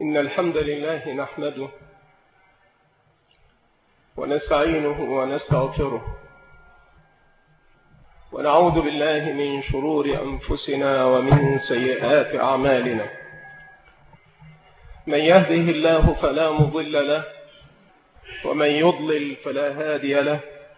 إن الحمد لله نحمده ونستعينه ونستغفره ونعوذ بالله من شرور أنفسنا ومن سيئات أعمالنا. من يهده الله فلا مضل له ومن يضلل فلا هادي له،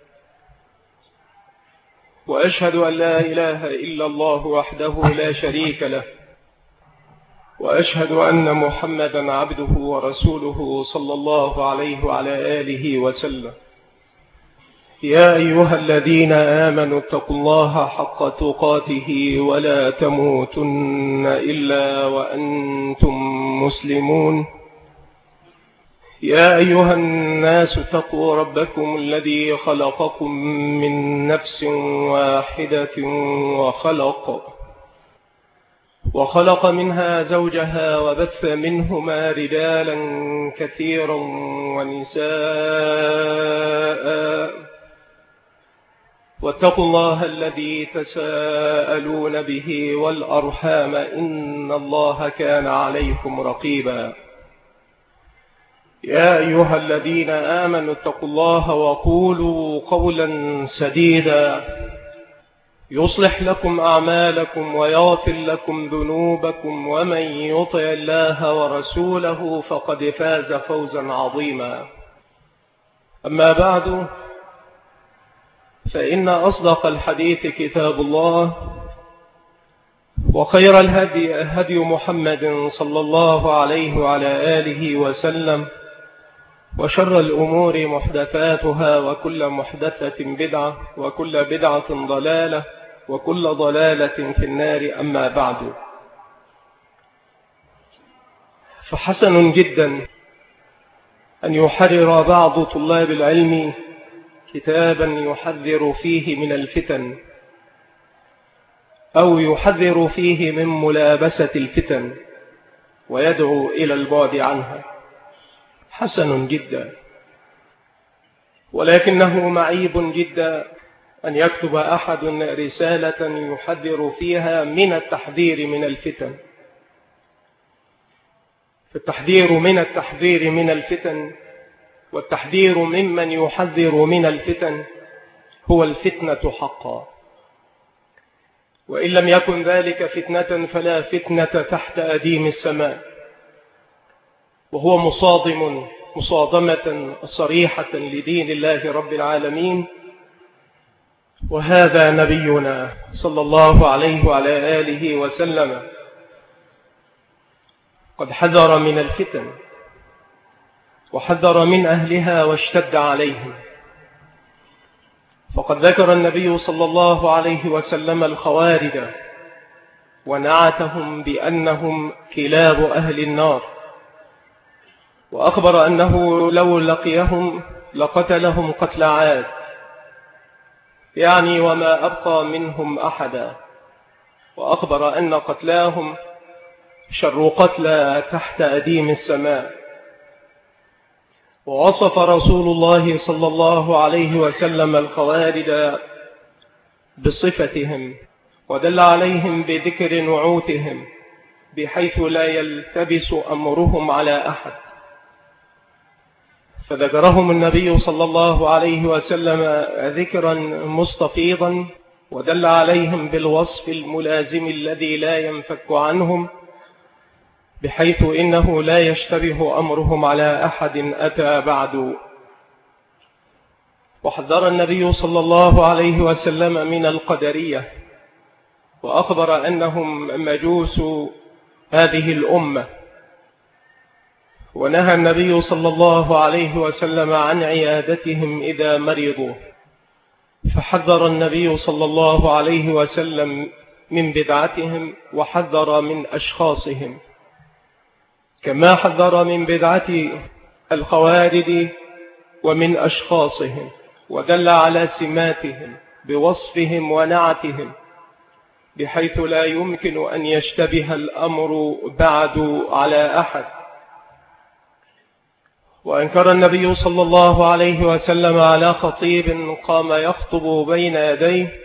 وأشهد أن لا إله إلا الله وحده لا شريك له، وأشهد أن محمدا عبده ورسوله صلى الله عليه وعلى آله وسلم. يا أيها الذين آمنوا اتقوا الله حق تقاته ولا تموتن إلا وأنتم مسلمون. يا أيها الناس اتقوا ربكم الذي خلقكم من نفس واحدة وخلق منها زوجها وبث منهما رجالا كثيرا ونساء، واتقوا الله الذي تساءلون به والأرحام إن الله كان عليكم رقيبا. يا أيها الذين آمنوا اتقوا الله وقولوا قولا سديدا يصلح لكم أعمالكم ويغفر لكم ذنوبكم، ومن يطع الله ورسوله فقد فاز فوزا عظيما. أما بعد، فإن أصدق الحديث كتاب الله، وخير الهدي هدي محمد صلى الله عليه وعلى آله وسلم، وشر الأمور محدثاتها، وكل محدثة بدعة، وكل بدعة ضلالة، وكل ضلالة في النار. أما بعد، فحسن جدا أن يحرر بعض طلاب العلم كتابا يحذر فيه من الفتن، أو يحذر فيه من ملابسة الفتن ويدعو إلى البعد عنها. حسن جدا، ولكنه معيب جدا أن يكتب أحد رسالة يحذر فيها من التحذير من الفتن. فالتحذير من التحذير من الفتن، والتحذير ممن يحذر من الفتن، هو الفتنة حقا. وإن لم يكن ذلك فتنة فلا فتنة تحت أديم السماء، وهو مصادمة صريحة لدين الله رب العالمين. وهذا نبينا صلى الله عليه وعلى آله وسلم قد حذر من الفتن، وحذر من أهلها واشتد عليهم. فقد ذكر النبي صلى الله عليه وسلم الخوارج ونعتهم بأنهم كلاب أهل النار، وأخبر أنه لو لقيهم لقتلهم قتل عاد، يعني وما أبقى منهم أحدا. وأخبر أن قتلاهم شر قتلى تحت أديم السماء. ووصف رسول الله صلى الله عليه وسلم الخوارج بصفتهم، ودل عليهم بذكر نعوتهم، بحيث لا يلتبس أمرهم على أحد. فذكرهم النبي صلى الله عليه وسلم ذكرا مستفيضا، ودل عليهم بالوصف الملازم الذي لا ينفك عنهم، بحيث إنه لا يشتبه أمرهم على أحد أتى بعد. وحذر النبي صلى الله عليه وسلم من القدرية، وأخبر أنهم مجوس هذه الأمة. ونهى النبي صلى الله عليه وسلم عن عيادتهم إذا مرضوا. فحذر النبي صلى الله عليه وسلم من بدعتهم، وحذر من أشخاصهم، كما حذر من بدعة الخوارج ومن أشخاصهم، ودل على سماتهم بوصفهم ونعتهم، بحيث لا يمكن أن يشتبه الأمر بعد على أحد. وأنكر النبي صلى الله عليه وسلم على خطيب قام يخطب بين يديه،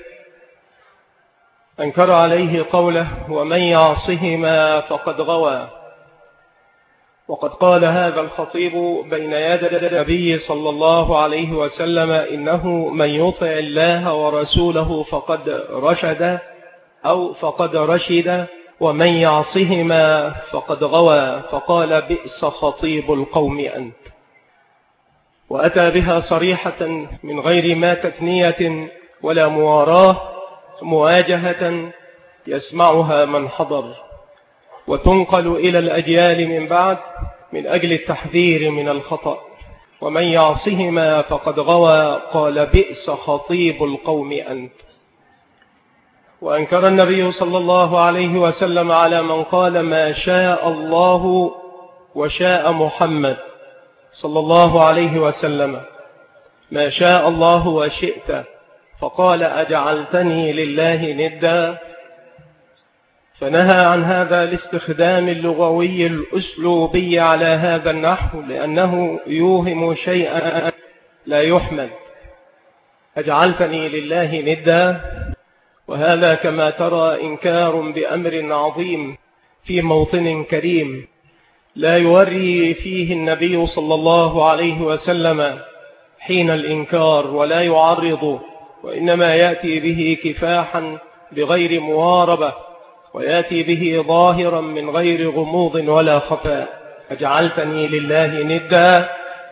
أنكر عليه قوله: ومن يعصهما فقد غوى. وقد قال هذا الخطيب بين يدي النبي صلى الله عليه وسلم: إنه من يطع الله ورسوله فقد رشد أو فقد رشد، ومن يعصهما فقد غوى. فقال: بئس خطيب القوم أنت. وأتى بها صريحة من غير ما تثنية ولا مواراه، مواجهة يسمعها من حضر، وتنقل إلى الأجيال من بعد من أجل التحذير من الخطأ. ومن يعصهما فقد غوى، قال: بئس خطيب القوم أنت. وأنكر النبي صلى الله عليه وسلم على من قال: ما شاء الله وشاء محمد صلى الله عليه وسلم، ما شاء الله وشئت، فقال: أجعلتني لله ندا. فنهى عن هذا الاستخدام اللغوي الأسلوبي على هذا النحو، لأنه يوهم شيئا لا يحمد. أجعلتني لله ندا، وهذا كما ترى إنكار بأمر عظيم في موطن كريم لا يوري فيه النبي صلى الله عليه وسلم حين الإنكار ولا يعرض، وإنما يأتي به كفاحا بغير مواربة، ويأتي به ظاهرا من غير غموض ولا خفاء. أجعلتني لله ندا.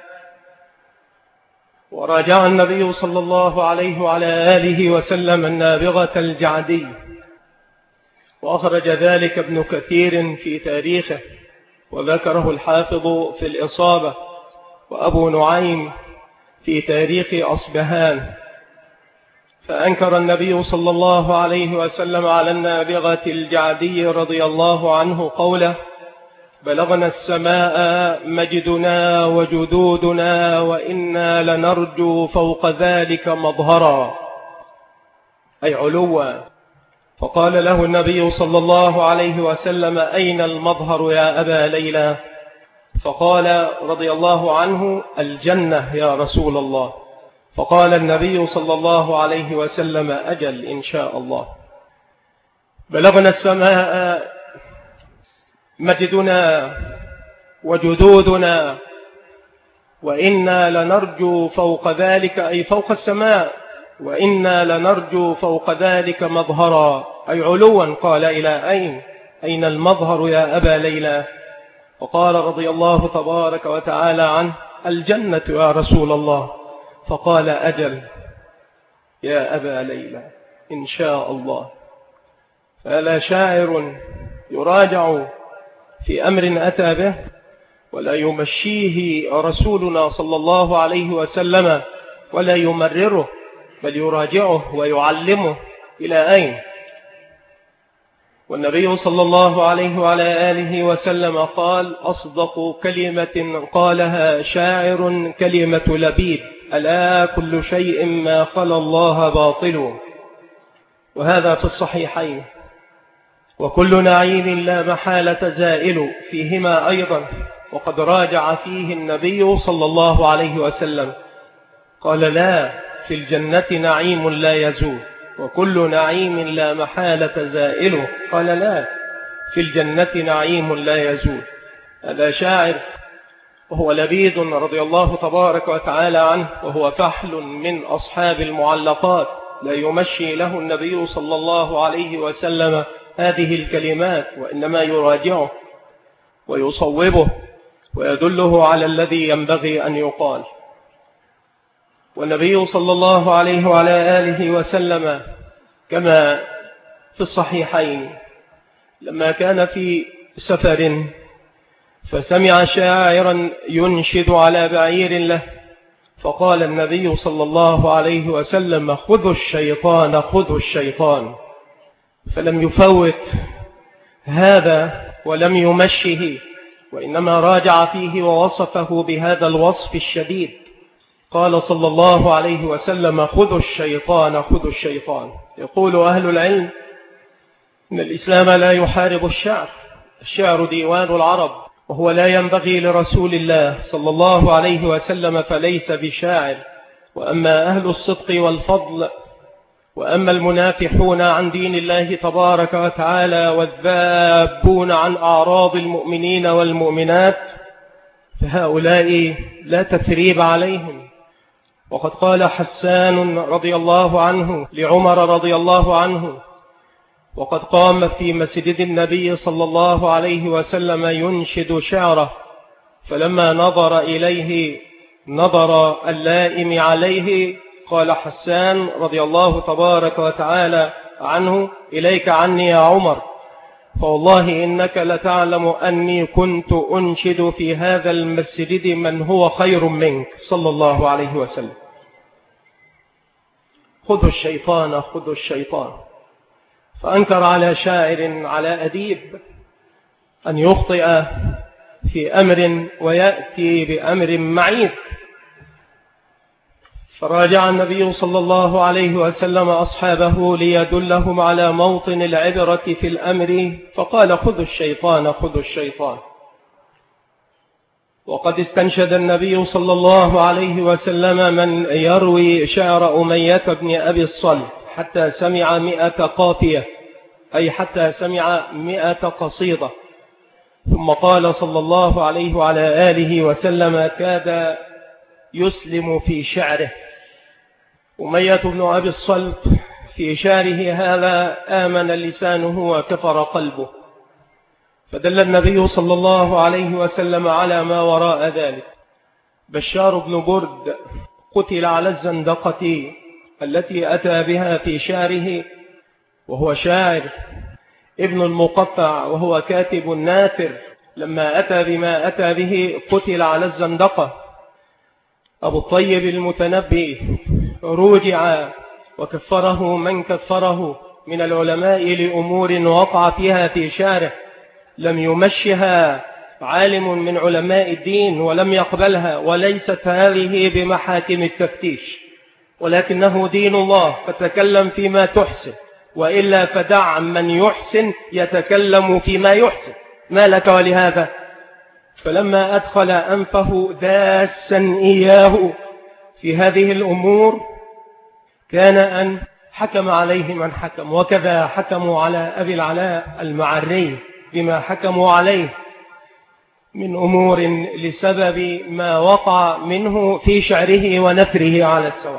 وراجع النبي صلى الله عليه وعلى آله وسلم النابغة الجعدي، وأخرج ذلك ابن كثير في تاريخه، وذكره الحافظ في الإصابة، وأبو نعيم في تاريخ أصبهان. فأنكر النبي صلى الله عليه وسلم على النابغة الجعدي رضي الله عنه قوله: بلغنا السماء مجدنا وجدودنا، وإنا لنرجو فوق ذلك مظهرا، أي علوا. فقال له النبي صلى الله عليه وسلم: أين المظهر يا أبا ليلى؟ فقال رضي الله عنه: الجنة يا رسول الله. فقال النبي صلى الله عليه وسلم: أجل إن شاء الله. بلغنا السماء مجدنا وجدودنا، وإنا لنرجو فوق ذلك، أي فوق السماء، وإنا لنرجو فوق ذلك مظهرا، أي علوا. قال: إلى أين؟ أين المظهر يا أبا ليلى؟ وقال رضي الله تبارك وتعالى عنه: الجنة يا رسول الله. فقال: أجل يا أبا ليلى إن شاء الله. فلا شاعر يراجع في أمر أتى به ولا يمشيه رسولنا صلى الله عليه وسلم ولا يمرره، بل يراجعه ويعلمه إلى أين. والنبي صلى الله عليه وعلى آله وسلم قال: أصدق كلمة قالها شاعر كلمة لبيد: ألا كل شيء ما خلا الله باطل. وهذا في الصحيحين. وكل نعيم لا محالة زائل فيهما أيضا. وقد راجع فيه النبي صلى الله عليه وسلم قال: لا، في الجنة نعيم لا يزول، وكل نعيم لا محالة زائل. قال: لا، في الجنة نعيم لا يزول. هذا شاعر، وهو لبيد رضي الله تبارك وتعالى عنه، وهو فحل من أصحاب المعلقات، لا يمشي له النبي صلى الله عليه وسلم هذه الكلمات، وإنما يراجعه ويصوبه ويدله على الذي ينبغي أن يقال. والنبي صلى الله عليه وعلى آله وسلم كما في الصحيحين لما كان في سفر فسمع شاعرا ينشد على بعير له، فقال النبي صلى الله عليه وسلم: خذوا الشيطان خذوا الشيطان. فلم يفوت هذا ولم يمشه، وإنما راجع فيه ووصفه بهذا الوصف الشديد. قال صلى الله عليه وسلم: خذوا الشيطان خذوا الشيطان. يقول أهل العلم إن الإسلام لا يحارب الشعر، الشعر ديوان العرب، وهو لا ينبغي لرسول الله صلى الله عليه وسلم، فليس بشاعر. وأما أهل الصدق والفضل، وأما المنافحون عن دين الله تبارك وتعالى والذابون عن أعراض المؤمنين والمؤمنات، فهؤلاء لا تثريب عليهم. وقد قال حسان رضي الله عنه لعمر رضي الله عنه، وقد قام في مسجد النبي صلى الله عليه وسلم ينشد شعره، فلما نظر إليه نظر اللائم عليه قال حسان رضي الله تبارك وتعالى عنه: إليك عني يا عمر، فوالله إنك لتعلم أني كنت أنشد في هذا المسجد من هو خير منك صلى الله عليه وسلم. خذوا الشيطان خذوا الشيطان. فأنكر على شاعر على أديب أن يخطئ في أمر ويأتي بأمر معيب، فراجع النبي صلى الله عليه وسلم أصحابه ليدلهم على موطن العبرة في الأمر، فقال: خذوا الشيطان خذوا الشيطان. وقد استنشد النبي صلى الله عليه وسلم من يروي شعر أمية بن أبي الصلت حتى سمع 100 قافية، أي حتى سمع 100 قصيدة، ثم قال صلى الله عليه وعلى آله وسلم: كاد يسلم في شعره. أمية بن أبي الصلت في شعره هذا آمن لسانه وكفر قلبه، فدل النبي صلى الله عليه وسلم على ما وراء ذلك. بشار بن برد قتل على الزندقة التي أتى بها في شعره، وهو شاعر ابن المقطع وهو كاتب ناثر، لما أتى بما أتى به قتل على الزندقة. أبو الطيب المتنبي رجع وكفره من كفره من العلماء لأمور وقع فيها في شعره لم يمشها عالم من علماء الدين ولم يقبلها، وليست هذه بمحاكم التفتيش، ولكنه دين الله، فتكلم فيما تحسن، وإلا فدع من يحسن يتكلم فيما يحسن، ما لك ولهذا؟ فلما أدخل أنفه داسا إياه في هذه الأمور كان أن حكم عليه من حكم، وكذا حكموا على أبي العلاء المعري بما حكموا عليه من أمور لسبب ما وقع منه في شعره ونثره على السواء.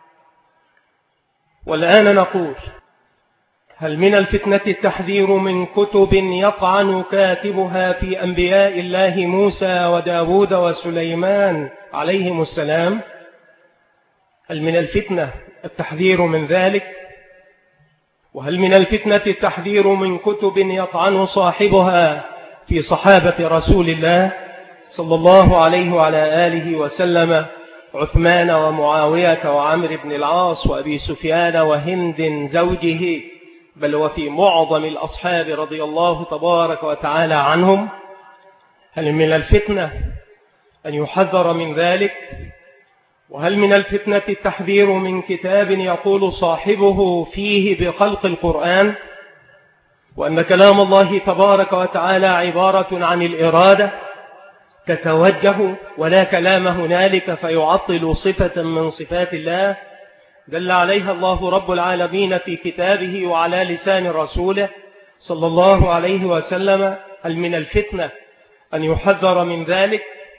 والآن نقول: هل من الفتنة التحذير من كتب يطعن كاتبها في أنبياء الله موسى وداود وسليمان عليهم السلام؟ هل من الفتنة التحذير من ذلك؟ وهل من الفتنة التحذير من كتب يطعن صاحبها في صحابة رسول الله صلى الله عليه وعلى آله وسلم، عثمان ومعاوية وعمر بن العاص وأبي سفيان وهند زوجه، بل وفي معظم الأصحاب رضي الله تبارك وتعالى عنهم؟ هل من الفتنة أن يحذر من ذلك؟ وهل من الفتنة التحذير من كتاب يقول صاحبه فيه بخلق القرآن، وأن كلام الله تبارك وتعالى عبارة عن الإرادة تتوجه ولا كلام هنالك، فيعطل صفة من صفات الله دل عليها الله رب العالمين في كتابه وعلى لسان رسوله صلى الله عليه وسلم؟ هل من الفتنة أن يحذر من ذلك؟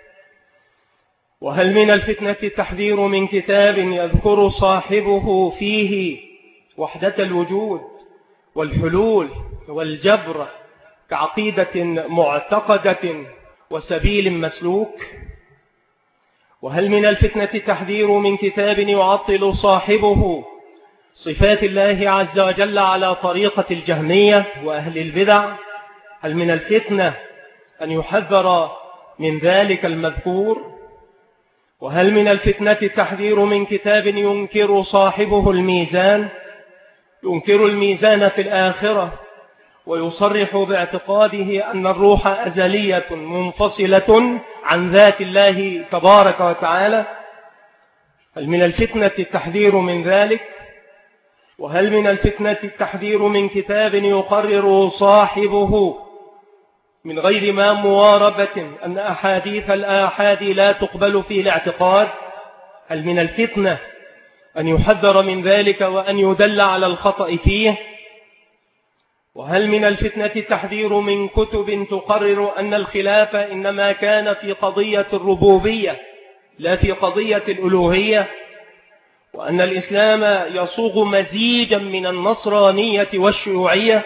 وهل من الفتنة التحذير من كتاب يذكر صاحبه فيه وحدة الوجود والحلول والجبر كعقيدة معتقدة وسبيل مسلوك؟ وهل من الفتنة التحذير من كتاب يعطل صاحبه صفات الله عز وجل على طريقة الجهمية وأهل البدع؟ هل من الفتنة أن يحذر من ذلك المذكور؟ وهل من الفتنة التحذير من كتاب ينكر صاحبه الميزان، ينكر الميزان في الآخرة ويصرح باعتقاده أن الروح أزلية منفصلة عن ذات الله تبارك وتعالى؟ هل من الفتنة التحذير من ذلك؟ وهل من الفتنة التحذير من كتاب يقرر صاحبه من غير ما مواربة أن أحاديث الآحاد لا تقبل في الاعتقاد؟ هل من الفتنة أن يحذر من ذلك وأن يدل على الخطأ فيه؟ وهل من الفتنة التحذير من كتب تقرر أن الخلاف إنما كان في قضية الربوبية لا في قضية الألوهية، وأن الإسلام يصوغ مزيجا من النصرانية والشيوعية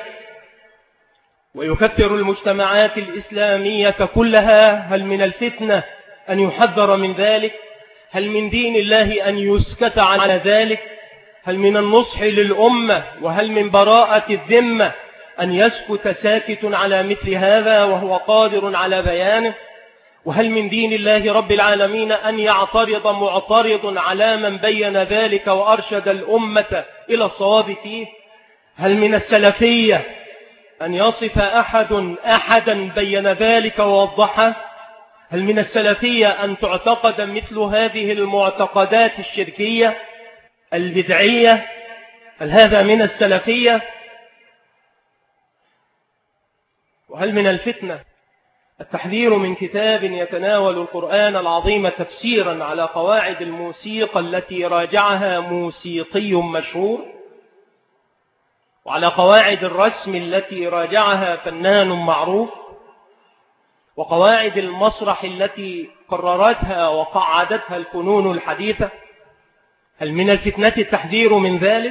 ويكثر المجتمعات الإسلامية كلها؟ هل من الفتنة أن يحذر من ذلك؟ هل من دين الله أن يسكت على ذلك؟ هل من النصح للأمة وهل من براءة الذمة أن يسكت ساكت على مثل هذا وهو قادر على بيانه؟ وهل من دين الله رب العالمين أن يعترض معترض على من بين ذلك وأرشد الأمة إلى الصواب فيه؟ هل من السلفية أن يصف أحدا بين ذلك ووضحه؟ هل من السلفية أن تعتقد مثل هذه المعتقدات الشركية البدعية؟ هل هذا من السلفية؟ وهل من الفتنة التحذير من كتاب يتناول القرآن العظيم تفسيرا على قواعد الموسيقى التي راجعها موسيقي مشهور، وعلى قواعد الرسم التي راجعها فنان معروف، وقواعد المسرح التي قررتها وقعدتها الفنون الحديثة؟ هل من الفتنة التحذير من ذلك؟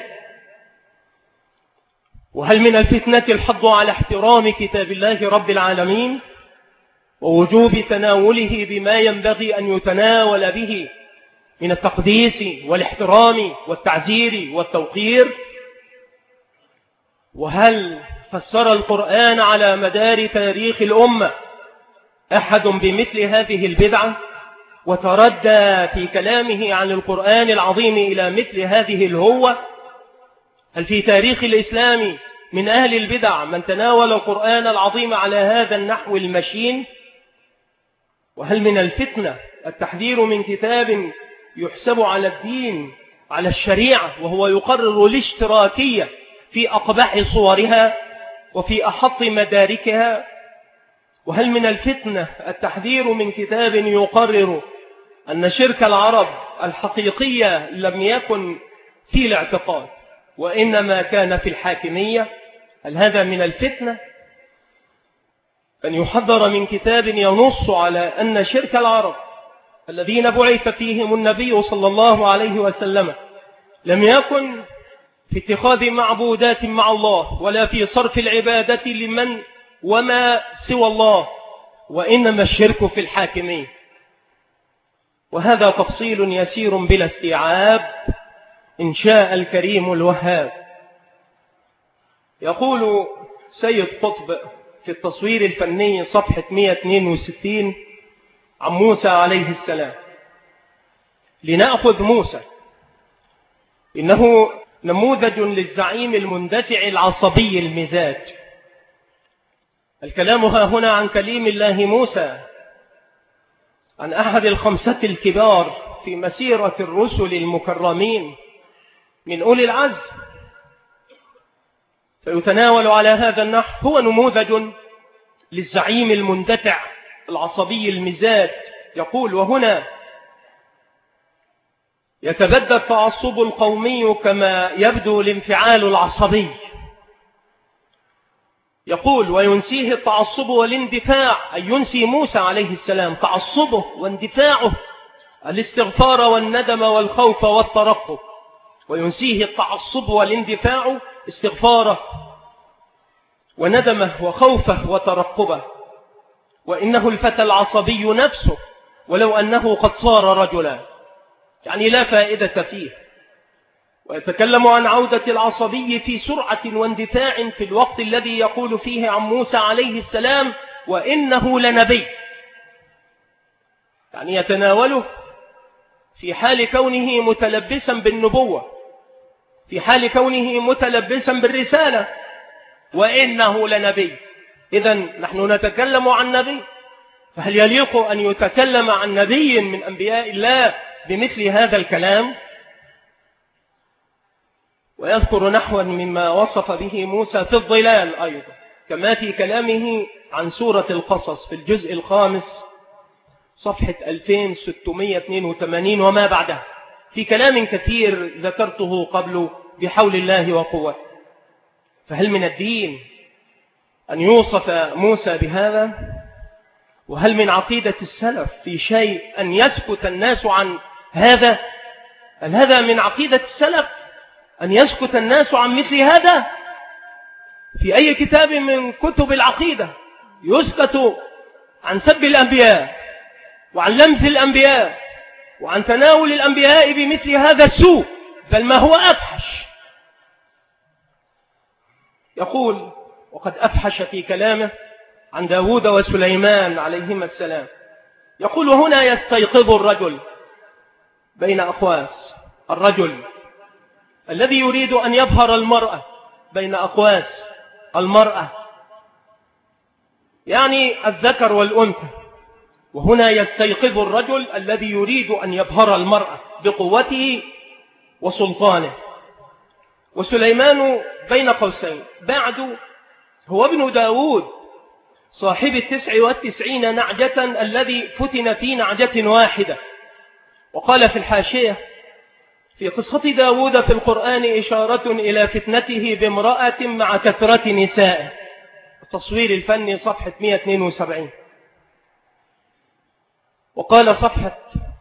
وهل من الفتنة الحض على احترام كتاب الله رب العالمين ووجوب تناوله بما ينبغي أن يتناول به من التقديس والاحترام والتعزير والتوقير؟ وهل فسر القرآن على مدار تاريخ الأمة أحد بمثل هذه البدعة وتردى في كلامه عن القرآن العظيم إلى مثل هذه الهوة؟ هل في تاريخ الإسلام من أهل البدع من تناول القرآن العظيم على هذا النحو المشين؟ وهل من الفتنة التحذير من كتاب يحسب على الدين على الشريعة وهو يقرر الاشتراكية في أقبح صورها وفي أحط مداركها؟ وهل من الفتنة التحذير من كتاب يقرر أن شرك العرب الحقيقية لم يكن في الاعتقاد وإنما كان في الحاكمية؟ هل هذا من الفتنة أن يحذر من كتاب ينص على أن شرك العرب الذين بعث فيهم النبي صلى الله عليه وسلم لم يكن في اتخاذ معبودات مع الله ولا في صرف العبادة لمن وما سوى الله، وإنما الشرك في الحاكمية؟ وهذا تفصيل يسير بلا استيعاب إن شاء الكريم الوهاب. يقول سيد قطب في التصوير الفني صفحة 162 عن موسى عليه السلام: لنأخذ موسى إنه نموذج للزعيم المندفع العصبي المزاج. الكلام ها هنا عن كليم الله موسى، عن أحد الخمسة الكبار في مسيرة الرسل المكرمين من أولي العزم، فيتناول على هذا النحو. هو نموذج للزعيم المندفع العصبي المزاج. يقول: وهنا يتبدى التعصب القومي كما يبدو الانفعال العصبي. يقول: وينسيه التعصب والاندفاع، أي ينسي موسى عليه السلام تعصبه واندفاعه الاستغفار والندم والخوف والترقب، وينسيه التعصب والاندفاع استغفاره وندمه وخوفه وترقبه. وإنه الفتى العصبي نفسه ولو أنه قد صار رجلا، يعني لا فائدة فيه. ويتكلم عن عودة العصبي في سرعة واندفاع في الوقت الذي يقول فيه عن موسى عليه السلام: وإنه لنبي، يعني يتناوله في حال كونه متلبسا بالنبوة، في حال كونه متلبسا بالرسالة، وإنه لنبي. إذن نحن نتكلم عن نبي، فهل يليق أن يتكلم عن نبي من أنبياء الله بمثل هذا الكلام؟ ويذكر نحوا مما وصف به موسى في الظلال أيضا، كما في كلامه عن سورة القصص في الجزء الخامس صفحة 2682 وما بعدها، في كلام كثير ذكرته قبل بحول الله وقوته. فهل من الدين أن يوصف موسى بهذا؟ وهل من عقيدة السلف في شيء أن يسكت الناس عن هذا؟ هل هذا من عقيدة السلف أن يسكت الناس عن مثل هذا؟ في أي كتاب من كتب العقيدة يسكت عن سب الأنبياء وعن لمز الأنبياء وعن تناول الأنبياء بمثل هذا السوء، بل ما هو أفحش؟ يقول: وقد أفحش في كلامه عن داود وسليمان عليهما السلام، يقول: وهنا يستيقظ الرجل بين أقواس، الرجل الذي يريد أن يبهر المرأة بين أقواس المرأة، يعني الذكر والأنثى. وهنا يستيقظ الرجل الذي يريد أن يبهر المرأة بقوته وسلطانه. وسليمان بين قوسين بعد هو ابن داود صاحب 99 نعجة الذي فتن في نعجة واحدة. وقال في الحاشية: في قصة داود في القرآن إشارة إلى فتنته بامرأة مع كثرة نسائه. التصوير الفني صفحة 172. وقال صفحة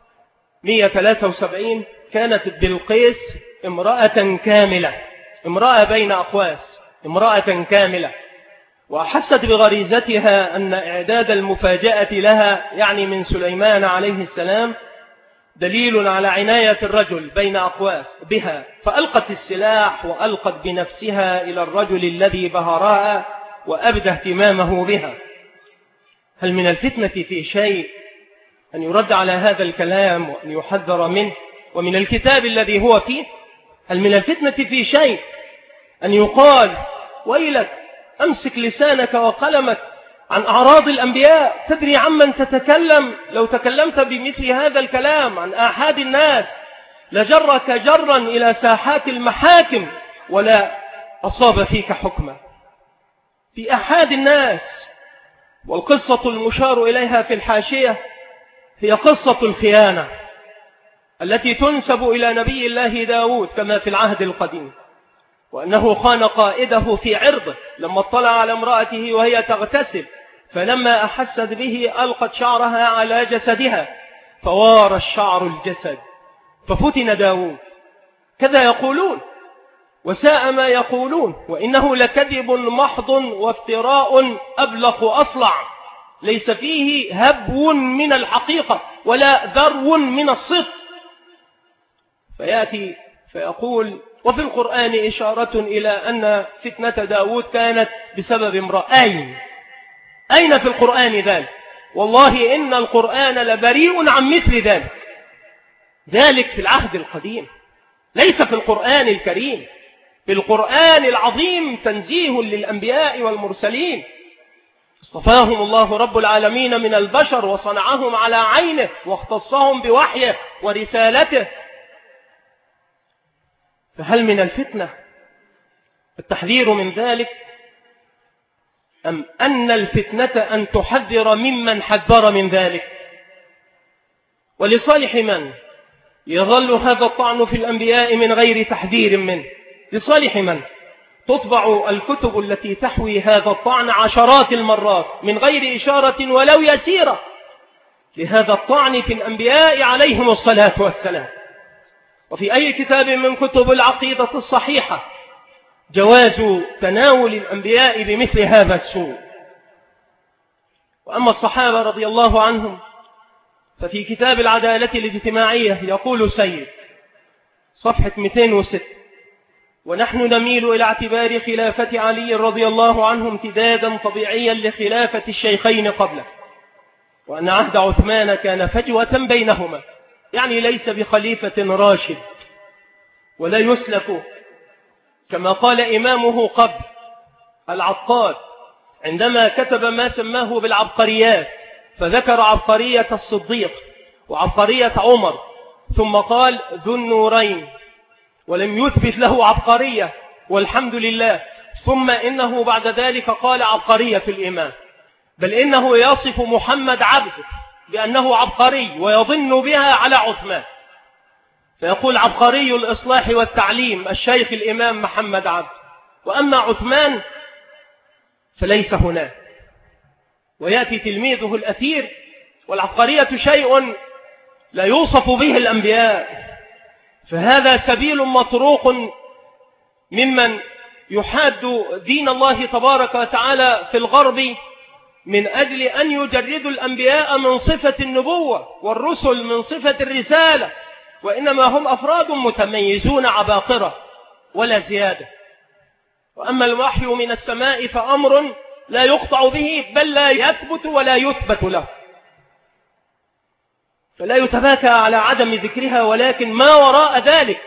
173: كانت بلقيس امرأة كاملة، امرأة بين أقواس، امرأة كاملة، وأحست بغريزتها أن إعداد المفاجأة لها يعني من سليمان عليه السلام دليل على عناية الرجل بين أقواس بها، فألقت السلاح وألقت بنفسها إلى الرجل الذي بهرها وأبدى اهتمامه بها. هل من الفتنة في شيء أن يرد على هذا الكلام وأن يحذر منه ومن الكتاب الذي هو فيه؟ هل من الفتنة في شيء أن يقال: ويلك أمسك لسانك وقلمك عن أعراض الأنبياء، تدري عمن تتكلم؟ لو تكلمت بمثل هذا الكلام عن آحاد الناس لجرك جرا إلى ساحات المحاكم ولا أصاب فيك حكما في آحاد الناس. والقصة المشار إليها في الحاشية هي قصة الخيانة التي تنسب إلى نبي الله داود كما في العهد القديم، وأنه خان قائده في عرضه لما اطلع على امرأته وهي تغتسل، فلما أحست به ألقت شعرها على جسدها فوار الشعر الجسد ففتن داود. كذا يقولون وساء ما يقولون، وإنه لكذب محض وافتراء أبلق أصلع، ليس فيه هبو من الحقيقة ولا ذرو من الصدق. فيأتي فيقول: وفي القرآن إشارة إلى أن فتنة داود كانت بسبب امرأة. أين في القرآن ذلك؟ والله إن القرآن لبريء عن مثل ذلك. ذلك في العهد القديم، ليس في القرآن الكريم. في القرآن العظيم تنزيه للأنبياء والمرسلين، اصطفاهم الله رب العالمين من البشر وصنعهم على عينه واختصهم بوحيه ورسالته. فهل من الفتنة التحذير من ذلك، أم أن الفتنة أن تحذر ممن حذر من ذلك؟ ولصالح من يظل هذا الطعن في الأنبياء من غير تحذير منه؟ لصالح من تطبع الكتب التي تحوي هذا الطعن عشرات المرات من غير إشارة ولو يسيرة لهذا الطعن في الأنبياء عليهم الصلاة والسلام؟ وفي أي كتاب من كتب العقيدة الصحيحة جواز تناول الأنبياء بمثل هذا السوء؟ وأما الصحابة رضي الله عنهم ففي كتاب العدالة الاجتماعية يقول سيد صفحة 206: ونحن نميل إلى اعتبار خلافة علي رضي الله عنه امتدادا طبيعيا لخلافة الشيخين قبله، وأن عهد عثمان كان فجوة بينهما، يعني ليس بخليفة راشد ولا يسلك كما قال إمامه قبل العقاد عندما كتب ما سماه بالعبقريات، فذكر عبقرية الصديق وعبقرية عمر ثم قال ذو النورين، ولم يثبت له عبقرية والحمد لله. ثم إنه بعد ذلك قال عبقرية الإمام، بل إنه يصف محمد عبده بأنه عبقري ويظن بها على عثمان، فيقول عبقري الإصلاح والتعليم الشيخ الإمام محمد عبده. وأما عثمان فليس هناك، ويأتي تلميذه الأثير. والعبقرية شيء لا يوصف به الأنبياء، فهذا سبيل مطروق ممن يحاد دين الله تبارك وتعالى في الغرب من أجل أن يجردوا الأنبياء من صفة النبوة والرسل من صفة الرسالة، وإنما هم أفراد متميزون عباقرة ولا زيادة. وأما الوحي من السماء فأمر لا يقطع به، بل لا يثبت ولا يثبت له، فلا يتباكى على عدم ذكرها، ولكن ما وراء ذلك.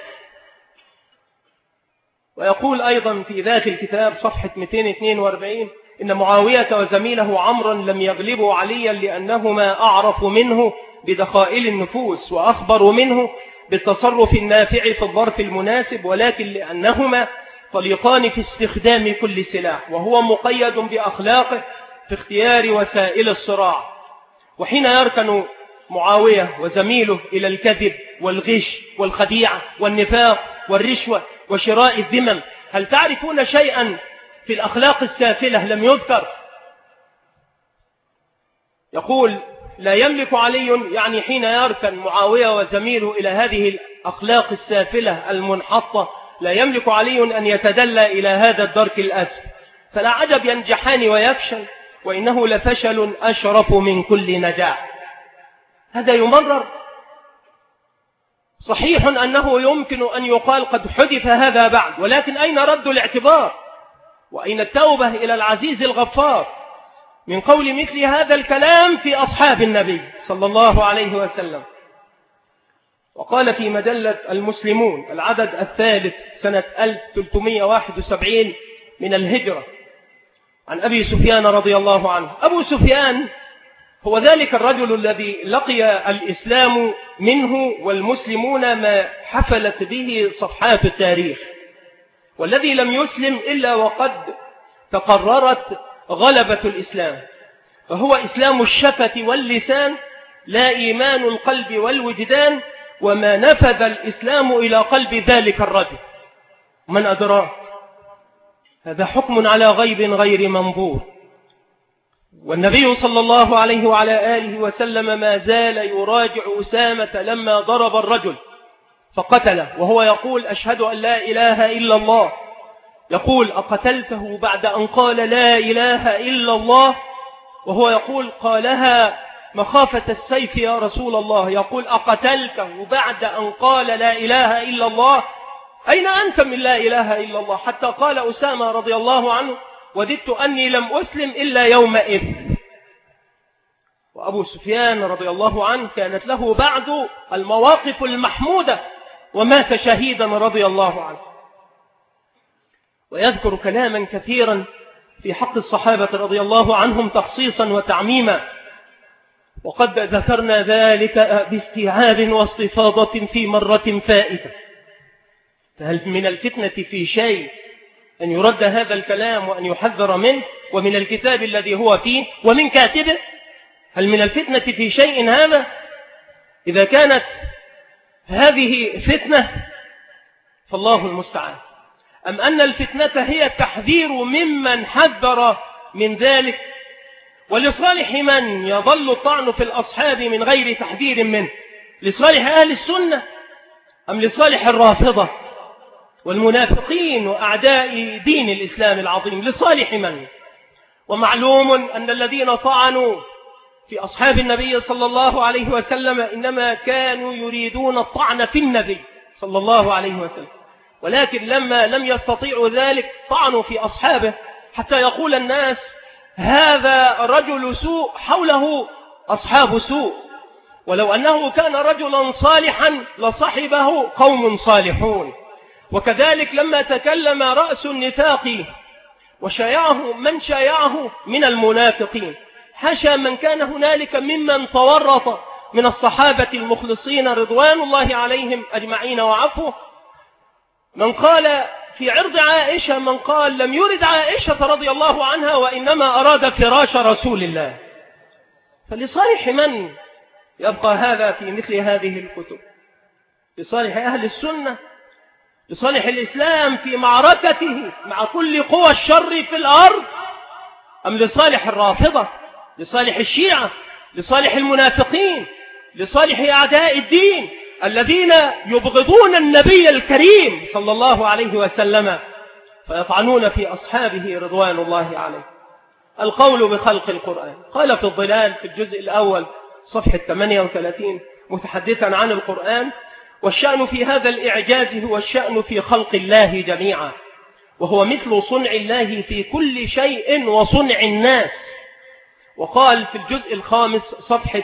ويقول أيضا في ذات الكتاب صفحة 242: إن معاوية وزميله عمرا لم يغلبوا عليا لأنهما أعرف منه بدخائل النفوس وأخبروا منه بالتصرف النافع في الظرف المناسب، ولكن لأنهما طليقان في استخدام كل سلاح، وهو مقيد بأخلاقه في اختيار وسائل الصراع. وحين يركن معاوية وزميله إلى الكذب والغش والخديعة والنفاق والرشوة وشراء الذمم، هل تعرفون شيئا في الأخلاق السافلة لم يذكر؟ يقول: لا يملك علي، يعني حين يركن معاوية وزميله إلى هذه الأخلاق السافلة المنحطة، لا يملك علي أن يتدلى إلى هذا الدرك الأسفل، فلا عجب ينجحان ويفشل، وإنه لفشل أشرف من كل نجاح. هذا يمرر. صحيح أنه يمكن أن يقال قد حدث هذا بعد، ولكن أين رد الاعتبار؟ وأين التوبة إلى العزيز الغفار من قول مثل هذا الكلام في أصحاب النبي صلى الله عليه وسلم؟ وقال في مجلة المسلمون العدد الثالث سنة 1371 من الهجرة عن أبي سفيان رضي الله عنه: أبو سفيان هو ذلك الرجل الذي لقي الإسلام منه والمسلمون ما حفلت به صفحات التاريخ، والذي لم يسلم إلا وقد تقررت غلبة الإسلام، فهو إسلام الشفة واللسان لا إيمان القلب والوجدان، وما نفذ الإسلام إلى قلب ذلك الرجل من أدراك. هذا حكم على غيب غير منظور. والنبي صلى الله عليه وعلى آله وسلم ما زال يراجع أسامة لما ضرب الرجل فقتله، وهو يقول: أشهد أن لا إله إلا الله. يقول: أقتلته بعد أن قال لا إله إلا الله؟ وهو يقول: قالها مخافة السيف يا رسول الله. يقول: أقتلته بعد أن قال لا إله إلا الله؟ أين أنت من لا إله إلا الله؟ حتى قال أسامة رضي الله عنه: وددت أني لم أسلم إلا يومئذ. وأبو سفيان رضي الله عنه كانت له بعد المواقف المحمودة، ومات شهيدا رضي الله عنه. ويذكر كلاما كثيرا في حق الصحابة رضي الله عنهم تخصيصا وتعميما، وقد ذكرنا ذلك باستيعاب واستفاضة في مرة فائتة. فهل من الفتنة في شيء أن يرد هذا الكلام وأن يحذر منه، ومن الكتاب الذي هو فيه ومن كاتبه؟ هل من الفتنة في شيء هذا؟ إذا كانت هذه فتنة فالله المستعان، أم أن الفتنة هي التحذير ممن حذر من ذلك؟ ولصالح من يظل الطعن في الأصحاب من غير تحذير منه؟ لصالح أهل السنة أم لصالح الرافضة والمنافقين وأعداء دين الإسلام العظيم؟ لصالح من؟ ومعلوم أن الذين طعنوا في أصحاب النبي صلى الله عليه وسلم إنما كانوا يريدون الطعن في النبي صلى الله عليه وسلم، ولكن لما لم يستطيعوا ذلك طعنوا في أصحابه، حتى يقول الناس: هذا رجل سوء حوله أصحاب سوء. ولو أنه كان رجلا صالحا لصحبه قوم صالحون. وكذلك لما تكلم رأس النفاق وشايعه من شايعه من المنافقين، حاشا من كان هنالك ممن تورط من الصحابة المخلصين رضوان الله عليهم أجمعين وعفوه، من قال في عرض عائشة، من قال لم يرد عائشة رضي الله عنها وإنما أراد فراش رسول الله. فلصالح من يبقى هذا في مثل هذه الكتب؟ لصالح أهل السنة، لصالح الإسلام في معركته مع كل قوى الشر في الأرض، أم لصالح الرافضة، لصالح الشيعة، لصالح المنافقين، لصالح أعداء الدين الذين يبغضون النبي الكريم صلى الله عليه وسلم فيطعنون في أصحابه رضوان الله عليه؟ القول بخلق القرآن. قال في الظلال في الجزء الأول صفحة 38 متحدثا عن القرآن: والشأن في هذا الإعجاز هو الشأن في خلق الله جميعا، وهو مثل صنع الله في كل شيء وصنع الناس. وقال في الجزء الخامس صفحة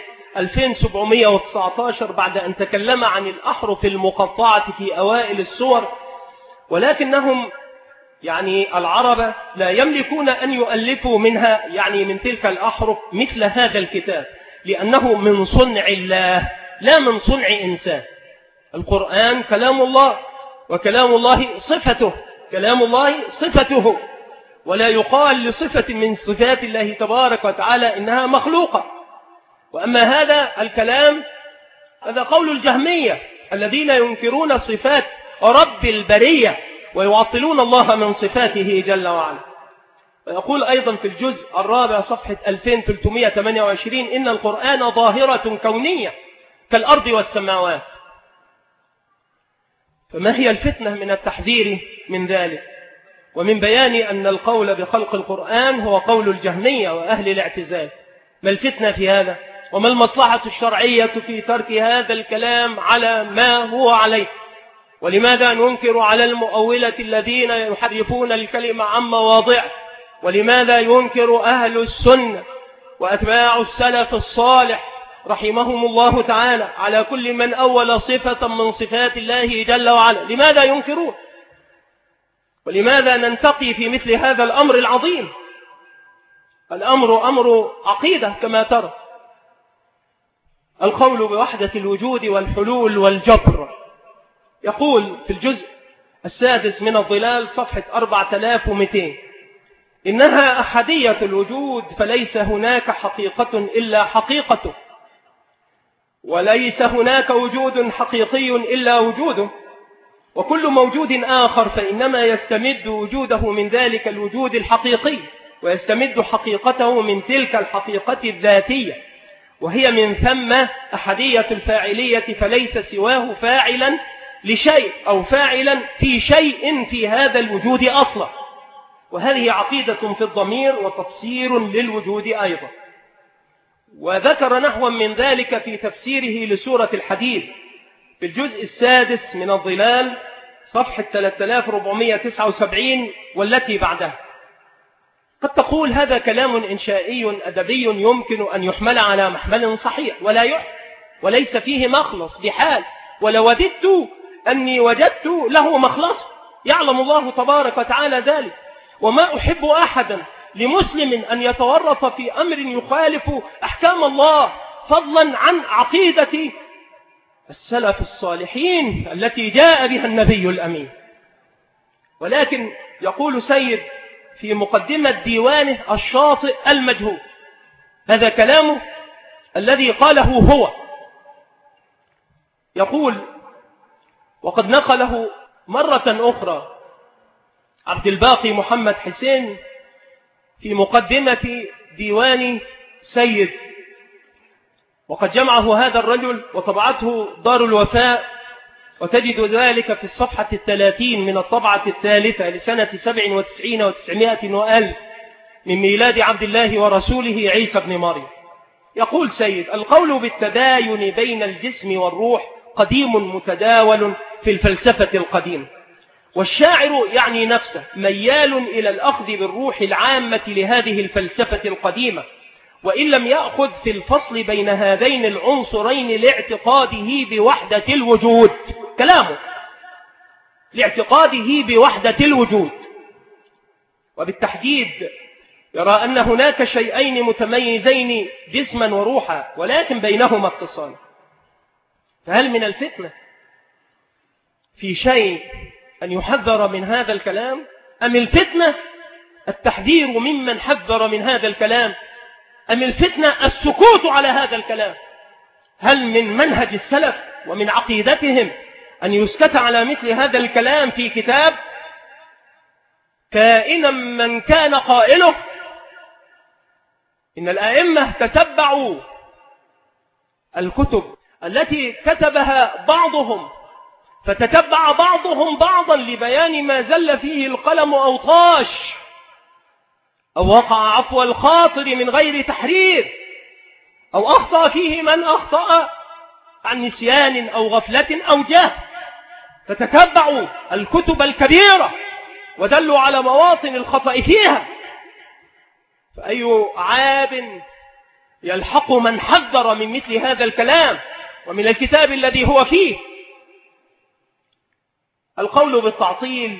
2719 بعد أن تكلم عن الأحرف المقطعة في أوائل السور: ولكنهم يعني العرب لا يملكون أن يؤلفوا منها، يعني من تلك الأحرف، مثل هذا الكتاب، لأنه من صنع الله لا من صنع إنسان. القرآن كلام الله، وكلام الله صفته، كلام الله صفته، ولا يقال لصفة من صفات الله تبارك وتعالى إنها مخلوقة. وأما هذا الكلام هذا قول الجهمية الذين ينكرون صفات رب البرية ويعطلون الله من صفاته جل وعلا. ويقول أيضا في الجزء الرابع صفحة 2328: إن القرآن ظاهرة كونية كالأرض والسماوات. فما هي الفتنة من التحذير من ذلك ومن بيان أن القول بخلق القرآن هو قول الجهمية وأهل الاعتزال؟ ما الفتنة في هذا؟ وما المصلحة الشرعية في ترك هذا الكلام على ما هو عليه؟ ولماذا ننكر على المؤولة الذين يحرفون الكلمة عن مواضعه؟ ولماذا ينكر أهل السنة وأتباع السلف الصالح رحمهم الله تعالى على كل من أول صفة من صفات الله جل وعلا؟ لماذا ينكرون؟ ولماذا ننتقي في مثل هذا الأمر العظيم؟ الأمر أمر عقيدة كما ترى. القول بوحدة الوجود والحلول والجبر. يقول في الجزء السادس من الظلال صفحة 4200: إنها أحدية الوجود، فليس هناك حقيقة إلا حقيقته، وليس هناك وجود حقيقي إلا وجوده، وكل موجود آخر فإنما يستمد وجوده من ذلك الوجود الحقيقي، ويستمد حقيقته من تلك الحقيقة الذاتية، وهي من ثم أحدية الفاعلية، فليس سواه فاعلا لشيء أو فاعلا في شيء في هذا الوجود أصلا. وهذه عقيدة في الضمير وتفسير للوجود أيضا. وذكر نحوا من ذلك في تفسيره لسورة الحديد في الجزء السادس من الظلال صفحة 3479 والتي بعدها. قد تقول هذا كلام إنشائي أدبي يمكن أن يحمل على محمل صحيح وليس فيه مخلص بحال، ولوددت أني وجدت له مخلص، يعلم الله تبارك وتعالى ذلك. وما أحب أحدا لمسلم أن يتورط في أمر يخالف أحكام الله، فضلا عن عقيدة السلف الصالحين التي جاء بها النبي الأمين. ولكن يقول سيد في مقدمة ديوانه الشاطئ المجهول، هذا كلامه الذي قاله هو، يقول: وقد نقله مرة أخرى عبد الباقي محمد حسين في مقدمة ديوان سيد، وقد جمعه هذا الرجل وطبعته دار الوفاء، وتجد ذلك في الصفحة 30 من الطبعة الثالثة لسنة 97 و900 وألف من ميلاد عبد الله ورسوله عيسى بن مريم. يقول سيد: القول بالتداين بين الجسم والروح قديم متداول في الفلسفة القديمة، والشاعر يعني نفسه ميال إلى الأخذ بالروح العامة لهذه الفلسفة القديمة، وإن لم يأخذ في الفصل بين هذين العنصرين لاعتقاده بوحدة الوجود. كلامه لاعتقاده بوحدة الوجود، وبالتحديد يرى أن هناك شيئين متميزين جسما وروحا ولكن بينهما اتصال. فهل من الفتنة في شيء أن يحذر من هذا الكلام، أم الفتنة التحذير ممن حذر من هذا الكلام، أم الفتنة السكوت على هذا الكلام؟ هل من منهج السلف ومن عقيدتهم أن يسكت على مثل هذا الكلام في كتاب كائنا من كان قائله؟ إن الأئمة تتبعوا الكتب التي كتبها بعضهم، فتتبع بعضهم بعضا لبيان ما زل فيه القلم أو طاش أو وقع عفو الخاطر من غير تحرير، أو أخطأ فيه من أخطأ عن نسيان أو غفلة أو جهل، فتتبعوا الكتب الكبيرة ودلوا على مواطن الخطأ فيها. فأي عاب يلحق من حذر من مثل هذا الكلام ومن الكتاب الذي هو فيه. القول بالتعطيل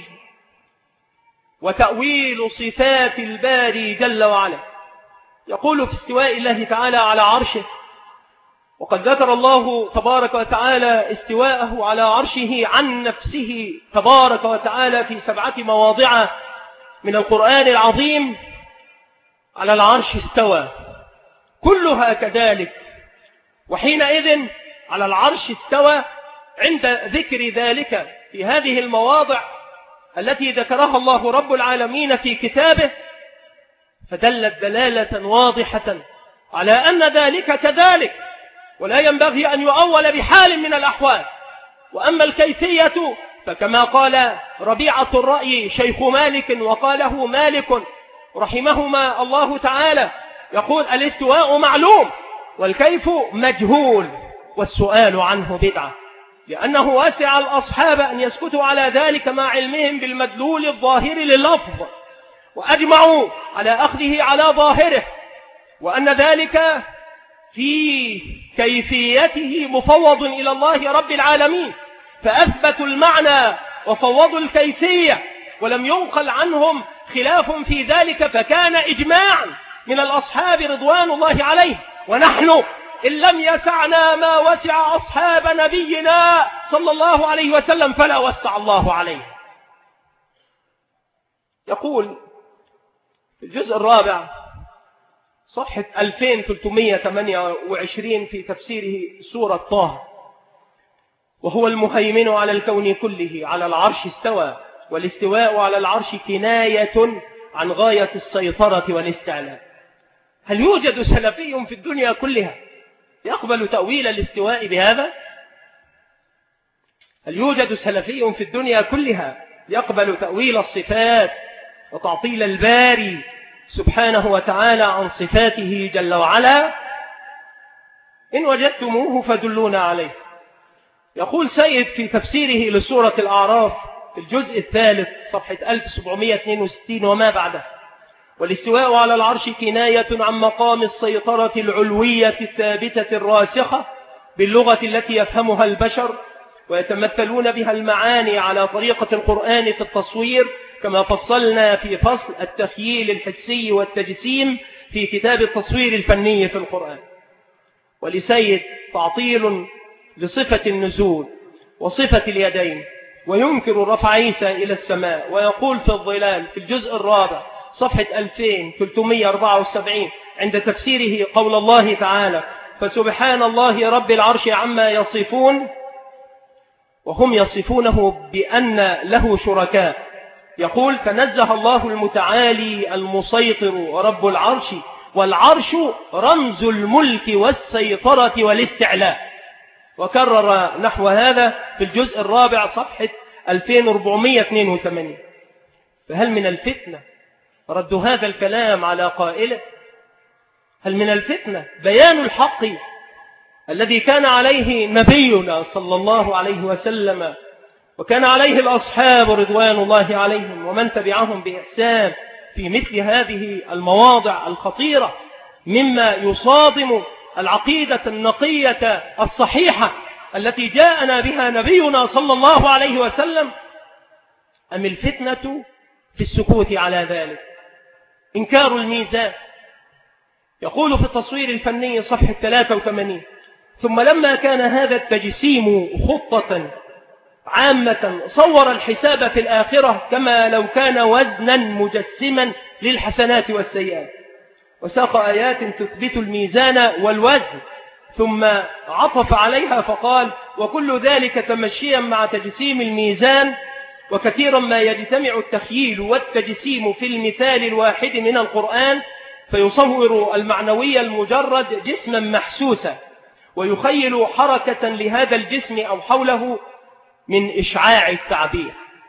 وتأويل صفات الباري جل وعلا. يقول في استواء الله تعالى على عرشه، وقد ذكر الله تبارك وتعالى استواءه على عرشه عن نفسه تبارك وتعالى في 7 مواضع من القرآن العظيم. على العرش استوى، كلها كذلك. وحينئذ على العرش استوى عند ذكر ذلك في هذه المواضع التي ذكرها الله رب العالمين في كتابه، فدلت دلالة واضحة على أن ذلك كذلك، ولا ينبغي أن يؤول بحال من الأحوال. وأما الكيفية فكما قال ربيعة الرأي شيخ مالك وقاله مالك رحمهما الله تعالى، يقول الاستواء معلوم والكيف مجهول والسؤال عنه بدعة، لأنه واسع الأصحاب أن يسكتوا على ذلك مع علمهم بالمدلول الظاهر لللفظ، وأجمعوا على أخذه على ظاهره، وأن ذلك في كيفيته مفوض إلى الله رب العالمين، فأثبتوا المعنى وفوضوا الكيفية، ولم ينقل عنهم خلاف في ذلك، فكان إجماعا من الأصحاب رضوان الله عليه. ونحن إن لم يسعنا ما وسع أصحاب نبينا صلى الله عليه وسلم فلا وسع الله عليه. يقول في الجزء الرابع صفحة 2328 في تفسيره سورة طه: وهو المهيمن على الكون كله على العرش استوى، والاستواء على العرش كناية عن غاية السيطرة والاستعلاء. هل يوجد سلفي في الدنيا كلها يقبل تأويل الاستواء بهذا؟ هل يوجد سلفي في الدنيا كلها يقبل تأويل الصفات وتعطيل الباري سبحانه وتعالى عن صفاته جل وعلا؟ إن وجدتموه فدلونا عليه. يقول سيد في تفسيره لسورة الأعراف في الجزء الثالث صفحة 1762 وما بعده: والاستواء على العرش كناية عن مقام السيطرة العلوية الثابتة الراسخة باللغة التي يفهمها البشر ويتمثلون بها المعاني على طريقة القرآن في التصوير، كما فصلنا في فصل التخييل الحسي والتجسيم في كتاب التصوير الفني في القرآن. ولسيد تعطيل لصفة النزول وصفة اليدين، وينكر رفع عيسى إلى السماء، ويقول في الظلال في الجزء الرابع صفحة 2374 عند تفسيره قول الله تعالى: فسبحان الله رب العرش عما يصفون، وهم يصفونه بأن له شركاء. يقول: تنزه الله المتعالي المسيطر ورب العرش، والعرش رمز الملك والسيطرة والاستعلاء. وكرر نحو هذا في الجزء الرابع صفحة 2482. فهل من الفتنة رد هذا الكلام على قائله؟ هل من الفتنة بيان الحق الذي كان عليه نبينا صلى الله عليه وسلم وكان عليه الأصحاب رضوان الله عليهم ومن تبعهم بإحسان في مثل هذه المواضع الخطيرة مما يصادم العقيدة النقية الصحيحة التي جاءنا بها نبينا صلى الله عليه وسلم؟ أم الفتنة في السكوت على ذلك؟ إنكار الميزان. يقول في التصوير الفني صفحة 83: ثم لما كان هذا التجسيم خطة عامة صور الحساب في الآخرة كما لو كان وزنا مجسما للحسنات والسيئات، وساق آيات تثبت الميزان والوزن، ثم عطف عليها فقال: وكل ذلك تمشيا مع تجسيم الميزان. وكثيرا ما يجتمع التخييل والتجسيم في المثال الواحد من القرآن فيصور المعنوي المجرد جسما محسوسا، ويخيل حركة لهذا الجسم أو حوله من إشعاع التعبير.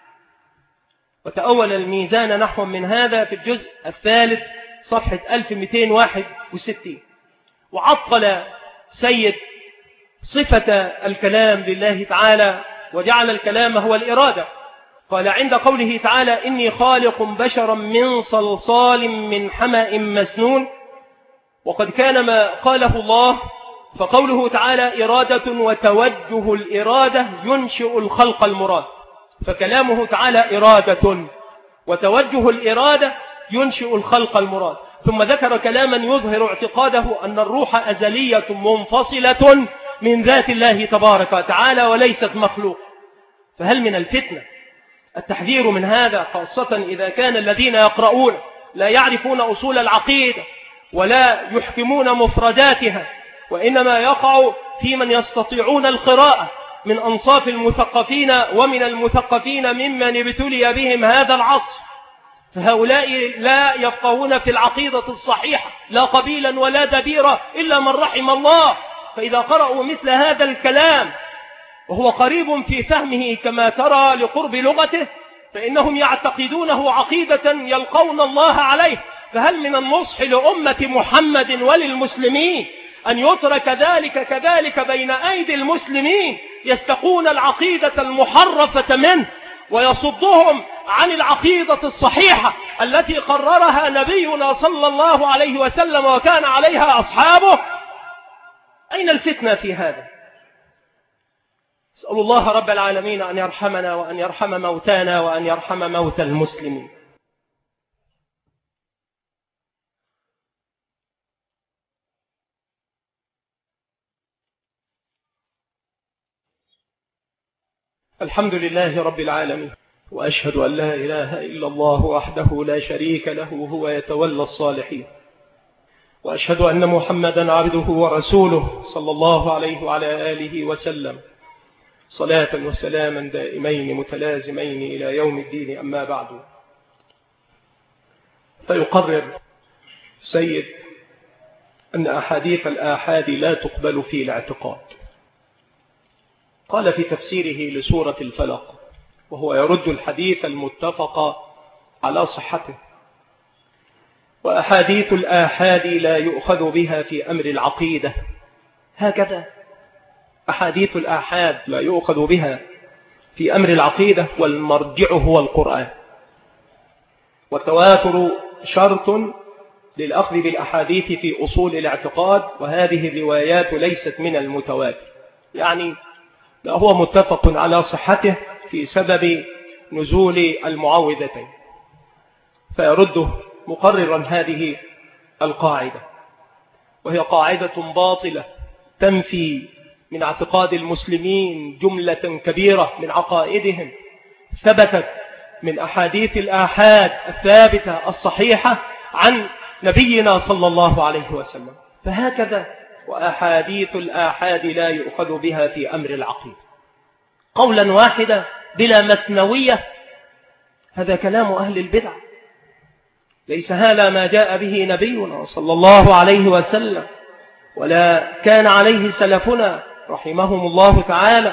وتأول الميزان نحو من هذا في الجزء الثالث صفحة 1261. وعطل سيد صفة الكلام لله تعالى وجعل الكلام هو الإرادة. قال عند قوله تعالى إني خالق بشرا من صلصال من حمأ مسنون، وقد كان ما قاله الله، فقوله تعالى إرادة وتوجه الإرادة ينشئ الخلق المراد، فكلامه تعالى إرادة وتوجه الإرادة ينشئ الخلق المراد. ثم ذكر كلاما يظهر اعتقاده أن الروح أزلية منفصلة من ذات الله تبارك وتعالى وليست مخلوق. فهل من الفتنة التحذير من هذا، خاصة إذا كان الذين يقرؤون لا يعرفون أصول العقيدة ولا يحكمون مفرداتها، وإنما يقع في من يستطيعون القراءة من أنصاف المثقفين ومن المثقفين ممن ابتلي بهم هذا العصر. فهؤلاء لا يفقهون في العقيدة الصحيحة لا قبيلا ولا دبيرا إلا من رحم الله. فإذا قرأوا مثل هذا الكلام وهو قريب في فهمه كما ترى لقرب لغته، فإنهم يعتقدونه عقيدة يلقون الله عليه. فهل من النصح لأمة محمد وللمسلمين أن يترك ذلك كذلك بين أيدي المسلمين يستقون العقيدة المحرفة منه ويصدهم عن العقيدة الصحيحة التي قررها نبينا صلى الله عليه وسلم وكان عليها أصحابه؟ أين الفتنة في هذا؟ أسأل الله رب العالمين أن يرحمنا وأن يرحم موتانا وأن يرحم موتى المسلمين. الحمد لله رب العالمين، وأشهد أن لا إله إلا الله وحده لا شريك له هو يتولى الصالحين، وأشهد أن محمدا عبده ورسوله صلى الله عليه وعلى آله وسلم، صلاة وسلاما دائمين متلازمين إلى يوم الدين. أما بعد، فيقرر سيد أن أحاديث الآحاد لا تقبل في الاعتقاد. قال في تفسيره لسورة الفلق وهو يرد الحديث المتفق على صحته: وأحاديث الآحاد لا يؤخذ بها في أمر العقيدة. هكذا أحاديث الآحاد لا يؤخذ بها في أمر العقيدة، والمرجع هو القرآن. والتواتر شرط للأخذ بالأحاديث في أصول الاعتقاد، وهذه الروايات ليست من المتواتر، يعني لا هو متفق على صحته في سبب نزول المعوذتين. فيرده مقررا هذه القاعدة، وهي قاعدة باطلة تنفي من اعتقاد المسلمين جملة كبيرة من عقائدهم ثبتت من أحاديث الآحاد الثابتة الصحيحة عن نبينا صلى الله عليه وسلم. فهكذا وأحاديث الآحاد لا يؤخذ بها في أمر العقيدة قولا واحدا بلا مثنوية. هذا كلام أهل البدع، ليس هذا ما جاء به نبينا صلى الله عليه وسلم ولا كان عليه سلفنا رحمهم الله تعالى.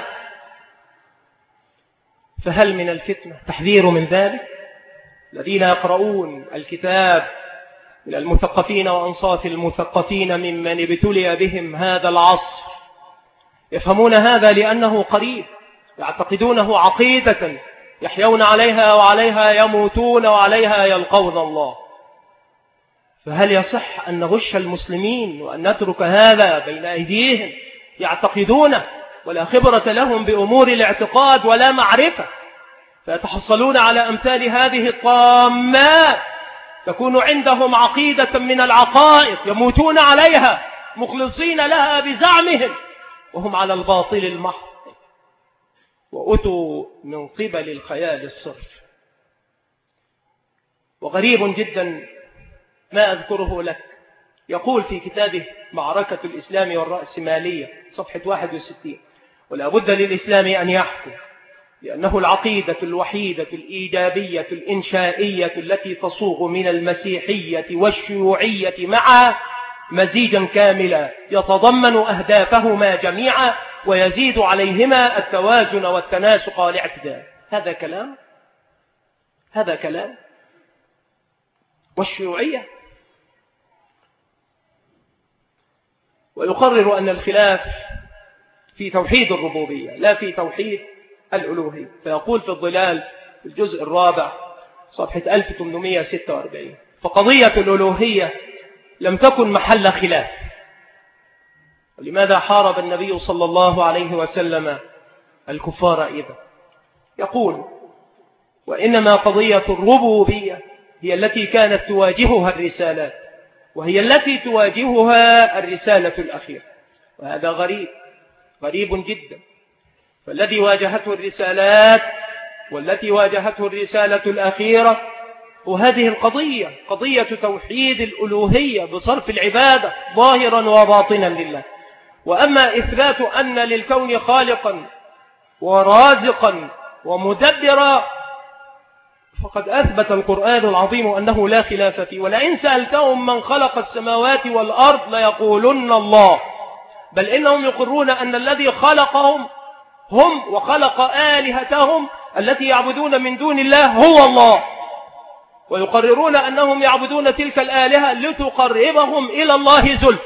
فهل من الفتنة تحذير من ذلك؟ الذين يقرؤون الكتاب من المثقفين وأنصاف المثقفين ممن ابتلي بهم هذا العصر يفهمون هذا لأنه قريب، يعتقدونه عقيدة يحيون عليها وعليها يموتون وعليها يلقون الله. فهل يصح أن نغش المسلمين وأن نترك هذا بين أيديهم يعتقدونه ولا خبرة لهم بأمور الاعتقاد ولا معرفة، فيتحصلون على أمثال هذه الطامات تكون عندهم عقيدة من العقائد يموتون عليها مخلصين لها بزعمهم وهم على الباطل المحض، وأتوا من قبل الخيال الصرف. وغريب جدا ما أذكره لك، يقول في كتابه معركة الإسلام والرأسمالية صفحة 61: ولا بد للإسلام أن يحكم لأنه العقيدة الوحيدة الإيجابية الإنشائية التي تصوغ من المسيحية والشيوعية معا مزيجا كاملا يتضمن أهدافهما جميعا ويزيد عليهما التوازن والتناسق والاعتدال. هذا كلام والشيوعية. ويقرر أن الخلاف في توحيد الربوبية لا في توحيد الألوهية، فيقول في الظلال في الجزء الرابع صفحة 1846: فقضية الألوهية لم تكن محل خلاف. ولماذا حارب النبي صلى الله عليه وسلم الكفار إذا؟ يقول: وإنما قضية الربوبية هي التي كانت تواجهها الرسالات، وهي التي تواجهها الرسالة الأخيرة. وهذا غريب جدا. فالذي واجهته الرسالات والتي واجهته الرسالة الأخيرة وهذه القضية قضية توحيد الألوهية بصرف العبادة ظاهرا وباطنا لله. وأما إثبات أن للكون خالقا ورازقا ومدبرا فقد أثبت القرآن العظيم أنه لا خلاف فيه. ولئن سألتهم من خلق السماوات والأرض ليقولن الله، بل إنهم يقرون أن الذي خلقهم هم وخلق آلهتهم التي يعبدون من دون الله هو الله، ويقررون أنهم يعبدون تلك الآلهة لتقربهم إلى الله زلفى.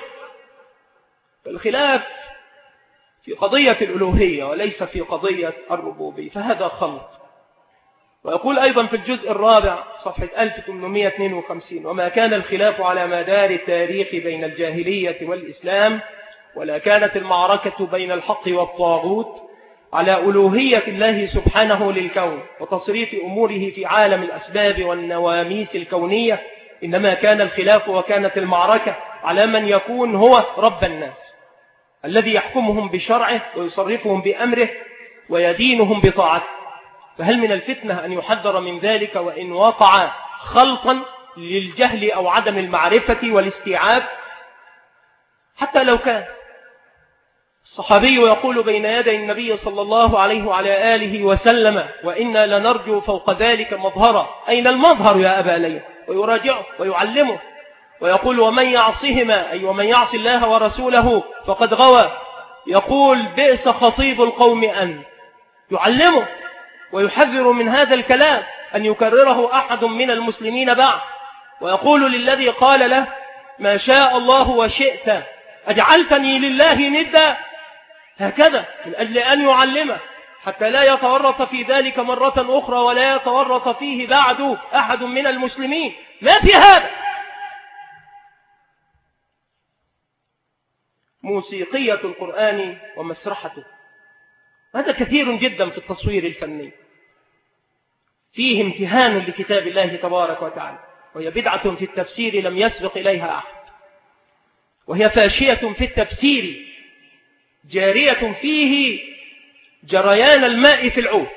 الخلاف في قضية الألوهية وليس في قضية الربوبية، فهذا خلط. ويقول أيضا في الجزء الرابع صفحة 1852: وما كان الخلاف على مدار التاريخ بين الجاهلية والإسلام، ولا كانت المعركة بين الحق والطاغوت على ألوهية الله سبحانه للكون وتصريف أموره في عالم الأسباب والنواميس الكونية، إنما كان الخلاف وكانت المعركة على من يكون هو رب الناس الذي يحكمهم بشرعه ويصرفهم بأمره ويدينهم بطاعته. فهل من الفتنة أن يحذر من ذلك وإن وقع خلطا للجهل أو عدم المعرفة والاستيعاب؟ حتى لو كان الصحابي يقول بين يدي النبي صلى الله عليه وعلى آله وسلم: وإنا لنرجو فوق ذلك مظهرا. أين المظهر يا أبا ليلى؟ ويراجعه ويعلمه ويقول: ومن يعصهما، أي ومن يعص الله ورسوله فقد غوى. يقول: بئس خطيب القوم أن يعلمه ويحذر من هذا الكلام أن يكرره أحد من المسلمين بعد. ويقول للذي قال له: ما شاء الله وشئت أجعلتني لله ندا، هكذا من أجل أن يعلمه حتى لا يتورط في ذلك مرة أخرى ولا يتورط فيه بعد أحد من المسلمين. ما في هذا. موسيقية القرآن ومسرحته، هذا كثير جدا في التصوير الفني، فيه امتهان لكتاب الله تبارك وتعالى، وهي بدعة في التفسير لم يسبق إليها أحد، وهي فاشية في التفسير جارية فيه جريان الماء في العود،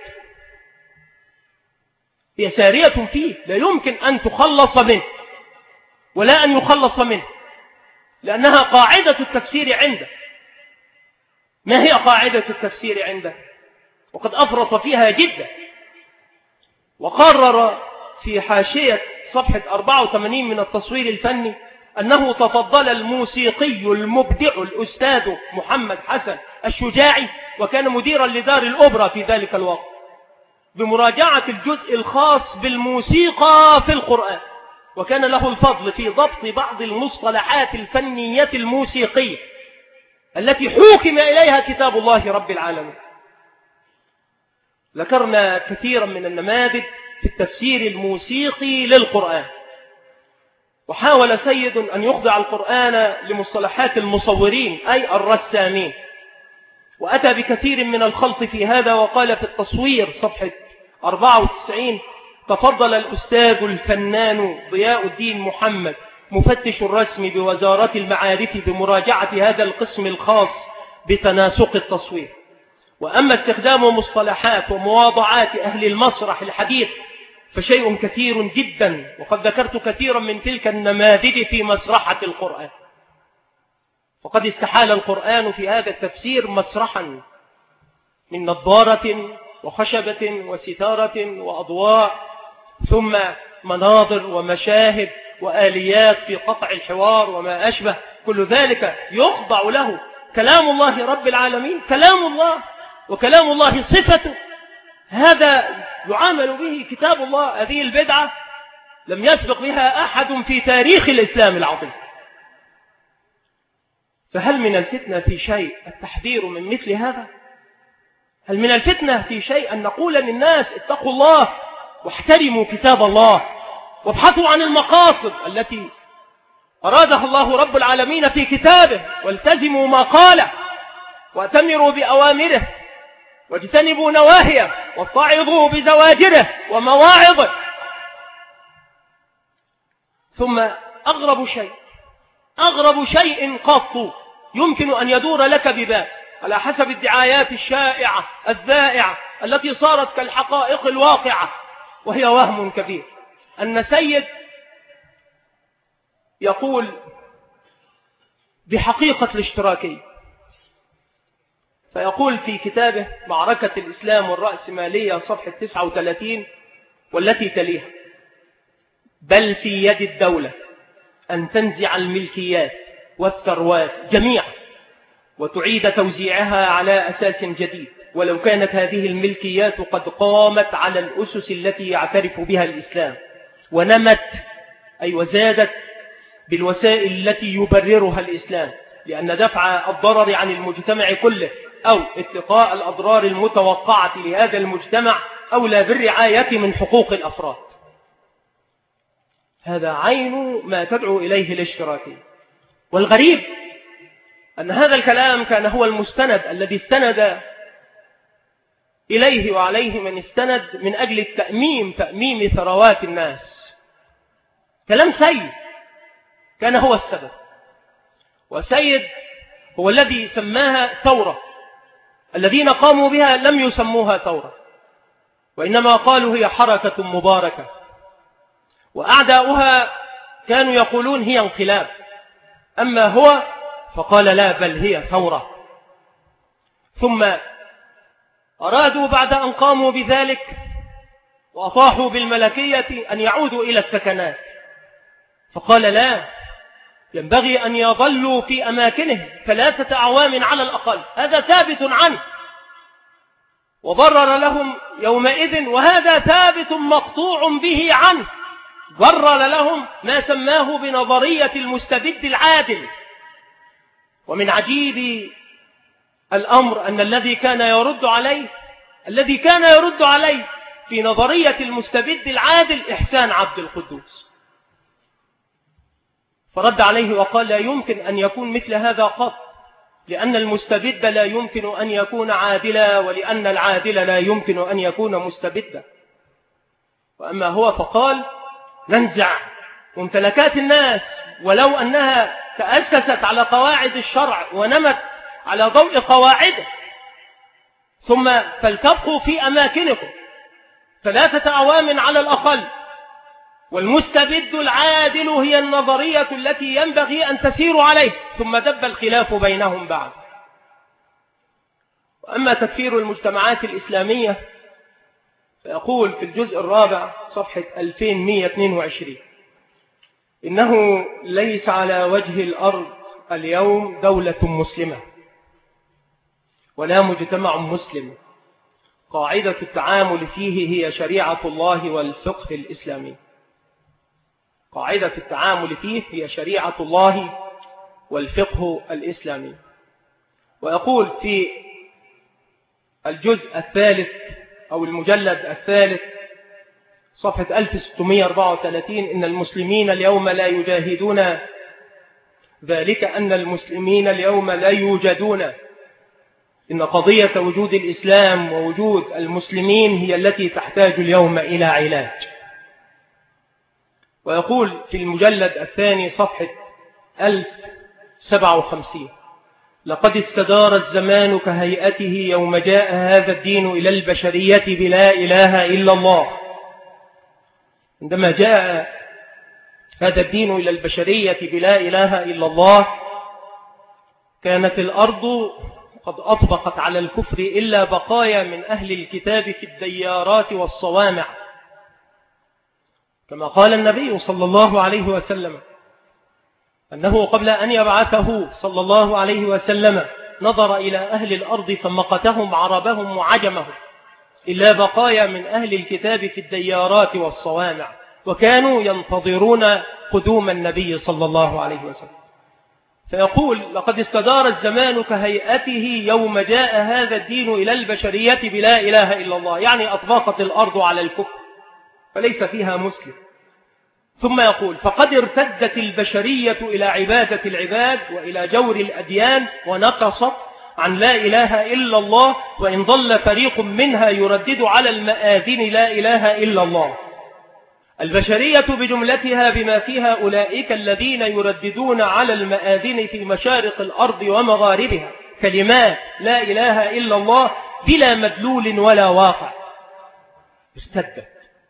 هي سارية فيه لا يمكن أن تخلص منه ولا أن يخلص منه، لأنها قاعدة التفسير عنده. ما هي قاعدة التفسير عنده؟ وقد أفرط فيها جدا. وقرر في حاشية صفحة 84 من التصوير الفني أنه تفضل الموسيقي المبدع الأستاذ محمد حسن الشجاعي، وكان مديرا لدار الأوبرا في ذلك الوقت، بمراجعة الجزء الخاص بالموسيقى في القرآن، وكان له الفضل في ضبط بعض المصطلحات الفنية الموسيقية التي حكم إليها كتاب الله رب العالمين. ذكرنا كثيرا من النماذج في التفسير الموسيقي للقرآن، وحاول سيد أن يخضع القرآن لمصطلحات المصورين أي الرسامين، وأتى بكثير من الخلط في هذا. وقال في التصوير صفحة 94: تفضل الأستاذ الفنان ضياء الدين محمد مفتش الرسم بوزارة المعارف بمراجعة هذا القسم الخاص بتناسق التصوير. وأما استخدام مصطلحات ومواضعات أهل المسرح الحديث فشيء كثير جدا، وقد ذكرت كثيرا من تلك النماذج في مسرحة القرآن. فقد استحال القرآن في هذا التفسير مسرحا من نظارة وخشبة وستارة وأضواء، ثم مناظر ومشاهد وآليات في قطع الحوار وما أشبه، كل ذلك يخضع له. كلام الله رب العالمين كلام الله، وكلام الله صفته، هذا يعامل به كتاب الله. هذه البدعة لم يسبق بها أحد في تاريخ الإسلام العظيم. فهل من الفتنة في شيء التحذير من مثل هذا؟ هل من الفتنة في شيء أن نقول للناس اتقوا الله واحترموا كتاب الله وابحثوا عن المقاصد التي أرادها الله رب العالمين في كتابه، والتزموا ما قاله وأتمروا بأوامره واجتنبوا نواهيه واتعظوا بزواجره ومواعظه. ثم أغرب شيء قط يمكن أن يدور لك ببال على حسب الدعايات الشائعة الذائعة التي صارت كالحقائق الواقعة، وهي وهم كبير، أن سيد يقول بحقيقة الاشتراكية، فيقول في كتابه معركة الإسلام والرأسمالية صفحة 39 والتي تليها: بل في يد الدولة أن تنزع الملكيات والثروات جميعا وتعيد توزيعها على أساس جديد، ولو كانت هذه الملكيات قد قامت على الأسس التي يعترف بها الإسلام ونمت أي وزادت بالوسائل التي يبررها الإسلام، لأن دفع الضرر عن المجتمع كله أو اتقاء الأضرار المتوقعة لهذا المجتمع أولى بالرعاية من حقوق الأفراد. هذا عين ما تدعو إليه الاشتراكية. والغريب أن هذا الكلام كان هو المستند الذي استند إليه وعليه من استند من أجل تأميم ثروات الناس. كلام سيد كان هو السبب، وسيد هو الذي سماها ثورة. الذين قاموا بها لم يسموها ثورة، وإنما قالوا هي حركة مباركة، وأعداؤها كانوا يقولون هي انقلاب، أما هو فقال لا، بل هي ثورة. ثم أرادوا بعد أن قاموا بذلك وأطاحوا بالملكية أن يعودوا إلى السكنات، فقال لا، ينبغي أن يظلوا في أماكنهم 3 أعوام على الأقل، هذا ثابت عنه، وبرر لهم يومئذ، وهذا ثابت مقطوع به عنه، برر لهم ما سماه بنظرية المستبد العادل. ومن عجيب الأمر أن الذي كان يرد عليه في نظرية المستبد العادل إحسان عبد القدوس، فرد عليه وقال لا يمكن أن يكون مثل هذا قط، لأن المستبد لا يمكن أن يكون عادلا، ولأن العادل لا يمكن أن يكون مستبدا. وأما هو فقال ننزع ممتلكات الناس ولو أنها تأسست على قواعد الشرع ونمت على ضوء قواعده، ثم فلتبقوا في أماكنكم 3 أعوام على الأقل. والمستبد العادل هي النظرية التي ينبغي أن تسير عليه، ثم دب الخلاف بينهم بعد. وأما تكفير المجتمعات الإسلامية فيقول في الجزء 4 صفحة 2122: إنه ليس على وجه الأرض اليوم دولة مسلمة ولا مجتمع مسلم قاعدة التعامل فيه هي شريعة الله والفقه الإسلامي. قاعدة التعامل فيه هي شريعة الله والفقه الإسلامي. ويقول في الجزء 3 أو المجلد 3 صفحة 1634: إن المسلمين اليوم لا يجاهدون، ذلك أن المسلمين اليوم لا يوجدون، إن قضية وجود الإسلام ووجود المسلمين هي التي تحتاج اليوم إلى علاج. ويقول في المجلد 2 صفحة 1057: لقد استدار الزمان كهيئته يوم جاء هذا الدين إلى البشرية بلا إله إلا الله. عندما جاء هذا الدين إلى البشرية بلا إله إلا الله كانت الأرض قد أطبقت على الكفر إلا بقايا من أهل الكتاب في الديارات والصوامع، كما قال النبي صلى الله عليه وسلم أنه قبل أن يبعثه صلى الله عليه وسلم نظر إلى أهل الأرض فمقتهم عربهم وعجمهم إلا بقايا من أهل الكتاب في الديارات والصوامع، وكانوا ينتظرون قدوم النبي صلى الله عليه وسلم. فيقول لقد استدار الزمان كهيئته يوم جاء هذا الدين إلى البشرية بلا إله إلا الله، يعني أطبقت الأرض على الكفر فليس فيها مسلم. ثم يقول فقد ارتدت البشرية إلى عبادة العباد وإلى جور الأديان ونقصت عن لا إله إلا الله، وإن ظل فريق منها يردد على المآذن لا إله إلا الله. البشرية بجملتها بما فيها أولئك الذين يرددون على المآذن في مشارق الأرض ومغاربها كلمات لا إله إلا الله بلا مدلول ولا واقع، ارتدت.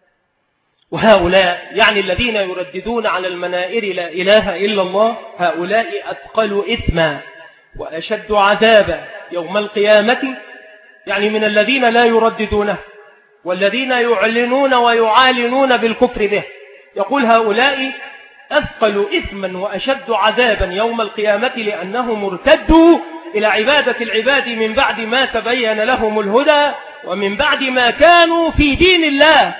وهؤلاء يعني الذين يرددون على المنائر لا إله إلا الله هؤلاء أثقل إثما وأشد عذابا يوم القيامة، يعني من الذين لا يرددونه والذين يعلنون ويعالنون بالكفر به. يقول هؤلاء أثقل إثما وأشد عذابا يوم القيامة لأنهم ارتدوا إلى عبادة العباد من بعد ما تبين لهم الهدى ومن بعد ما كانوا في دين الله،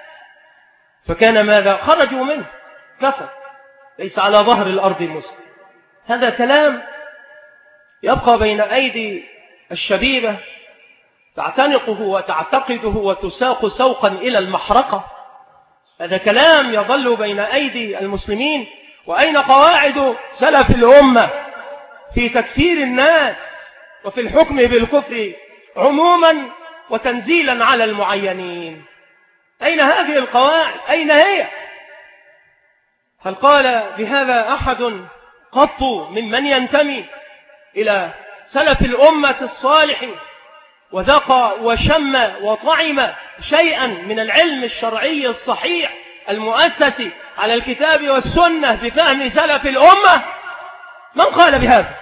فكان ماذا؟ خرجوا منه، كفر، ليس على ظهر الأرض المسلم. هذا كلام يبقى بين أيدي الشبيبة تعتنقه وتعتقده وتساق سوقا إلى المحرقة. هذا كلام يظل بين أيدي المسلمين. وأين قواعد سلف الأمة في تكفير الناس وفي الحكم بالكفر عموما وتنزيلا على المعينين؟ أين هذه القواعد؟ أين هي؟ هل قال بهذا أحد قط ممن ينتمي إلى سلف الأمة الصالح وذاق وشم وطعم شيئا من العلم الشرعي الصحيح المؤسس على الكتاب والسنة بفهم سلف الأمة؟ من قال بهذا؟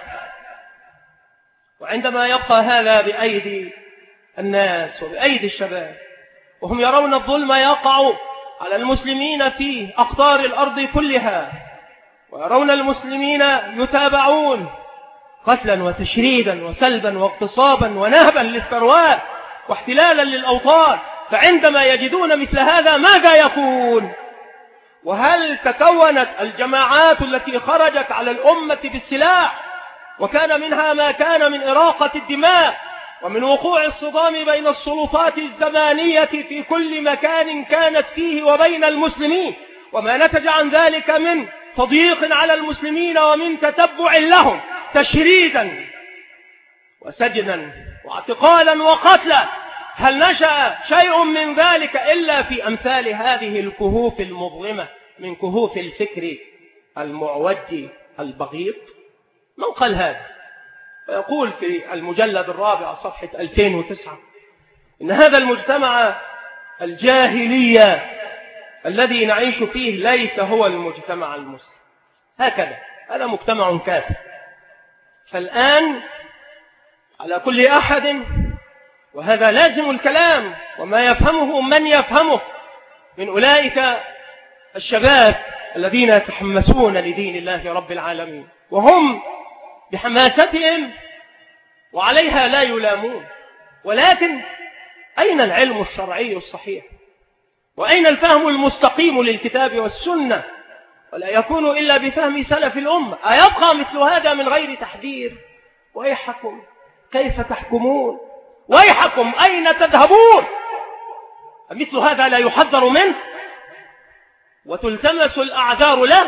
وعندما يبقى هذا بأيدي الناس وبأيدي الشباب وهم يرون الظلم يقع على المسلمين في أقطار الأرض كلها، ويرون المسلمين يتابعون قتلا وتشريدا وسلبا واغتصابا ونهبا للثروات واحتلالا للأوطان، فعندما يجدون مثل هذا ماذا يكون؟ وهل تكونت الجماعات التي خرجت على الأمة بالسلاح وكان منها ما كان من إراقة الدماء ومن وقوع الصدام بين السلطات الزمانية في كل مكان كانت فيه وبين المسلمين، وما نتج عن ذلك من تضييق على المسلمين ومن تتبع لهم تشريدا وسجنا واعتقالا وقتلا؟ هل نشأ شيء من ذلك إلا في أمثال هذه الكهوف المظلمة من كهوف الفكر المعوج البغيض؟ من قال هذا؟ ويقول في المجلد الرابع صفحة 2009 إن هذا المجتمع الجاهلية الذي نعيش فيه ليس هو المجتمع المسلم. هكذا، هذا مجتمع كافر. فالآن على كل أحد، وهذا لازم الكلام وما يفهمه من يفهمه من أولئك الشباب الذين يتحمسون لدين الله رب العالمين وهم بحماستهم وعليها لا يلامون، ولكن أين العلم الشرعي الصحيح؟ وأين الفهم المستقيم للكتاب والسنة؟ ولا يكون إلا بفهم سلف الأمة. أيبقى مثل هذا من غير تحذير؟ ويحكم كيف تحكمون؟ ويحكم أين تذهبون؟ مثل هذا لا يحذر منه وتلتمس الأعذار له؟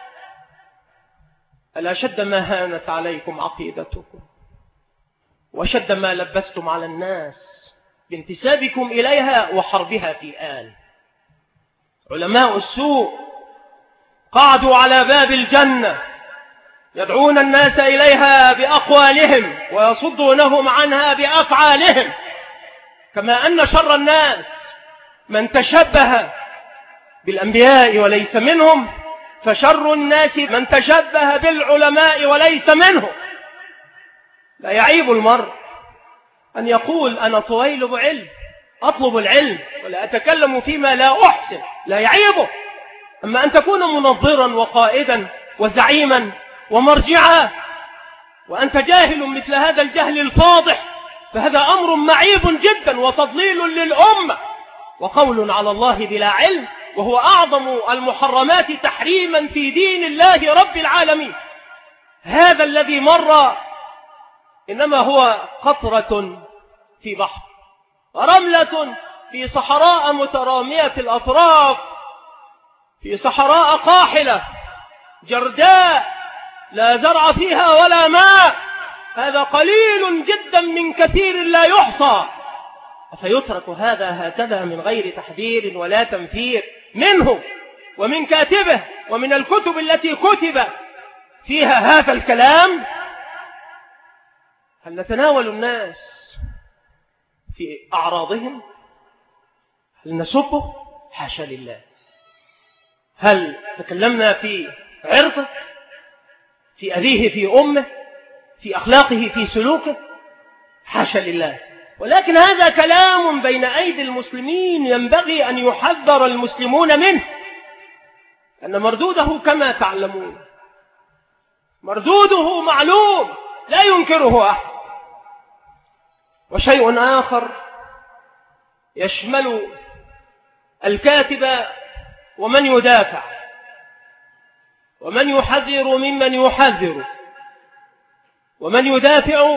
ألا شد ما هانت عليكم عقيدتكم وشد ما لبستم على الناس بانتسابكم إليها وحربها في آن. علماء السوء قعدوا على باب الجنة يدعون الناس إليها بأقوالهم ويصدونهم عنها بأفعالهم، كما أن شر الناس من تشبه بالأنبياء وليس منهم، فشر الناس من تشبه بالعلماء وليس منهم. لا يعيب المرء أن يقول أنا طويل علم، أطلب العلم ولا أتكلم فيما لا أحسن لا يعيبه. أما أن تكون منظرا وقائدا وزعيما ومرجعا وأنت جاهل مثل هذا الجهل الفاضح، فهذا أمر معيب جدا وتضليل للأمة وقول على الله بلا علم، وهو أعظم المحرمات تحريما في دين الله رب العالمين. هذا الذي مر إنما هو قطرة في بحر، رملة في صحراء مترامية الأطراف، في صحراء قاحلة جرداء لا زرع فيها ولا ماء. هذا قليل جدا من كثير لا يحصى، فيترك هذا هكذا من غير تحذير ولا تنفير منه ومن كاتبه ومن الكتب التي كتب فيها هذا الكلام. هل نتناول الناس في أعراضهم؟ هل نسبه؟ حاشا لله. هل تكلمنا في عرضه، في أبيه، في أمه، في أخلاقه، في سلوكه؟ حاشا لله. ولكن هذا كلام بين أيدي المسلمين ينبغي أن يحذر المسلمون منه، أن مردوده كما تعلمون مردوده معلوم لا ينكره أحد. وشيء آخر يشمل الكاتب ومن يدافع ومن يحذر ممن يحذر ومن يدافع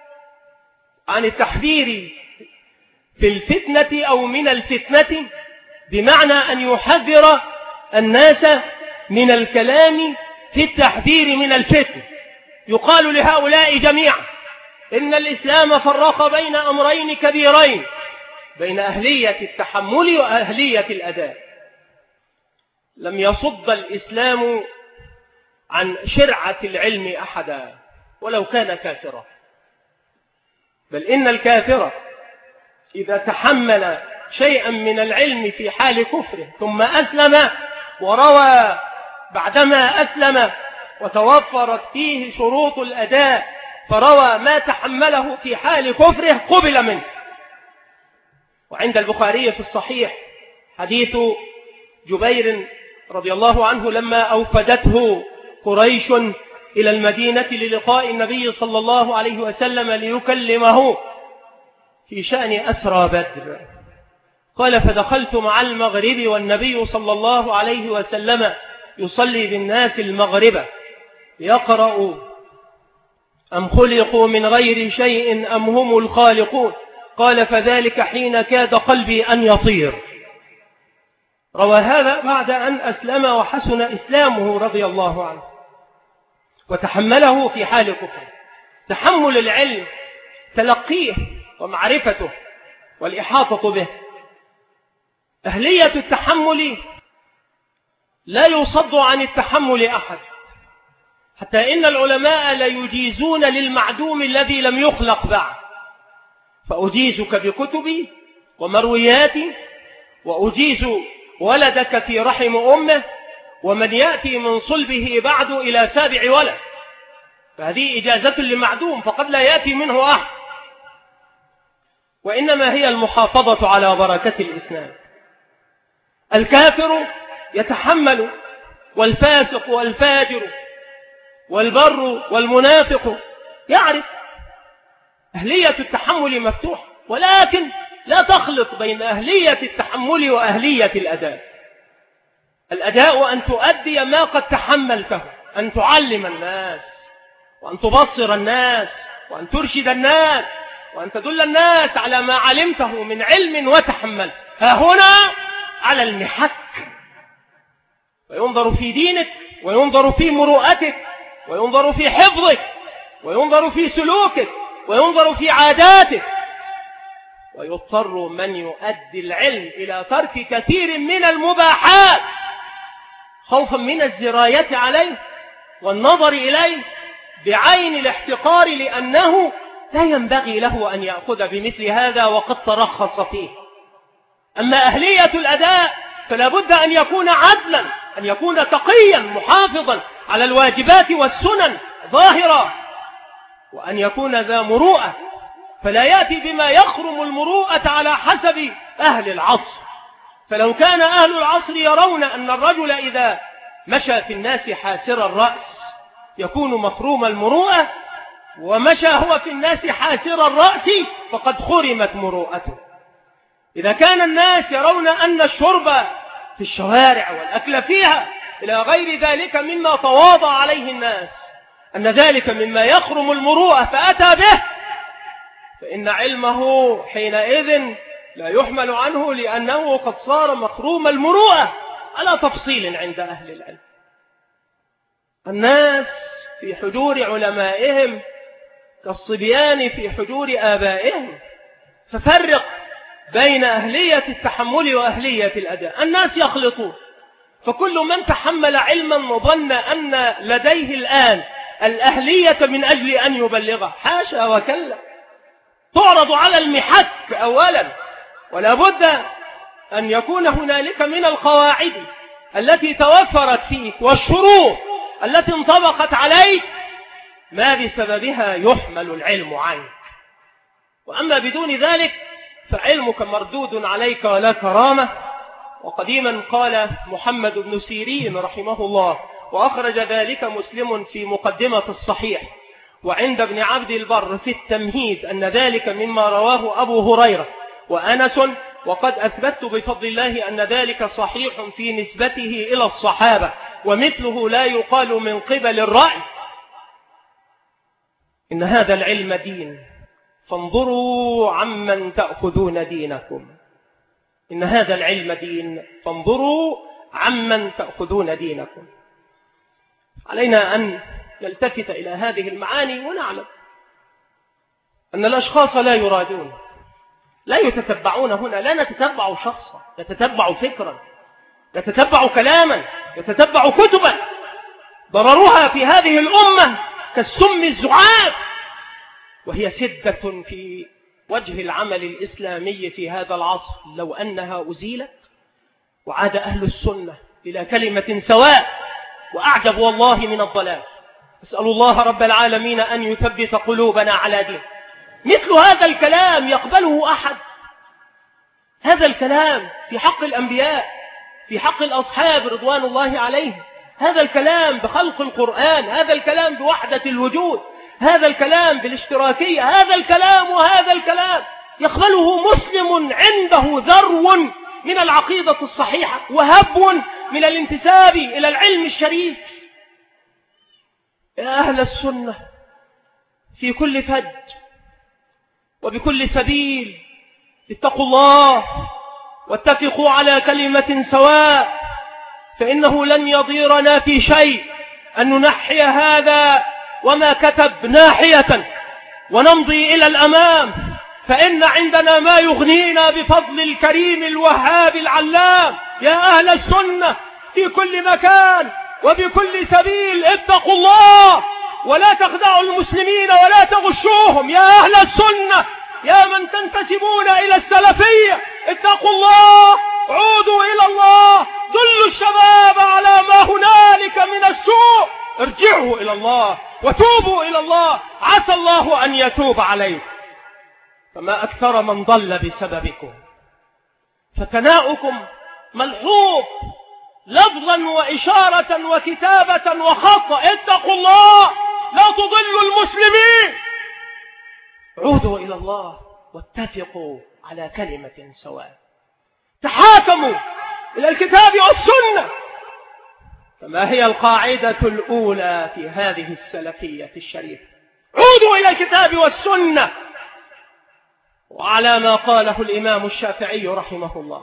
عن التحذير في الفتنة أو من الفتنة، بمعنى أن يحذر الناس من الكلام في التحذير من الفتنة. يقال لهؤلاء جميعا إن الإسلام فرق بين أمرين كبيرين، بين أهلية التحمل وأهلية الأداء. لم يصد الإسلام عن شرعة العلم أحدا ولو كان كافرا، بل إن الكافر إذا تحمل شيئا من العلم في حال كفره ثم أسلم وروى بعدما أسلم وتوفرت فيه شروط الأداء فروى ما تحمله في حال كفره قبل منه. وعند البخاري في الصحيح حديث جبير رضي الله عنه لما أوفدته قريش إلى المدينة للقاء النبي صلى الله عليه وسلم ليكلمه في شأن أسرى بدر، قال فدخلت مع المغرب والنبي صلى الله عليه وسلم يصلي بالناس المغرب يقرأ أم خلقوا من غير شيء أم هم الخالقون، قال فذلك حين كاد قلبي أن يطير. روى هذا بعد أن أسلم وحسن إسلامه رضي الله عنه وتحمله في حال كفر. تحمل العلم تلقيه ومعرفته والإحاطة به. أهلية التحمل لا يصد عن التحمل أحد، حتى إن العلماء لا يجيزون للمعدوم الذي لم يخلق بعد، فأجيزك بكتبي ومروياتي وأجيز ولدك في رحم أمه ومن يأتي من صلبه بعد إلى 7 ولد، فهذه إجازة لمعدوم فقد لا يأتي منه أحد. وإنما هي المحافظة على بركة الإسلام. الكافر يتحمل والفاسق والفاجر والبر والمنافق يعرف. أهلية التحمل مفتوح، ولكن لا تخلط بين أهلية التحمل وأهلية الأداء. الأداء أن تؤدي ما قد تحملته، أن تعلم الناس وأن تبصر الناس وأن ترشد الناس وأن تدل الناس على ما علمته من علم وتحمل. ها هنا على المحك، وينظر في دينك وينظر في مروءتك وينظر في حفظك وينظر في سلوكك وينظر في عاداتك، ويضطر من يؤدي العلم إلى ترك كثير من المباحات خوفا من الزراية عليه والنظر إليه بعين الاحتقار، لأنه لا ينبغي له أن يأخذ بمثل هذا وقد ترخص فيه. أما أهلية الأداء فلا بد أن يكون عدلا، أن يكون تقيا محافظا على الواجبات والسنن ظاهرة، وأن يكون ذا مروءة فلا يأتي بما يخرم المروءة على حسب أهل العصر. فلو كان أهل العصر يرون أن الرجل إذا مشى في الناس حاسر الرأس يكون مخروم المروءة، ومشى هو في الناس حاسر الرأس فقد خرمت مروءته. إذا كان الناس يرون أن الشرب في الشوارع والأكل فيها إلى غير ذلك مما تواضع عليه الناس أن ذلك مما يخرم المروءة فأتى به، فإن علمه حينئذ لا يحمل عنه، لأنه قد صار مخروم المروءة على تفصيل عند أهل العلم. الناس في حجور علمائهم كالصبيان في حجور آبائهم، ففرق بين أهلية التحمل وأهلية الأداء. الناس يخلطون، فكل من تحمل علما وظن أن لديه الآن الأهلية من أجل أن يبلغه، حاشا وكلا، تعرض على المحك أولا، ولا بد أن يكون هنالك من القواعد التي توفرت فيك والشروط التي انطبقت عليك ما بسببها يحمل العلم عنك. وأما بدون ذلك فعلمك مردود عليك ولا كرامة. وقديما قال محمد بن سيرين رحمه الله، وأخرج ذلك مسلم في مقدمة الصحيح، وعند ابن عبد البر في التمهيد، أن ذلك مما رواه أبو هريرة وأنس، وقد أثبت بفضل الله أن ذلك صحيح في نسبته إلى الصحابة، ومثله لا يقال من قبل الرأي. إن هذا العلم دين، فانظروا عمن تأخذون دينكم. إن هذا العلم دين، فانظروا عمن تأخذون دينكم. علينا أن نلتفت إلى هذه المعاني ونعلم أن الأشخاص لا يرادون، لا يتتبعون هنا، لا نتتبع شخصا، نتتبع فكرا، نتتبع كلاما، نتتبع كتبا ضررها في هذه الأمة كالسم الزعاف، وهي سدة في وجه العمل الإسلامي في هذا العصر. لو أنها أزيلت وعاد أهل السنة إلى كلمة سواء، وأعجب والله من الضلال. أسأل الله رب العالمين أن يثبت قلوبنا على دين. مثل هذا الكلام يقبله أحد؟ هذا الكلام في حق الأنبياء، في حق الأصحاب رضوان الله عليهم، هذا الكلام بخلق القرآن، هذا الكلام بوحدة الوجود، هذا الكلام بالاشتراكية، هذا الكلام وهذا الكلام يقبله مسلم عنده ذرو من العقيدة الصحيحة وهبو من الانتساب إلى العلم الشريف. يا أهل السنة، في كل فج وبكل سبيل اتقوا الله واتفقوا على كلمة سواء، فإنه لن يضيرنا في شيء أن ننحي هذا وما كتب ناحية ونمضي إلى الأمام، فإن عندنا ما يغنينا بفضل الكريم الوهاب العلام. يا أهل السنة في كل مكان وبكل سبيل اتقوا الله ولا تخدعوا المسلمين ولا تغشوهم. يا أهل السنة، يا من تنتسبون إلى السلفية، اتقوا الله، عودوا إلى الله، دلوا الشباب على ما هنالك من السوء، ارجعوا إلى الله وتوبوا إلى الله، عسى الله أن يتوب عليكم. فما أكثر من ضل بسببكم، فتناؤكم ملحوظ لفظا وإشارة وكتابة وخطا. اتقوا الله، لا تضلوا المسلمين، عودوا إلى الله واتفقوا على كلمة سواء، تحاكموا إلى الكتاب والسنة. فما هي القاعدة الأولى في هذه السلفية الشريفة؟ عودوا إلى الكتاب والسنة، وعلى ما قاله الإمام الشافعي رحمه الله: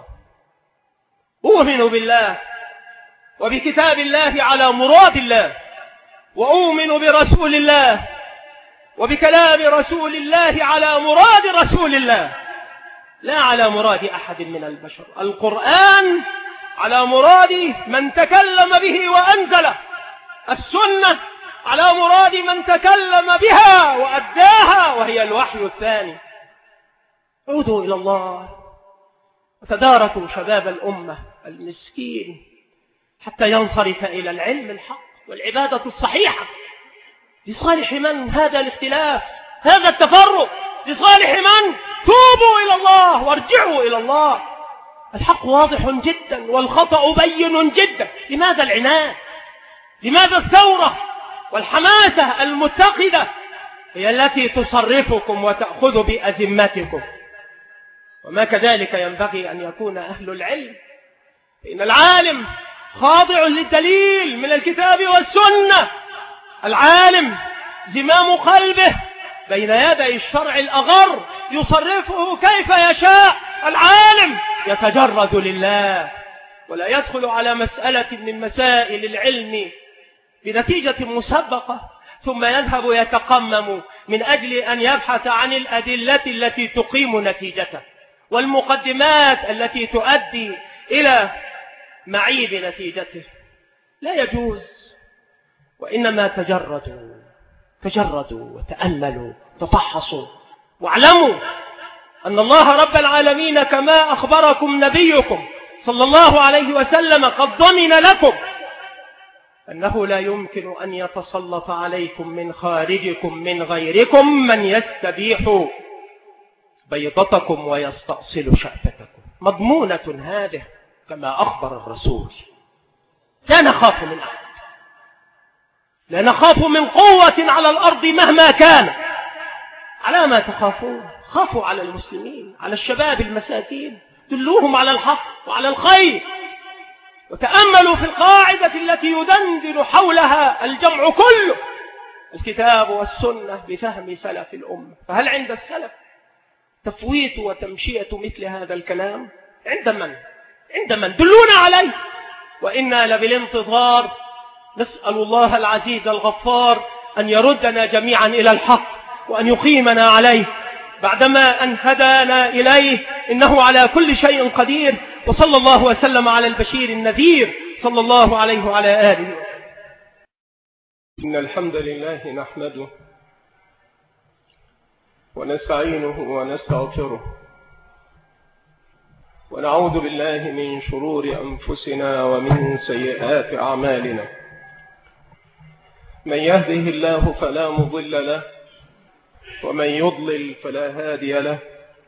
أؤمن بالله وبكتاب الله على مراد الله، وأؤمن برسول الله وبكلام رسول الله على مراد رسول الله، لا على مراد أحد من البشر. القرآن على مراد من تكلم به وأنزله، السنة على مراد من تكلم بها وأداها، وهي الوحي الثاني. عودوا إلى الله وتداركوا شباب الأمة المسكين حتى ينصرف إلى العلم الحق والعبادة الصحيحة. لصالح من هذا الاختلاف، هذا التفرق؟ لصالح من؟ توبوا إلى الله وارجعوا إلى الله. الحق واضح جدا والخطأ بين جدا. لماذا العناد؟ لماذا الثورة والحماسة المتقدة هي التي تصرفكم وتأخذ بأزمتكم؟ وما كذلك ينبغي أن يكون أهل العلم، إن العالم خاضع للدليل من الكتاب والسنة. العالم زمام قلبه بين يدي الشرع الأغر يصرفه كيف يشاء. العالم يتجرد لله ولا يدخل على مسألة من مسائل العلم بنتيجة مسبقة ثم يذهب يتقمم من أجل أن يبحث عن الأدلة التي تقيم نتيجته والمقدمات التي تؤدي إلى معيب نتيجته. لا يجوز. وإنما تجردوا وتأملوا تفحصوا واعلموا أن الله رب العالمين كما أخبركم نبيكم صلى الله عليه وسلم قد ضمن لكم أنه لا يمكن أن يتسلط عليكم من خارجكم من غيركم من يستبيح بيضتكم ويستأصل شأفتكم. مضمونة هذه كما أخبر الرسول. لا نخاف من أحد، لا نخاف من قوة على الأرض مهما كان. على ما تخافون؟ خافوا على المسلمين، على الشباب المساكين، دلوهم على الحق وعلى الخير. وتأملوا في القاعدة التي يدندن حولها الجمع كله، الكتاب والسنة بفهم سلف الأمة. فهل عند السلف تفويت وتمشية مثل هذا الكلام؟ عند من دلونا عليه. وإنا لبالانتظار نسأل الله العزيز الغفار أن يردنا جميعا إلى الحق وأن يقيمنا عليه بعدما أن هدانا إليه، إنه على كل شيء قدير. وصلى الله وسلم على البشير النذير صلى الله عليه وعلى آله وسلم. إن الحمد لله نحمده ونستعينه ونستغفره ونعوذ بالله من شرور أنفسنا ومن سيئات أعمالنا. من يهده الله فلا مضل له ومن يضلل فلا هادي له.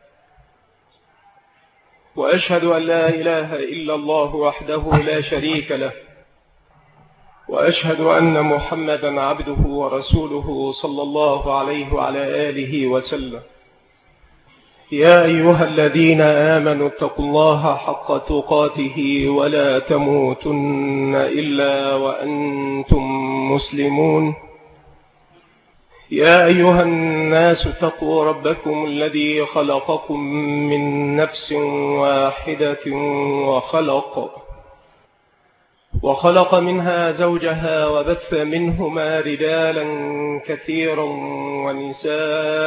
وأشهد أن لا إله إلا الله وحده لا شريك له، وأشهد أن محمدا عبده ورسوله صلى الله عليه وعلى آله وسلم. يا أيها الذين آمنوا اتقوا الله حق تقاته ولا تموتن إلا وأنتم مسلمون. يا أيها الناس اتقوا ربكم الذي خلقكم من نفس واحدة وخلق منها زوجها وبث منهما رجالا كثيرا ونساء.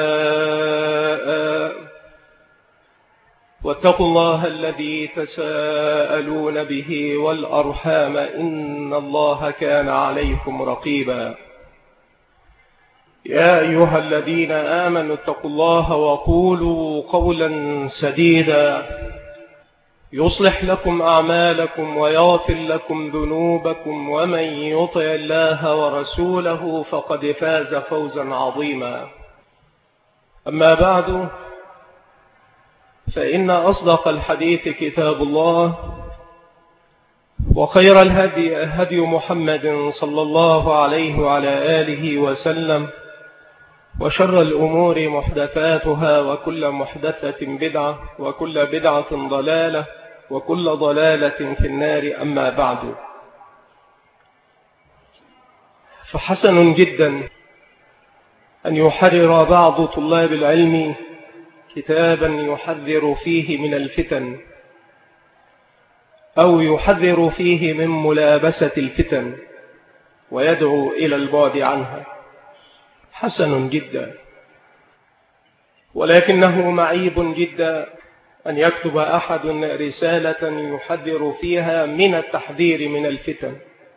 واتقوا الله الذي تساءلون به والأرحام إن الله كان عليكم رقيبا. يا أيها الذين آمنوا اتقوا الله وقولوا قولا سديدا يصلح لكم أعمالكم ويغفر لكم ذنوبكم، ومن يطع الله ورسوله فقد فاز فوزا عظيما. أما بعد، فإن أصدق الحديث كتاب الله، وخير الهدي هدي محمد صلى الله عليه وعلى آله وسلم، وشر الأمور محدثاتها، وكل محدثة بدعة، وكل بدعة ضلالة، وكل ضلالة في النار. أما بعد، فحسن جدا أن يحرر بعض طلاب العلم كتابا يحذر فيه من الفتن، أو يحذر فيه من ملابسة الفتن ويدعو إلى البعد عنها. حسن جدا، ولكنه معيب جدا أن يكتب أحد رسالة يحذر فيها من التحذير من الفتن.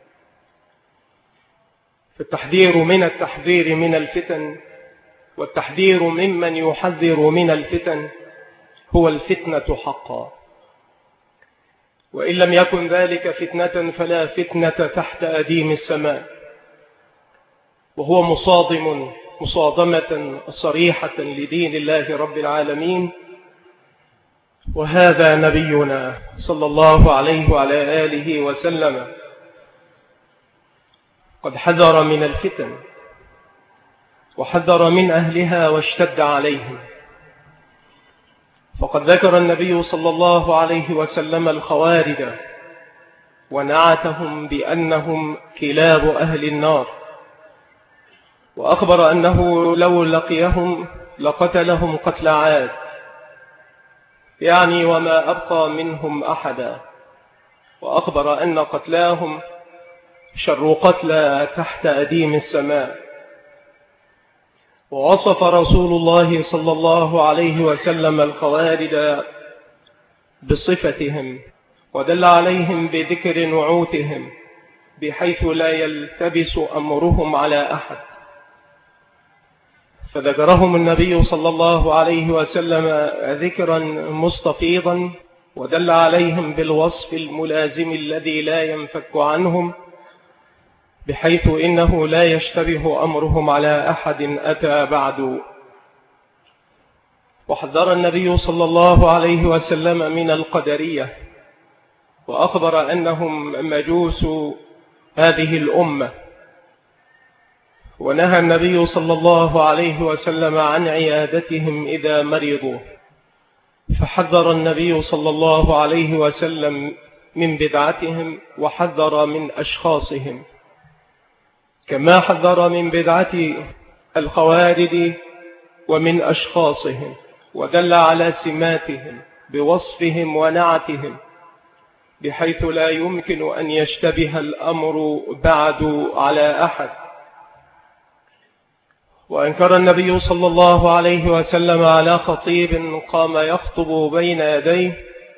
فالتحذير من التحذير من الفتن، والتحذير ممن يحذر من الفتن، هو الفتنة حقا. وإن لم يكن ذلك فتنة فلا فتنة تحت أديم السماء، وهو مصادم مصادمة صريحة لدين الله رب العالمين. وهذا نبينا صلى الله عليه وعلى آله وسلم قد حذر من الفتن وحذر من أهلها واشتد عليهم. فقد ذكر النبي صلى الله عليه وسلم الخوارج ونعتهم بأنهم كلاب أهل النار، وأخبر أنه لو لقيهم لقتلهم قتل عاد، يعني وما أبقى منهم أحدا. وأخبر أن قتلاهم شر قتلى تحت أديم السماء. ووصف رسول الله صلى الله عليه وسلم الخوارج بصفتهم، ودل عليهم بذكر نعوتهم بحيث لا يلتبس أمرهم على أحد. فذكرهم النبي صلى الله عليه وسلم ذكرا مستفيضا، ودل عليهم بالوصف الملازم الذي لا ينفك عنهم، بحيث إنه لا يشتبه أمرهم على أحد أتى بعد. وحذر النبي صلى الله عليه وسلم من القدرية، وأخبر أنهم مجوس هذه الأمة. ونهى النبي صلى الله عليه وسلم عن عيادتهم إذا مرضوا، فحذر النبي صلى الله عليه وسلم من بدعتهم وحذر من أشخاصهم، كما حذر من بدعة الخوارج ومن أشخاصهم، ودل على سماتهم بوصفهم ونعتهم، بحيث لا يمكن أن يشتبه الأمر بعد على أحد. وأنكر النبي صلى الله عليه وسلم على خطيب قام يخطب بين يديه،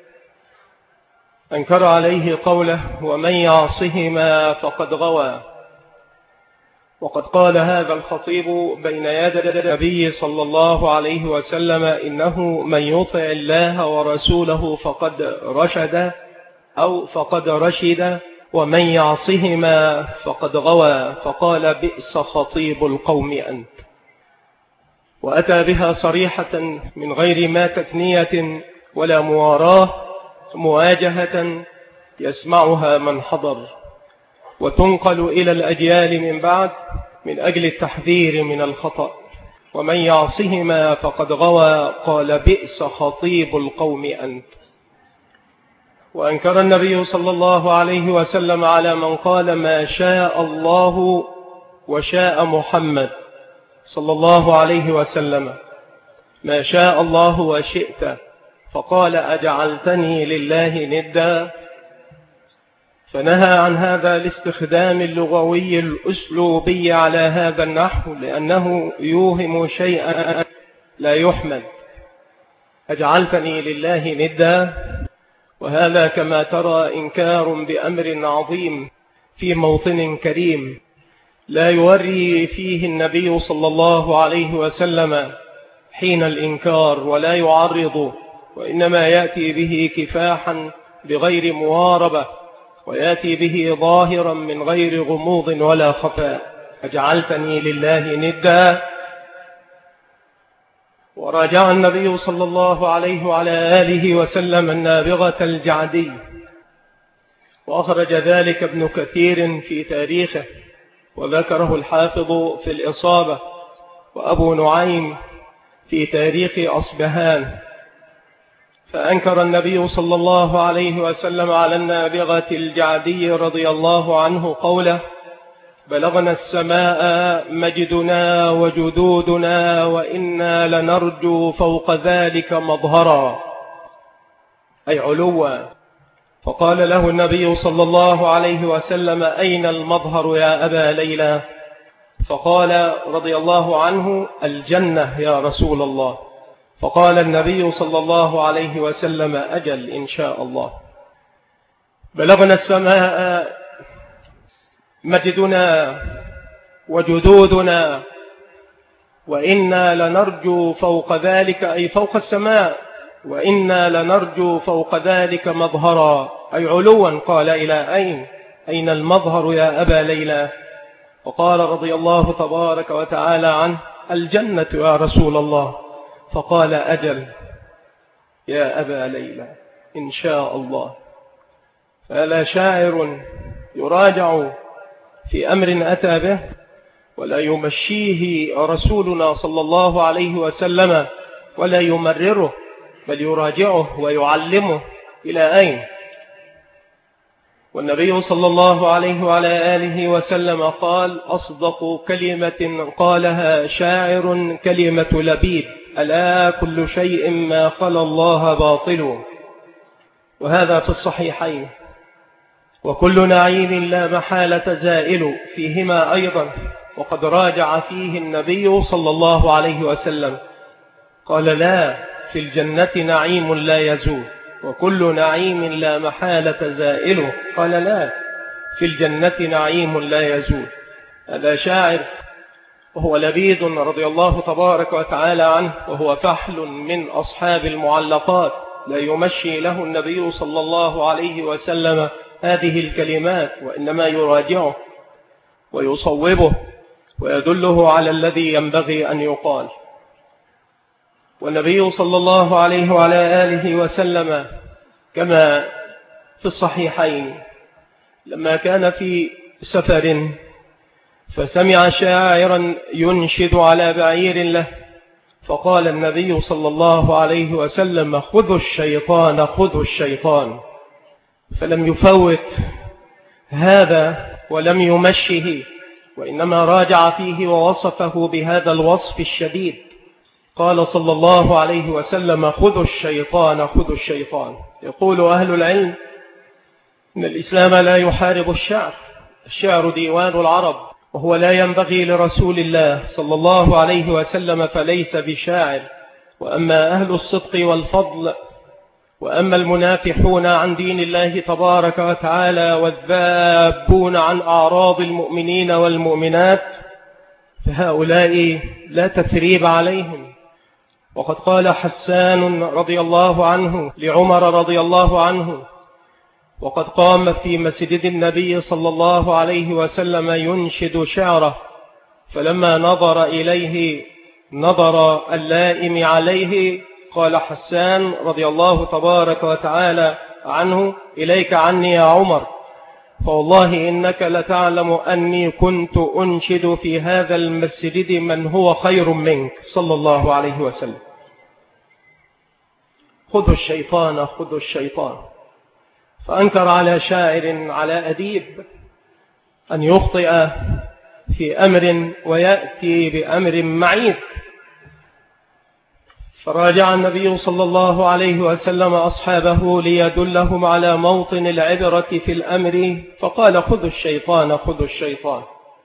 أنكر عليه قوله: ومن يعصهما فقد غوى. وقد قال هذا الخطيب بين يدي النبي صلى الله عليه وسلم: إنه من يطع الله ورسوله فقد رشد أو فقد رشد، ومن يعصهما فقد غوى. فقال: بئس خطيب القوم أنت. وأتى بها صريحة من غير ما تكنية ولا مواراه، مواجهة يسمعها من حضر، وتنقل إلى الأجيال من بعد من أجل التحذير من الخطأ. ومن يعصهما فقد غوى، قال: بئس خطيب القوم أنت. وأنكر النبي صلى الله عليه وسلم على من قال: ما شاء الله وشاء محمد صلى الله عليه وسلم، ما شاء الله وشئت، فقال: أجعلتني لله ندا. فنهى عن هذا الاستخدام اللغوي الأسلوبي على هذا النحو، لأنه يوهم شيئا لا يحمد. أجعلتني لله ندا، وهذا كما ترى إنكار بأمر عظيم في موطن كريم، لا يوري فيه النبي صلى الله عليه وسلم حين الإنكار ولا يعرض، وإنما يأتي به كفاحا بغير مواربة، ويأتي به ظاهرا من غير غموض ولا خفاء. أجعلتني لله ندا. وراجع النبي صلى الله عليه وعلى آله وسلم النابغة الجعدي، وأخرج ذلك ابن كثير في تاريخه، وذكره الحافظ في الإصابة، وأبو نعيم في تاريخ أصبهان. فأنكر النبي صلى الله عليه وسلم على النابغة الجعدي رضي الله عنه قوله: بلغنا السماء مجدنا وجدودنا، وإنا لنرجو فوق ذلك مظهرا، أي علوا. فقال له النبي صلى الله عليه وسلم: أين المظهر يا أبا ليلى؟ فقال رضي الله عنه: الجنة يا رسول الله. فقال النبي صلى الله عليه وسلم: أجل إن شاء الله. بلغنا السماء مجدنا وجدودنا، وإنا لنرجو فوق ذلك، أي فوق السماء، وإنا لنرجو فوق ذلك مظهرا، أي علوا. قال: إلى أين؟ أين المظهر يا أبا ليلى؟ وقال رضي الله تبارك وتعالى عنه: الجنة يا رسول الله. فقال: أجل يا أبا ليلى إن شاء الله. فلا شاعر يراجع في أمر أتى به ولا يمشيه رسولنا صلى الله عليه وسلم ولا يمرره، بل يراجعه ويعلمه إلى أين. والنبي صلى الله عليه وعلى آله وسلم قال: أصدق كلمة قالها شاعر كلمة لبيب: ألا كل شيء ما خلا الله باطل. وهذا في الصحيحين. وكل نعيم لا محالة زائل فيهما أيضا. وقد راجع فيه النبي صلى الله عليه وسلم قال: لا، في الجنة نعيم لا يزول، وكل نعيم لا محالة زائله. قال: لا، في الجنة نعيم لا يزول. هذا شاعر وهو لبيد رضي الله تبارك وتعالى عنه، وهو فحل من أصحاب المعلقات، لا يمشي له النبي صلى الله عليه وسلم هذه الكلمات، وإنما يراجعه ويصوبه ويدله على الذي ينبغي أن يقال. والنبي صلى الله عليه وعلى آله وسلم كما في الصحيحين لما كان في سفر فسمع شاعرا ينشد على بعير له، فقال النبي صلى الله عليه وسلم: خذوا الشيطان خذوا الشيطان. فلم يفوت هذا ولم يمشه، وإنما راجع فيه ووصفه بهذا الوصف الشديد. قال صلى الله عليه وسلم: خذوا الشيطان خذوا الشيطان. يقول أهل العلم إن الإسلام لا يحارب الشعر، الشعر ديوان العرب، وهو لا ينبغي لرسول الله صلى الله عليه وسلم، فليس بشاعر. وأما أهل الصدق والفضل، وأما المنافحون عن دين الله تبارك وتعالى والذابون عن أعراض المؤمنين والمؤمنات، فهؤلاء لا تثريب عليهم. وقد قال حسان رضي الله عنه لعمر رضي الله عنه، وقد قام في مسجد النبي صلى الله عليه وسلم ينشد شعره، فلما نظر إليه نظر اللائم عليه قال حسان رضي الله تبارك وتعالى عنه: إليك عني يا عمر، فوالله إنك لتعلم أني كنت أنشد في هذا المسجد من هو خير منك صلى الله عليه وسلم. خذوا الشيطان خذوا الشيطان. فأنكر على شاعر على أديب أن يخطئ في أمر ويأتي بأمر معيب. فراجع النبي صلى الله عليه وسلم أصحابه ليدلهم على موطن العبرة في الأمر، فقال: خذوا الشيطان خذوا الشيطان.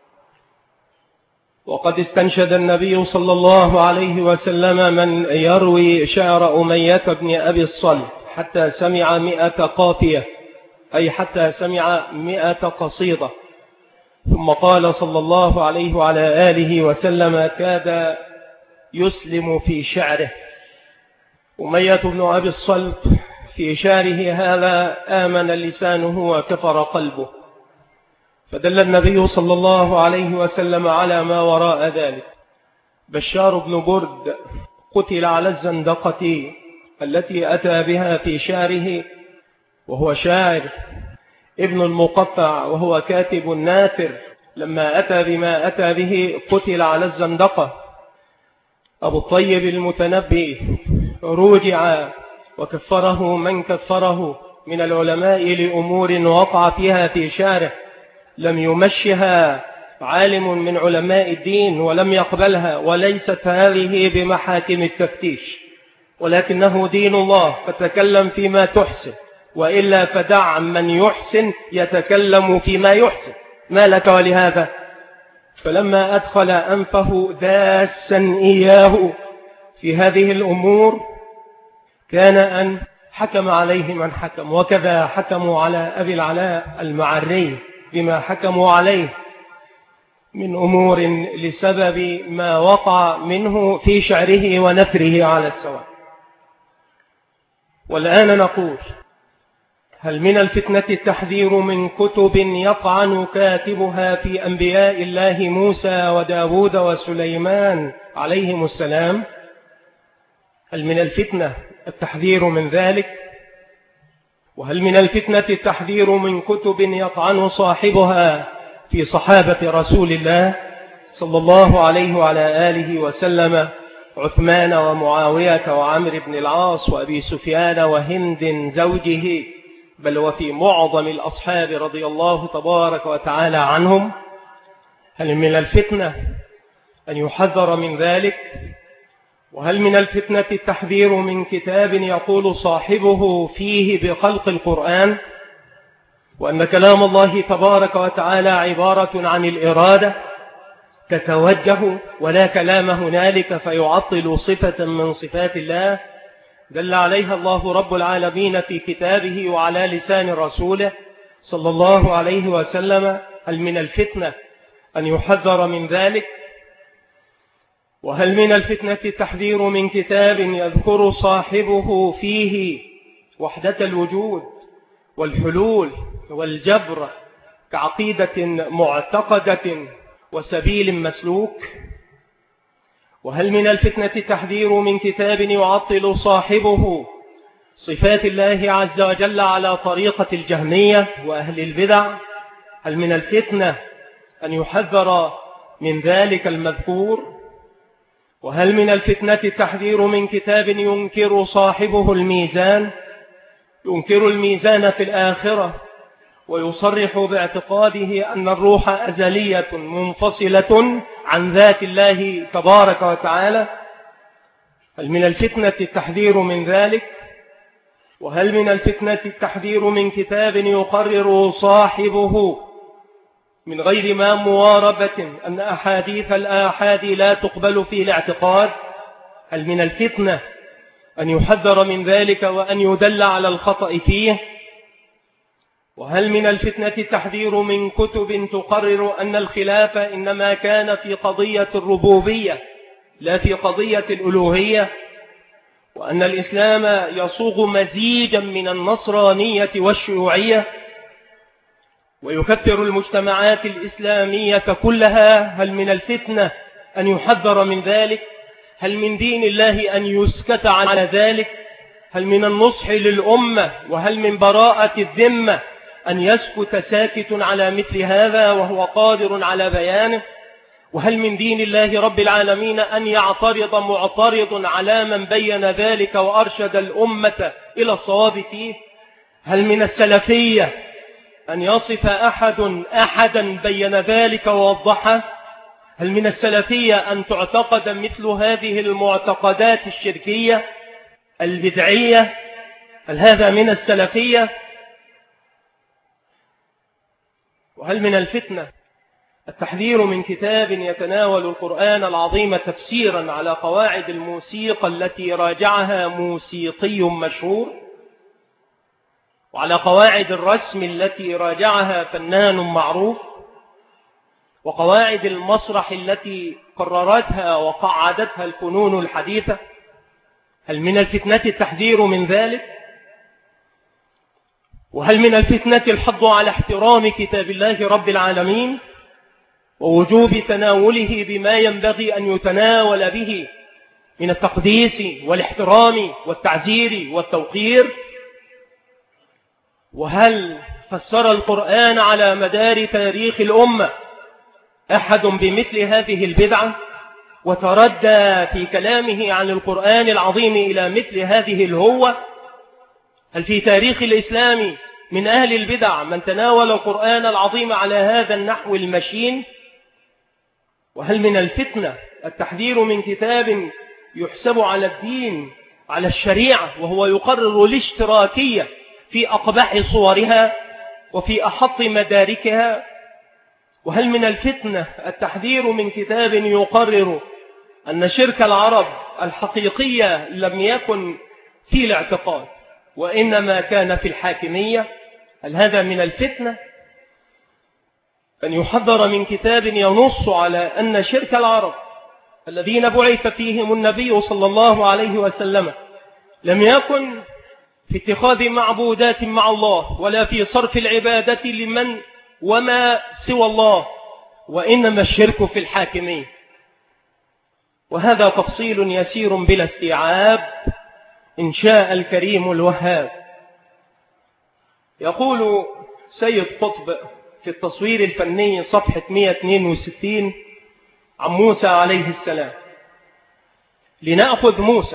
وقد استنشد النبي صلى الله عليه وسلم من يروي شعر أمية بن أبي الصلت حتى سمع 100 قافية، أي حتى سمع 100 قصيدة. ثم قال صلى الله عليه وعلى آله وسلم: كاد يسلم في شعره. أمية بن أبي الصلت في شعره هذا آمن لسانه وكفر قلبه، فدل النبي صلى الله عليه وسلم على ما وراء ذلك. بشار بن برد قتل على الزندقة التي أتى بها في شعره، وهو شاعر. ابن المقطع وهو كاتب ناثر لما أتى بما أتى به قتل على الزندقة. أبو الطيب المتنبي روجع وكفره من كفره من العلماء لأمور وقع فيها في شعره لم يمشها عالم من علماء الدين ولم يقبلها، وليست هذه بمحاكم التفتيش، ولكنه دين الله، فتكلم فيما تحسن، وإلا فدع من يحسن يتكلم فيما يحسن، ما لك ولهذا؟ فلما أدخل أنفه داسا إياه في هذه الأمور كان أن حكم عليه من حكم، وكذا حكموا على أبي العلاء المعري بما حكموا عليه من أمور لسبب ما وقع منه في شعره ونثره على السواء. والآن نقول: هل من الفتنة التحذير من كتب يطعن كاتبها في أنبياء الله موسى وداود وسليمان عليهم السلام؟ هل من الفتنة التحذير من ذلك؟ وهل من الفتنة التحذير من كتب يطعن صاحبها في صحابة رسول الله صلى الله عليه وعلى آله وسلم، عثمان ومعاوية وعمر بن العاص وأبي سفيان وهند زوجه، بل وفي معظم الأصحاب رضي الله تبارك وتعالى عنهم؟ هل من الفتنة أن يحذر من ذلك؟ وهل من الفتنة التحذير من كتاب يقول صاحبه فيه بخلق القرآن، وأن كلام الله تبارك وتعالى عبارة عن الإرادة تتوجه ولا كلام هنالك فيعطل صفة من صفات الله دل عليها الله رب العالمين في كتابه وعلى لسان رسوله صلى الله عليه وسلم؟ هل من الفتنة أن يحذر من ذلك؟ وهل من الفتنة التحذير من كتاب يذكر صاحبه فيه وحدة الوجود والحلول والجبر كعقيدة معتقدة وسبيل مسلوك؟ وهل من الفتنة التحذير من كتاب يعطل صاحبه صفات الله عز وجل على طريقة الجهمية وأهل البدع؟ هل من الفتنة أن يحذر من ذلك المذكور؟ وهل من الفتنة التحذير من كتاب ينكر صاحبه الميزان، ينكر الميزان في الآخرة ويصرح باعتقاده أن الروح أزلية منفصلة عن ذات الله تبارك وتعالى؟ هل من الفتنة التحذير من ذلك؟ وهل من الفتنة التحذير من كتاب يقرر صاحبه من غير ما مواربة أن أحاديث الآحاد لا تقبل في الاعتقاد؟ هل من الفتنة أن يحذر من ذلك وأن يدل على الخطأ فيه؟ وهل من الفتنة التحذير من كتب تقرر أن الخلاف إنما كان في قضية الربوبية لا في قضية الألوهية، وأن الإسلام يصوغ مزيجا من النصرانية والشيوعية ويكثر المجتمعات الإسلامية كلها؟ هل من الفتنة أن يحذر من ذلك؟ هل من دين الله أن يسكت على ذلك؟ هل من النصح للأمة وهل من براءة الذمة أن يسكت ساكت على مثل هذا وهو قادر على بيانه؟ وهل من دين الله رب العالمين أن يعترض معترض على من بين ذلك وأرشد الأمة إلى الصواب فيه؟ هل من السلفية أن يصف أحدا بين ذلك ووضحه؟ هل من السلفية أن تعتقد مثل هذه المعتقدات الشركية البدعية؟ هل هذا من السلفية؟ وهل من الفتنة التحذير من كتاب يتناول القرآن العظيم تفسيرا على قواعد الموسيقى التي راجعها موسيقي مشهور، وعلى قواعد الرسم التي راجعها فنان معروف، وقواعد المسرح التي قررتها وقعدتها الفنون الحديثة؟ هل من الفتنة التحذير من ذلك؟ وهل من الفتنة الحض على احترام كتاب الله رب العالمين ووجوب تناوله بما ينبغي أن يتناول به من التقديس والاحترام والتعزير والتوقير؟ وهل فسر القرآن على مدار تاريخ الأمة أحد بمثل هذه البدعة وتردى في كلامه عن القرآن العظيم إلى مثل هذه الهوة؟ هل في تاريخ الإسلام من أهل البدع من تناول القرآن العظيم على هذا النحو المشين؟ وهل من الفتنة التحذير من كتاب يحسب على الدين على الشريعة وهو يقرر الاشتراكية في أقبح صورها وفي أحط مداركها؟ وهل من الفتنة التحذير من كتاب يقرر أن شرك العرب الحقيقية لم يكن في الاعتقاد وإنما كان في الحاكمية؟ هل هذا من الفتنة أن يحذر من كتاب ينص على أن شرك العرب الذين بعث فيهم النبي صلى الله عليه وسلم لم يكن في اتخاذ معبودات مع الله، ولا في صرف العبادة لمن وما سوى الله، وإنما الشرك في الحاكمين. وهذا تفصيل يسير بلا استيعاب إن شاء الكريم الوهاب. يقول سيد قطب في التصوير الفني صفحة 162 عن موسى عليه السلام: لنأخذ موسى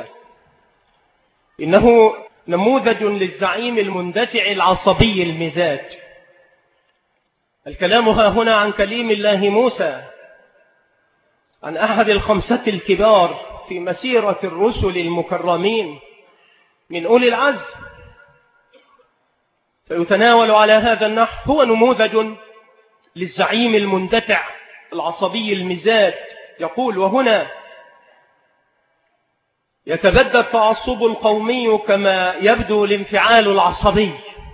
إنه نموذج للزعيم المندفع العصبي المزاج. الكلام ها هنا عن كليم الله موسى، عن أحد 5 الكبار في مسيرة الرسل المكرمين من أولي العزم، فيتناول على هذا النحو. هو نموذج للزعيم المندفع العصبي المزاج. يقول: وهنا يتبدى التعصب القومي كما يبدو الانفعال العصبي.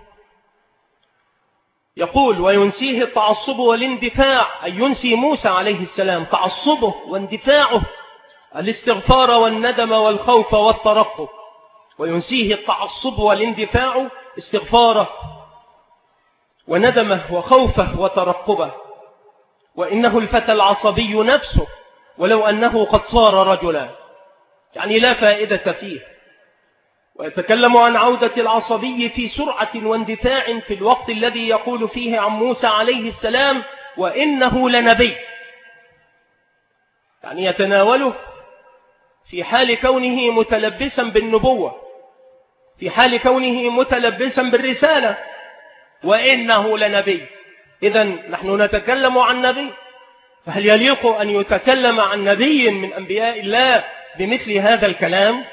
يقول: وينسيه التعصب والاندفاع، أي ينسي موسى عليه السلام تعصبه واندفاعه، الاستغفار والندم والخوف والترقب. وينسيه التعصب والاندفاع استغفاره وندمه وخوفه وترقبه. وإنه الفتى العصبي نفسه ولو أنه قد صار رجلا، يعني لا فائدة فيه. ويتكلم عن عودة العصبي في سرعة واندفاع في الوقت الذي يقول فيه عن موسى عليه السلام: وإنه لنبي، يعني يتناوله في حال كونه متلبسا بالنبوة، في حال كونه متلبسا بالرسالة، وإنه لنبي. إذن نحن نتكلم عن نبي، فهل يليق أن يتكلم عن نبي من أنبياء الله بمثل هذا الكلام؟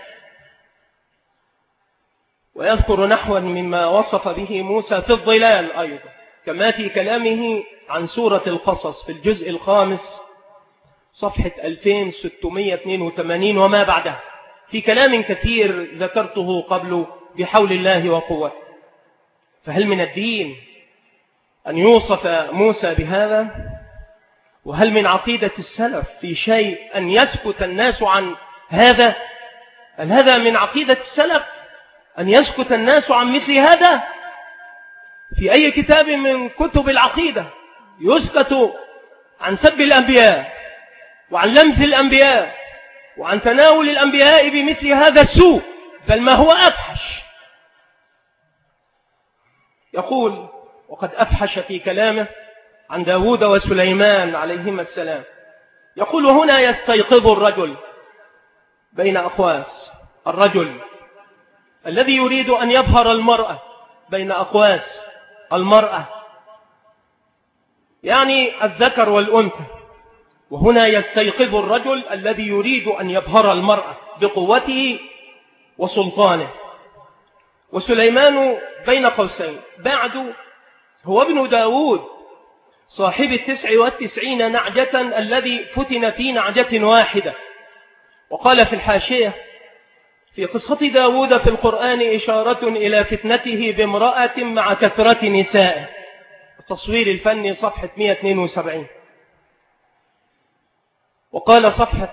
ويذكر نحوا مما وصف به موسى في الظلال أيضا، كما في كلامه عن سورة القصص في الجزء 5 صفحة 2682 وما بعدها، في كلام كثير ذكرته قبل بحول الله وقوته. فهل من الدين أن يوصف موسى بهذا؟ وهل من عقيدة السلف في شيء أن يسكت الناس عن هذا؟ هل هذا من عقيدة السلف أن يسكت الناس عن مثل هذا؟ في أي كتاب من كتب العقيدة يسكت عن سب الأنبياء وعن لمز الأنبياء وعن تناول الأنبياء بمثل هذا السوء، بل ما هو أفحش. يقول: وقد أفحش في كلامه عن داود وسليمان عليهما السلام. يقول: هنا يستيقظ الرجل بين أقواس، الرجل الذي يريد أن يبهر المرأة بين أقواس المرأة، يعني الذكر والأنثى. وهنا يستيقظ الرجل الذي يريد أن يبهر المرأة بقوته وسلطانه. وسليمان بين قوسين بعد هو ابن داود صاحب 99 نعجة الذي فتن في نعجة واحدة. وقال في الحاشية: في قصة داود في القرآن إشارة إلى فتنته بامرأة مع كثرة نسائه. التصوير الفني صفحة 172. وقال صفحة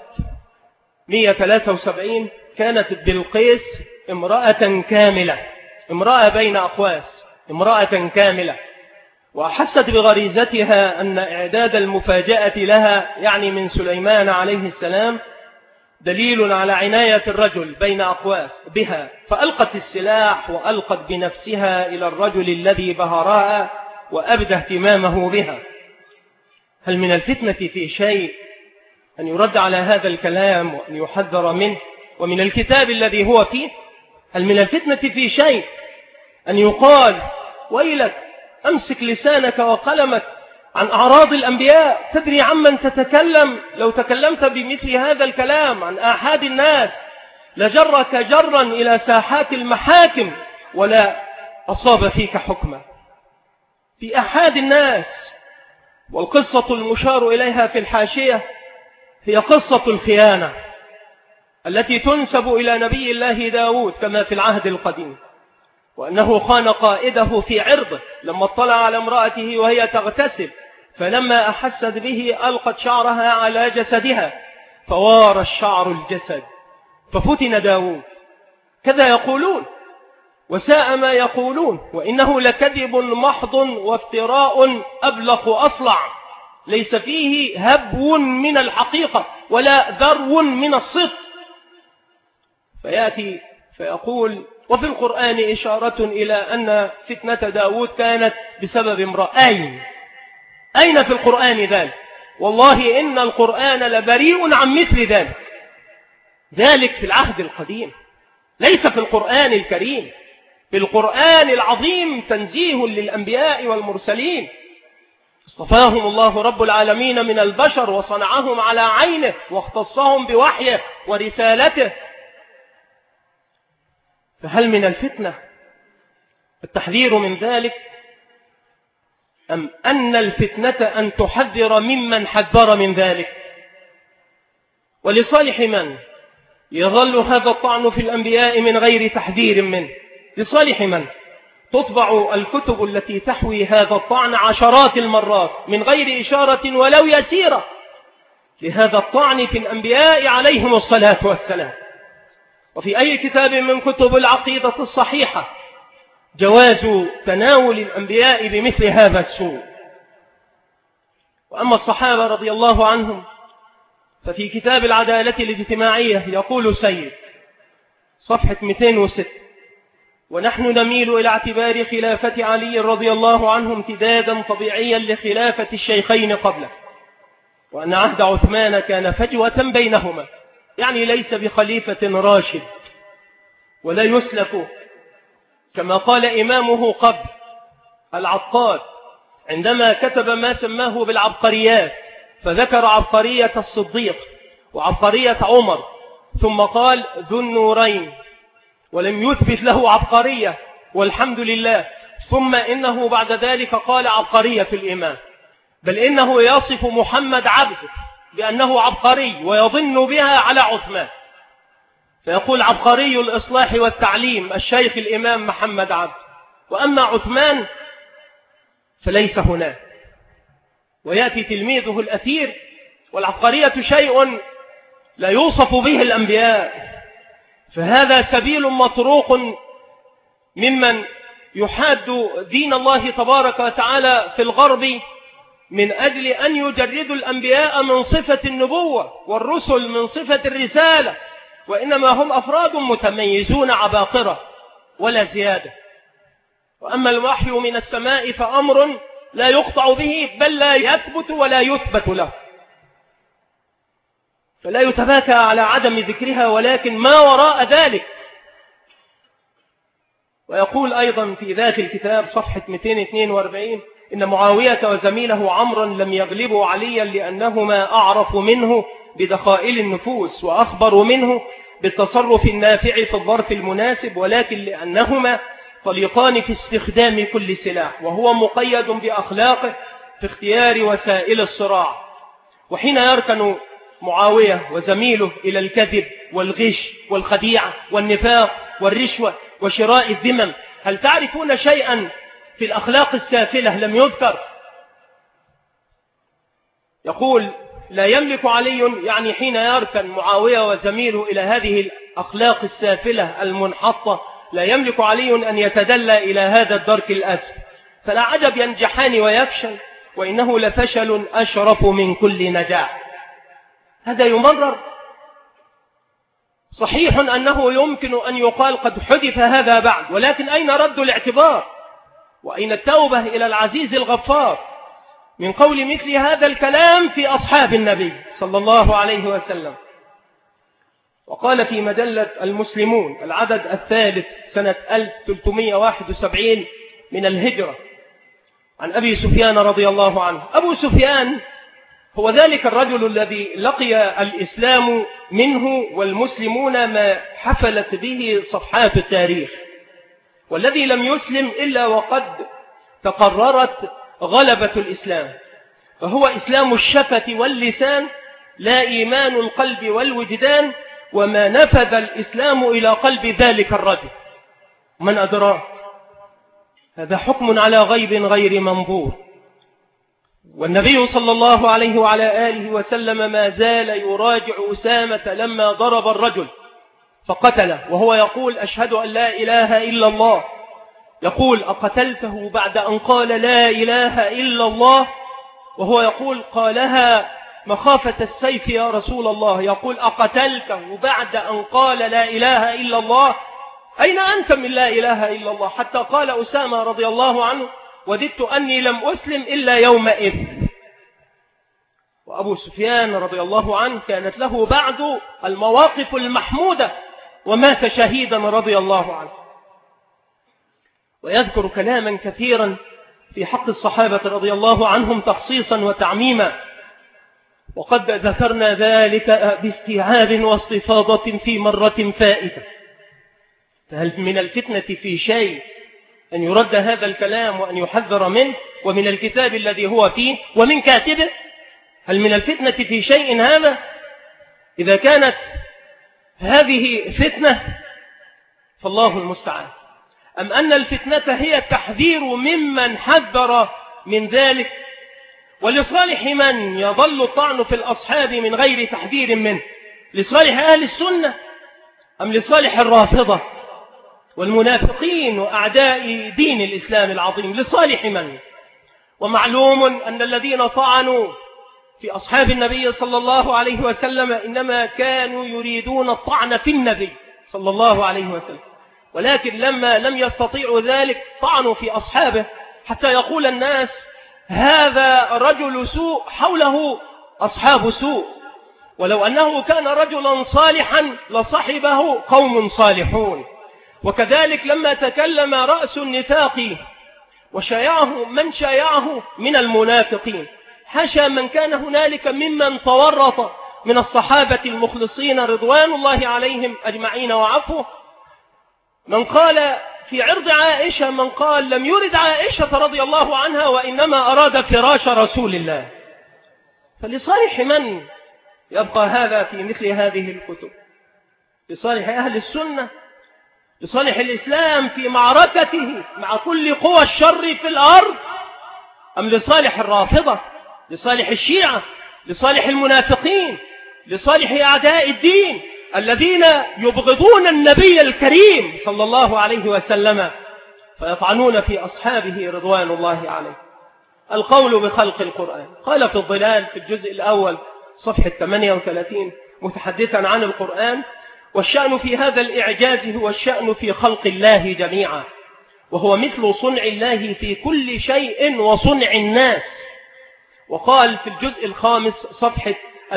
173: كانت بلقيس امرأة كاملة، امرأة بين أقواس، امرأة كاملة، وأحست بغريزتها أن إعداد المفاجأة لها يعني من سليمان عليه السلام دليل على عناية الرجل بين أقواس بها، فألقت السلاح وألقت بنفسها إلى الرجل الذي بهرها وأبدى اهتمامه بها. هل من الفتنة في شيء أن يرد على هذا الكلام وأن يحذر منه ومن الكتاب الذي هو فيه؟ هل من الفتنة في شيء أن يقال: ويلك أمسك لسانك وقلمك عن أعراض الأنبياء، تدري عمن تتكلم؟ لو تكلمت بمثل هذا الكلام عن آحاد الناس لجرك جرا إلى ساحات المحاكم ولا أصاب فيك حكما. في آحاد الناس. والقصة المشار إليها في الحاشية هي قصة الخيانة التي تنسب إلى نبي الله داود كما في العهد القديم، وأنه خان قائده في عرضه لما اطلع على امرأته وهي تغتسل، فلما أحست به ألقت شعرها على جسدها فوار الشعر الجسد ففتن داود. كذا يقولون. وساء ما يقولون، وإنه لكذب محض وافتراء أبلق أصلع، ليس فيه هبو من الحقيقة ولا ذرو من الصدق. فيأتي فيقول: وفي القرآن إشارة إلى أن فتنة داود كانت بسبب امرأة. أين في القرآن ذلك؟ والله إن القرآن لبريء عن مثل ذلك في العهد القديم، ليس في القرآن الكريم. في القرآن العظيم تنزيه للأنبياء والمرسلين، اصطفاهم الله رب العالمين من البشر وصنعهم على عينه واختصهم بوحيه ورسالته. فهل من الفتنة التحذير من ذلك، أم أن الفتنة أن تحذر ممن حذر من ذلك؟ ولصالح من يظل هذا الطعن في الأنبياء من غير تحذير منه؟ لصالح من تطبع الكتب التي تحوي هذا الطعن عشرات المرات من غير إشارة ولو يسيرة لهذا الطعن في الأنبياء عليهم الصلاة والسلام؟ وفي أي كتاب من كتب العقيدة الصحيحة جواز تناول الأنبياء بمثل هذا السوء؟ وأما الصحابة رضي الله عنهم ففي كتاب العدالة الاجتماعية يقول سيد صفحة 206: ونحن نميل إلى اعتبار خلافة علي رضي الله عنه امتدادا طبيعيا لخلافة الشيخين قبله، وأن عهد عثمان كان فجوة بينهما، يعني ليس بخليفة راشد ولا يسلك كما قال إمامه قبل العقاد عندما كتب ما سماه بالعبقريات، فذكر عبقرية الصديق وعبقرية عمر، ثم قال ذو النورين، ولم يثبت له عبقرية والحمد لله. ثم إنه بعد ذلك قال عبقرية الإمام، بل إنه يصف محمد عبده بأنه عبقري ويظن بها على عثمان، فيقول عبقري الإصلاح والتعليم الشيخ الإمام محمد عبده، وأما عثمان فليس هناك. ويأتي تلميذه الأثير: والعبقرية شيء لا يوصف به الأنبياء. فهذا سبيل مطروق ممن يحاد دين الله تبارك وتعالى في الغرب من أجل أن يجردوا الأنبياء من صفة النبوة والرسل من صفة الرسالة، وإنما هم أفراد متميزون عباقرة ولا زيادة. وأما الوحي من السماء فأمر لا يقطع به، بل لا يثبت ولا يثبت له، فلا يتباكى على عدم ذكرها، ولكن ما وراء ذلك. ويقول أيضا في ذات الكتاب صفحة 242: إن معاوية وزميله عمرا لم يغلبوا عليا لأنهما أعرف منه بدخائل النفوس وأخبروا منه بالتصرف النافع في الظرف المناسب، ولكن لأنهما طليقان في استخدام كل سلاح، وهو مقيد بأخلاقه في اختيار وسائل الصراع. وحين يركن معاوية وزميله إلى الكذب والغش والخديعة والنفاق والرشوة وشراء الذمم، هل تعرفون شيئا في الأخلاق السافلة لم يذكر؟ يقول لا يملك علي، يعني حين يركن معاوية وزميله إلى هذه الأخلاق السافلة المنحطة، لا يملك علي أن يتدلى إلى هذا الدرك الأسفل، فلا عجب ينجحان ويفشل، وإنه لفشل أشرف من كل نجاح. هذا يمرر. صحيح أنه يمكن أن يقال قد حدث هذا بعد، ولكن أين رد الاعتبار؟ وأين التوبة إلى العزيز الغفار من قول مثل هذا الكلام في أصحاب النبي صلى الله عليه وسلم؟ وقال في مجلة المسلمون العدد الثالث سنة 1371 من الهجرة عن أبي سفيان رضي الله عنه: أبو سفيان هو ذلك الرجل الذي لقي الإسلام منه والمسلمون ما حفلت به صفحات التاريخ، والذي لم يسلم إلا وقد تقررت غلبة الإسلام، فهو إسلام الشفة واللسان لا إيمان القلب والوجدان، وما نفذ الإسلام إلى قلب ذلك الرجل من أدراك. هذا حكم على غيب غير منظور. والنبي صلى الله عليه وعلى آله وسلم ما زال يراجع أسامة لما ضرب الرجل فقتله وهو يقول أشهد أن لا إله إلا الله. يقول أقتلته بعد أن قال لا إله إلا الله، وهو يقول قالها مخافة السيف يا رسول الله. يقول أقتلته بعد أن قال لا إله إلا الله؟ أين أنت من لا إله إلا الله؟ حتى قال أسامة رضي الله عنه وددت أني لم أسلم إلا يومئذ. وأبو سفيان رضي الله عنه كانت له بعد المواقف المحمودة ومات شهيدا رضي الله عنه. ويذكر كلاما كثيرا في حق الصحابة رضي الله عنهم تخصيصا وتعميما، وقد ذكرنا ذلك باستيعاب واستفاضة في مرة فائتة. فهل من الفتنة في شيء أن يرد هذا الكلام وأن يحذر منه، ومن الكتاب الذي هو فيه ومن كاتبه؟ هل من الفتنة في شيء هذا؟ إذا كانت هذه فتنة فالله المستعان، أم أن الفتنة هي التحذير ممن حذر من ذلك؟ ولصالح من يظل الطعن في الأصحاب من غير تحذير منه؟ لصالح أهل السنة أم لصالح الرافضة والمنافقين وأعداء دين الإسلام العظيم؟ لصالح من؟ ومعلوم أن الذين طعنوا في أصحاب النبي صلى الله عليه وسلم إنما كانوا يريدون الطعن في النبي صلى الله عليه وسلم، ولكن لما لم يستطيعوا ذلك طعنوا في أصحابه حتى يقول الناس هذا رجل سوء حوله أصحاب سوء، ولو أنه كان رجلا صالحا لصحبه قوم صالحون. وكذلك لما تكلم رأس النفاق وشايعه من شايعه من المنافقين، حاشا من كان هنالك ممن تورط من الصحابة المخلصين رضوان الله عليهم أجمعين وعفوه، من قال في عرض عائشة، من قال لم يرد عائشة رضي الله عنها وإنما أراد فراش رسول الله. فلصالح من يبقى هذا في مثل هذه الكتب؟ لصالح أهل السنة، لصالح الإسلام في معركته مع كل قوى الشر في الأرض، أم لصالح الرافضة، لصالح الشيعة، لصالح المنافقين، لصالح أعداء الدين الذين يبغضون النبي الكريم صلى الله عليه وسلم فيطعنون في أصحابه رضوان الله عليه؟ القول بخلق القرآن. قال في الظلال في الجزء الأول صفحة 38 متحدثا عن القرآن: والشأن في هذا الإعجاز هو الشأن في خلق الله جميعا، وهو مثل صنع الله في كل شيء وصنع الناس. وقال في الجزء الخامس صفحة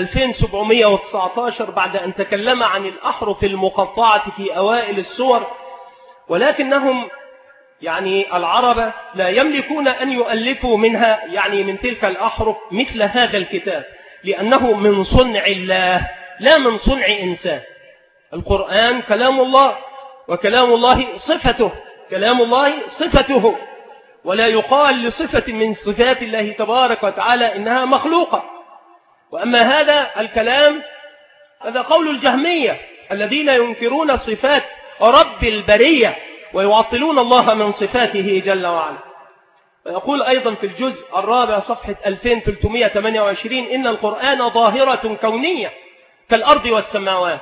2719 بعد أن تكلم عن الأحرف المقطعة في أوائل السور: ولكنهم يعني العرب لا يملكون أن يؤلفوا منها، يعني من تلك الأحرف، مثل هذا الكتاب، لأنه من صنع الله لا من صنع إنسان. القرآن كلام الله، وكلام الله صفته، كلام الله صفته، ولا يقال لصفة من صفات الله تبارك وتعالى إنها مخلوقة. وأما هذا الكلام هذا قول الجهمية الذين ينكرون صفات رب البرية ويعطلون الله من صفاته جل وعلا. ويقول أيضا في الجزء الرابع صفحة 2328: إن القرآن ظاهرة كونية كالأرض والسماوات.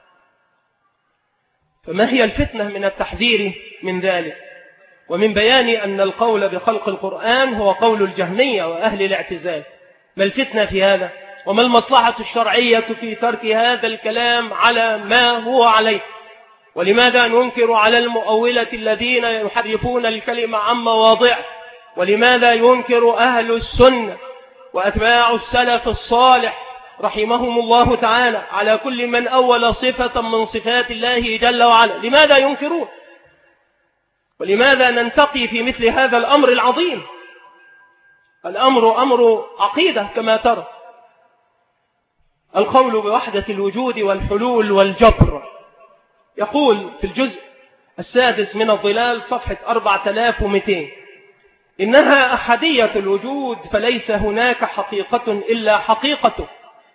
فما هي الفتنة من التحذير من ذلك؟ ومن بيان أن القول بخلق القرآن هو قول الجهمية وأهل الاعتزال. ما الفتنة في هذا؟ وما المصلحة الشرعية في ترك هذا الكلام على ما هو عليه؟ ولماذا ننكر على المؤولة الذين يحرفون الكلمة عن مواضعه؟ ولماذا ينكر أهل السنة وأتباع السلف الصالح رحمهم الله تعالى على كل من أول صفة من صفات الله جل وعلا؟ لماذا ينكرون؟ ولماذا ننتقي في مثل هذا الأمر العظيم؟ الأمر أمر عقيدة كما ترى. القول بوحدة الوجود والحلول والجبر. يقول في الجزء السادس من الظلال صفحة 4200: إنها أحدية الوجود، فليس هناك حقيقة إلا حقيقته،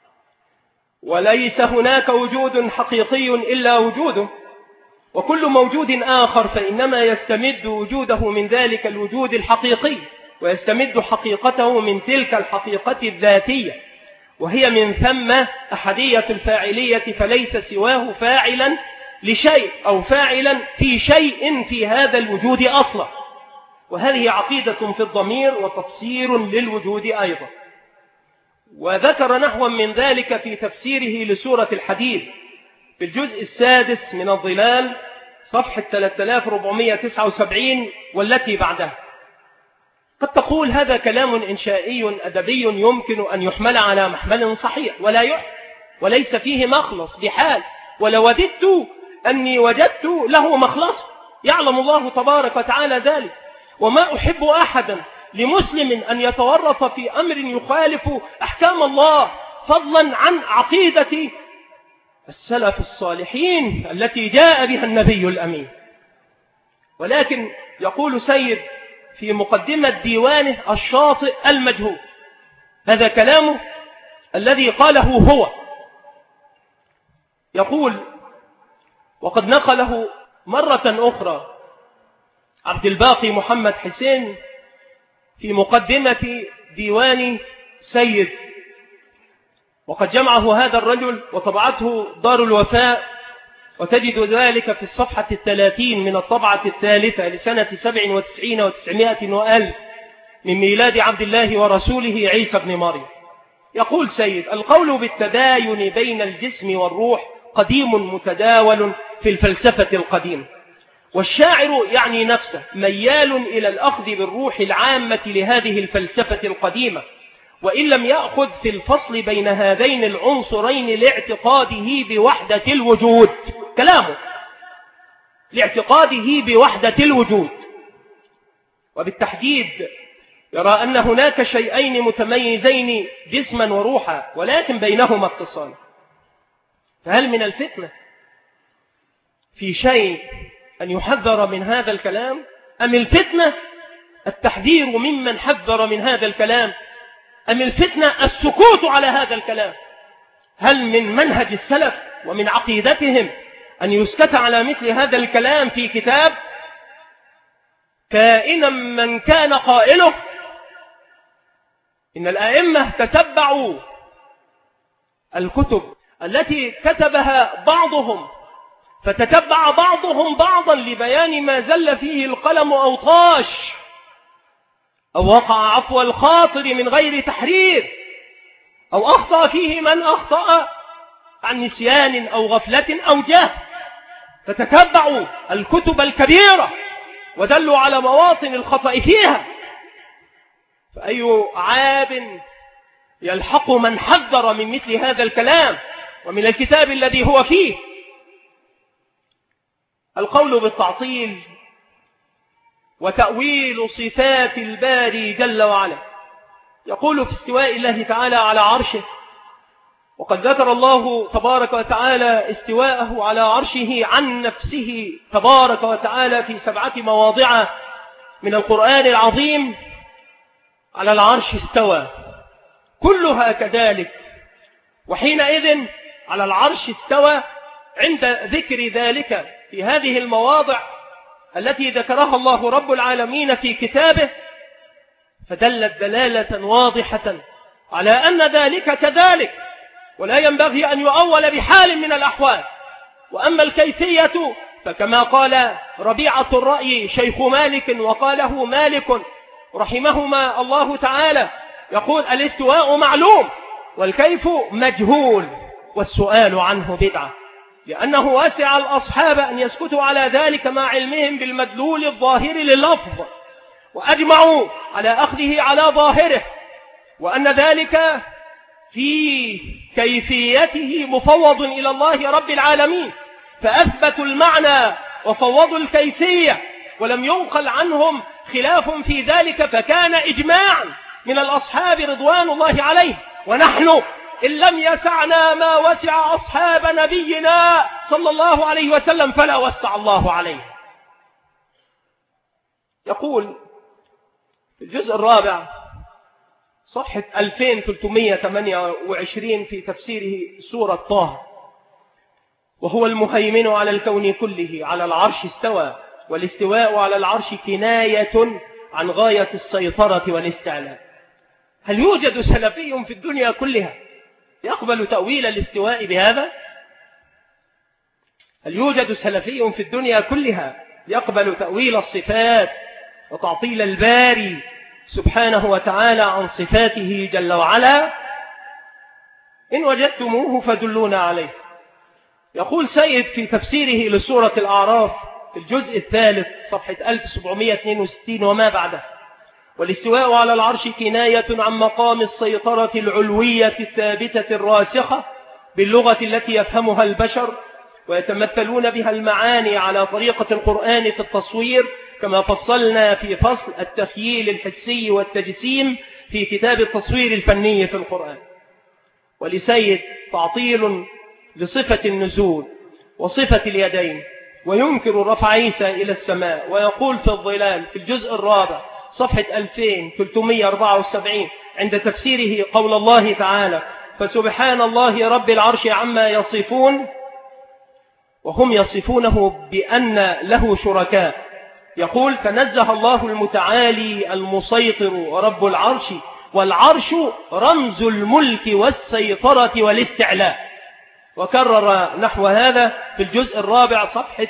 وليس هناك وجود حقيقي إلا وجوده، وكل موجود آخر فإنما يستمد وجوده من ذلك الوجود الحقيقي، ويستمد حقيقته من تلك الحقيقة الذاتية، وهي من ثم أحدية الفاعلية، فليس سواه فاعلا لشيء أو فاعلا في شيء في هذا الوجود أصلا. وهذه عقيدة في الضمير وتفسير للوجود أيضا. وذكر نحوا من ذلك في تفسيره لسورة الحديد في الجزء السادس من الظلال صفحة 3479 والتي بعدها. قد تقول هذا كلام إنشائي أدبي يمكن أن يحمل على محمل صحيح وليس فيه مخلص بحال، ولوددت أني وجدت له مخلص، يعلم الله تبارك وتعالى ذلك. وما أحب أحدا لمسلم أن يتورط في أمر يخالف أحكام الله، فضلا عن عقيدة السلف الصالحين التي جاء بها النبي الأمين. ولكن يقول سيد في مقدمة ديوانه الشاطئ المجهول، هذا كلامه الذي قاله هو، يقول: وقد نقله مرة أخرى عبد الباقي محمد حسين في مقدمة ديوان سيد، وقد جمعه هذا الرجل وطبعته دار الوفاء، وتجد ذلك في الصفحة 30 من الطبعة الثالثة لسنة 97 و900 وألف من ميلاد عبد الله ورسوله عيسى بن مريم. يقول سيد: القول بالتداين بين الجسم والروح قديم متداول في الفلسفة القديمة، والشاعر يعني نفسه ميال إلى الأخذ بالروح العامة لهذه الفلسفة القديمة، وإن لم يأخذ في الفصل بين هذين العنصرين لاعتقاده بوحدة الوجود. كلامه لاعتقاده بوحدة الوجود، وبالتحديد يرى أن هناك شيئين متميزين جسما وروحا ولكن بينهما اتصال. فهل من الفتنة في شيء أن يحذر من هذا الكلام، أم الفتنة التحذير ممن حذر من هذا الكلام، أم الفتنة السكوت على هذا الكلام؟ هل من منهج السلف ومن عقيدتهم أن يسكت على مثل هذا الكلام في كتاب كائنا من كان قائله؟ إن الأئمة تتبعوا الكتب التي كتبها بعضهم، فتتبع بعضهم بعضا لبيان ما زل فيه القلم أو طاش أو وقع عفو الخاطر من غير تحرير، أو أخطأ فيه من أخطأ عن نسيان أو غفلة أو جهل، فتتبعوا الكتب الكبيرة ودلوا على مواطن الخطأ فيها. فأي عاب يلحق من حذر من مثل هذا الكلام ومن الكتاب الذي هو فيه؟ القول بالتعطيل وتأويل صفات الباري جل وعلا. يقول في استواء الله تعالى على عرشه، وقد ذكر الله تبارك وتعالى استواءه على عرشه عن نفسه تبارك وتعالى في 7 مواضع من القرآن العظيم. على العرش استوى، كلها كذلك. وحينئذ على العرش استوى عند ذكر ذلك في هذه المواضع التي ذكرها الله رب العالمين في كتابه، فدلت دلالة واضحة على أن ذلك كذلك، ولا ينبغي أن يؤول بحال من الأحوال. وأما الكيفية فكما قال ربيعة الرأي شيخ مالك وقاله مالك رحمهما الله تعالى، يقول: الاستواء معلوم والكيف مجهول والسؤال عنه بدعة، لأنه واسع الأصحاب أن يسكتوا على ذلك مع علمهم بالمدلول الظاهر لللفظ، وأجمعوا على أخذه على ظاهره، وأن ذلك في كيفيته مفوض إلى الله رب العالمين، فأثبتوا المعنى وفوضوا الكيفية، ولم ينقل عنهم خلاف في ذلك، فكان إجماعا من الأصحاب رضوان الله عليه. ونحن إن لم يسعنا ما وسع أصحاب نبينا صلى الله عليه وسلم فلا وسع الله عليه. يقول في الجزء الرابع صفحة 2328 في تفسيره سورة طه: وهو المهيمن على الكون كله على العرش استوى، والاستواء على العرش كناية عن غاية السيطرة والاستعلاء. هل يوجد سلفي في الدنيا كلها يقبل تأويل الاستواء بهذا؟ هل يوجد سلفي في الدنيا كلها يقبل تأويل الصفات وتعطيل الباري سبحانه وتعالى عن صفاته جل وعلا؟ إن وجدتموه فدلونا عليه. يقول سيد في تفسيره لسورة الأعراف في الجزء الثالث صفحة 1762 وما بعده: والاستواء على العرش كناية عن مقام السيطرة العلوية الثابتة الراسخة باللغة التي يفهمها البشر ويتمثلون بها المعاني على طريقة القرآن في التصوير، كما فصلنا في فصل التخييل الحسي والتجسيم في كتاب التصوير الفني في القرآن. ولسيد تعطيل لصفة النزول وصفة اليدين، وينكر رفع عيسى إلى السماء، ويقول في الظلال في الجزء الرابع صفحة 2374 عند تفسيره قول الله تعالى: فسبحان الله رب العرش عما يصفون، وهم يصفونه بأن له شركاء. يقول: تنزه الله المتعالي المسيطر ورب العرش، والعرش رمز الملك والسيطرة والاستعلاء. وكرر نحو هذا في الجزء الرابع صفحة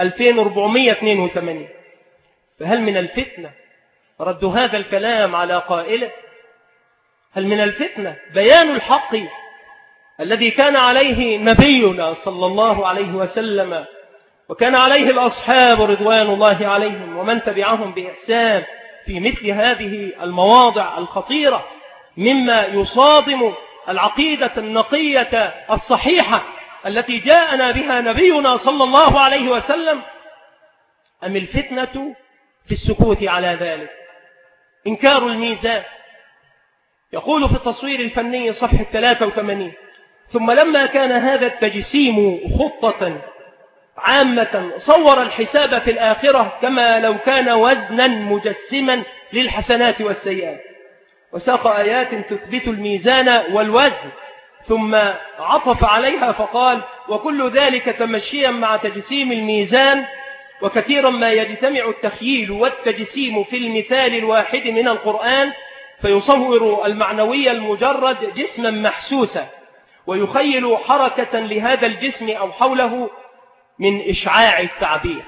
2482. فهل من الفتنة رد هذا الكلام على قائله؟ هل من الفتنة بيان الحق الذي كان عليه نبينا صلى الله عليه وسلم وكان عليه الأصحاب رضوان الله عليهم ومن تبعهم بإحسان في مثل هذه المواضع الخطيرة مما يصادم العقيدة النقية الصحيحة التي جاءنا بها نبينا صلى الله عليه وسلم؟ أم الفتنة في السكوت على ذلك؟ إنكار الميزان. يقول في التصوير الفني صفحة 83: ثم لما كان هذا التجسيم خطة عامة صور الحساب في الآخرة كما لو كان وزنا مجسما للحسنات والسيئات، وساق آيات تثبت الميزان والوزن، ثم عطف عليها فقال: وكل ذلك تمشيا مع تجسيم الميزان، وكثيرا ما يجتمع التخييل والتجسيم في المثال الواحد من القرآن فيصور المعنوي المجرد جسما محسوسا، ويخيل حركة لهذا الجسم أو حوله من إشعاع التعبير.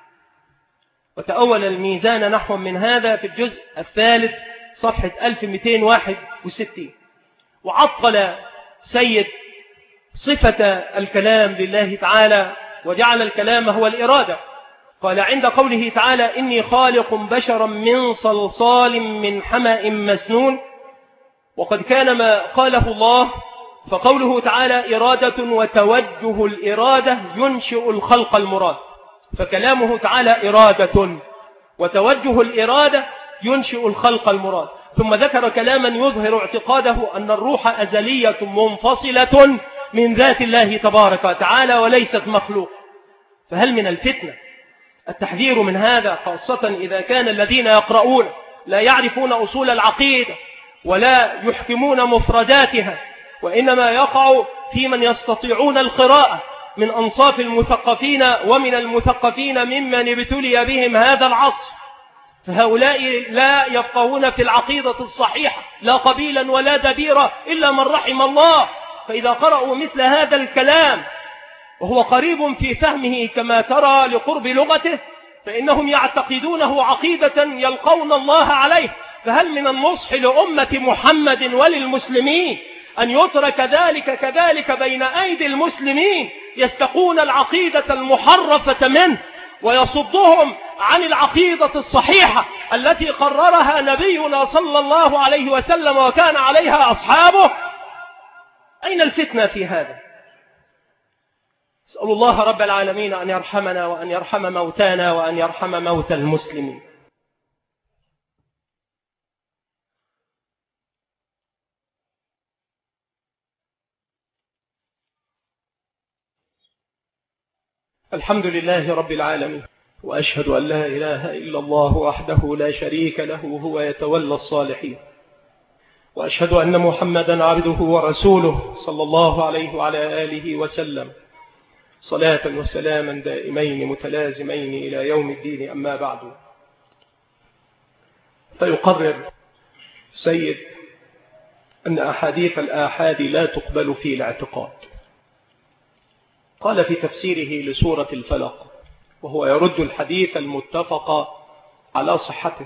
وتأول الميزان نحو من هذا في الجزء الثالث صفحة 1261. وعطل سيد صفة الكلام لله تعالى وجعل الكلام هو الإرادة. قال عند قوله تعالى: إني خالق بشرا من صلصال من حمأ مسنون، وقد كان ما قاله الله، فقوله تعالى إرادة وتوجه الإرادة ينشئ الخلق المراد، فكلامه تعالى إرادة وتوجه الإرادة ينشئ الخلق المراد. ثم ذكر كلاما يظهر اعتقاده أن الروح أزلية منفصلة من ذات الله تبارك وتعالى وليست مخلوق. فهل من الفتنة التحذير من هذا، خاصة إذا كان الذين يقرؤون لا يعرفون أصول العقيدة ولا يحكمون مفرداتها، وإنما يقع في من يستطيعون القراءة من أنصاف المثقفين ومن المثقفين ممن ابتلي بهم هذا العصر. فهؤلاء لا يفقهون في العقيدة الصحيحة لا قبيلا ولا دبيرا إلا من رحم الله. فإذا قرأوا مثل هذا الكلام وهو قريب في فهمه كما ترى لقرب لغته، فإنهم يعتقدونه عقيدة يلقون الله عليه. فهل من النصح لأمة محمد وللمسلمين أن يترك ذلك كذلك بين أيدي المسلمين يستقون العقيدة المحرفة منه ويصدهم عن العقيدة الصحيحة التي قررها نبينا صلى الله عليه وسلم وكان عليها أصحابه؟ أين الفتنة في هذا؟ أسأل الله رب العالمين أن يرحمنا وأن يرحم موتانا وأن يرحم موتى المسلمين. الحمد لله رب العالمين، وأشهد أن لا إله إلا الله وحده لا شريك له هو يتولى الصالحين، وأشهد أن محمدا عبده ورسوله صلى الله عليه وعلى آله وسلم، صلاة وسلاما دائمين متلازمين إلى يوم الدين. أما بعد، فيقرر سيد أن أحاديث الآحاد لا تقبل في الاعتقاد. قال في تفسيره لسورة الفلق وهو يرد الحديث المتفق على صحته: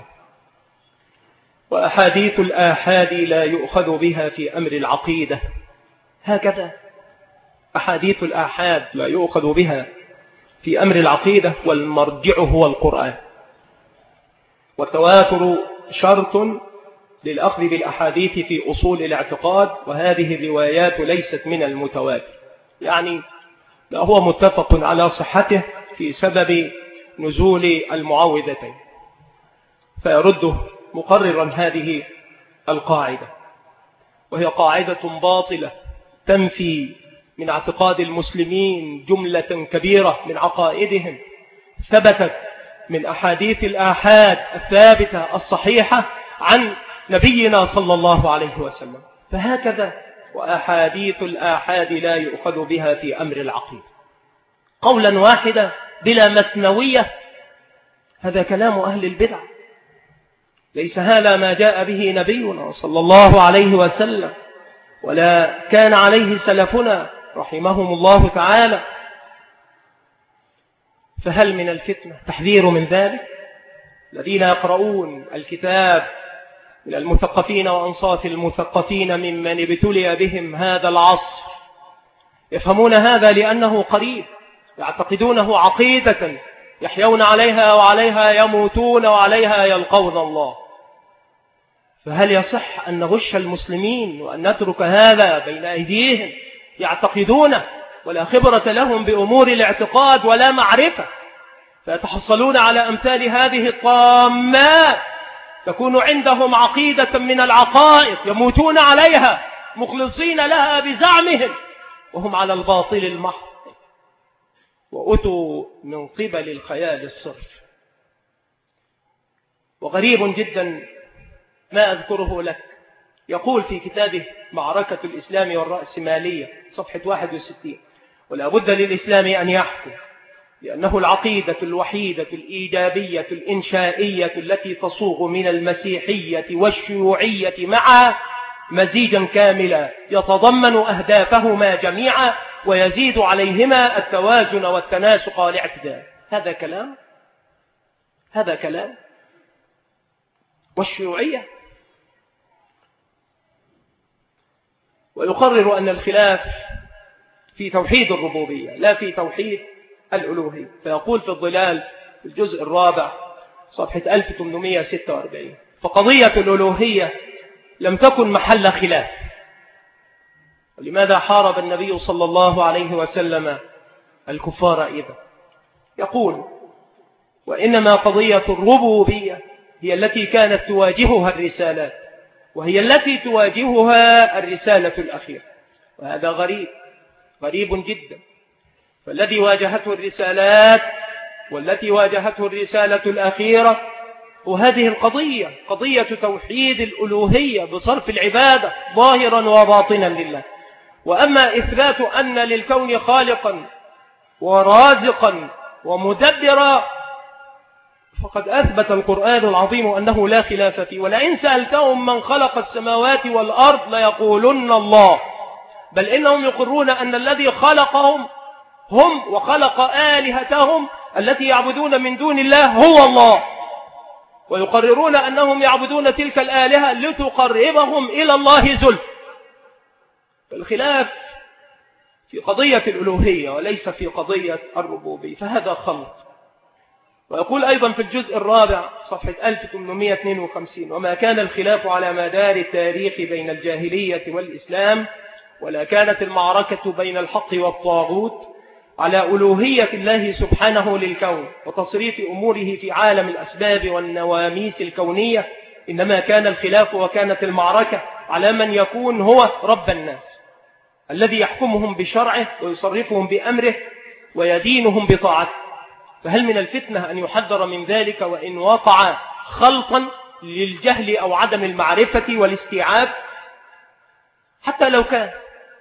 وأحاديث الآحاد لا يؤخذ بها في أمر العقيدة. هكذا أحاديث الآحاد لا يؤخذ بها في أمر العقيدة، والمرجع هو القرآن. والتواتر شرط للأخذ بالأحاديث في أصول الاعتقاد، وهذه الروايات ليست من المتواتر، يعني لا هو متفق على صحته في سبب نزول المعوذتين. فيرده مقررا هذه القاعدة، وهي قاعدة باطلة تنفي من اعتقاد المسلمين جملة كبيرة من عقائدهم ثبتت من أحاديث الآحاد الثابتة الصحيحة عن نبينا صلى الله عليه وسلم. فهكذا وأحاديث الآحاد لا يؤخذ بها في أمر العقيدة قولا واحدا بلا مثنوية. هذا كلام أهل البدع، ليس هذا ما جاء به نبينا صلى الله عليه وسلم، ولا كان عليه سلفنا رحمهم الله تعالى. فهل من الفتنة تحذير من ذلك؟ الذين يقرؤون الكتاب من المثقفين وأنصاف المثقفين ممن ابتلي بهم هذا العصر يفهمون هذا لأنه قريب، يعتقدونه عقيدة يحيون عليها وعليها يموتون وعليها يلقون الله. فهل يصح أن نغش المسلمين وأن نترك هذا بين أيديهم يعتقدونه ولا خبرة لهم بأمور الاعتقاد ولا معرفة، فيتحصلون على أمثال هذه الطامات تكون عندهم عقيدة من العقائد يموتون عليها مخلصين لها بزعمهم وهم على الباطل المحض، وأتوا من قبل الخيال الصرف. وغريب جدا ما أذكره لك، يقول في كتابه معركة الإسلام والرأسمالية صفحة 61: ولا بد للإسلام أن يحكم، لأنه العقيدة الوحيدة الإيجابية الإنشائية التي تصوغ من المسيحية والشيوعية معا مزيجا كاملا يتضمن أهدافهما جميعا ويزيد عليهما التوازن والتناسق والاعتدال. هذا كلام. والشيوعية ويقرر أن الخلاف في توحيد الربوبية لا في توحيد الألوهية. فيقول في الظلال في الجزء الرابع صفحة 1846: فقضية الألوهية لم تكن محل خلاف. ولماذا حارب النبي صلى الله عليه وسلم الكفار إذا؟ يقول: وإنما قضية الربوبية هي التي كانت تواجهها الرسالات، وهي التي تواجهها الرسالة الأخيرة. وهذا غريب جدا. فالذي واجهته الرسالات والتي واجهته الرسالة الأخيرة وهذه القضية قضية توحيد الألوهية بصرف العبادة ظاهرا وباطنا لله. وأما إثبات أن للكون خالقا ورازقا ومدبرا فقد أثبت القرآن العظيم أنه لا خلاف فيه. ولئن سألتهم من خلق السماوات والأرض ليقولن الله، بل إنهم يقرون أن الذي خلقهم هم وخلق آلهتهم التي يعبدون من دون الله هو الله، ويقررون أنهم يعبدون تلك الآلهة لتقربهم إلى الله زلف. الخلاف في قضية الألوهية وليس في قضية الربوبية، فهذا خلط. ويقول أيضا في الجزء الرابع صفحة 1852: وما كان الخلاف على مدار التاريخ بين الجاهلية والإسلام، ولا كانت المعركة بين الحق والطاغوت على ألوهية الله سبحانه للكون وتصريف أموره في عالم الأسباب والنواميس الكونية، إنما كان الخلاف وكانت المعركة على من يكون هو رب الناس الذي يحكمهم بشرعه ويصرفهم بأمره ويدينهم بطاعته. فهل من الفتنة أن يحذر من ذلك وإن وقع خلطا للجهل أو عدم المعرفة والاستيعاب؟ حتى لو كان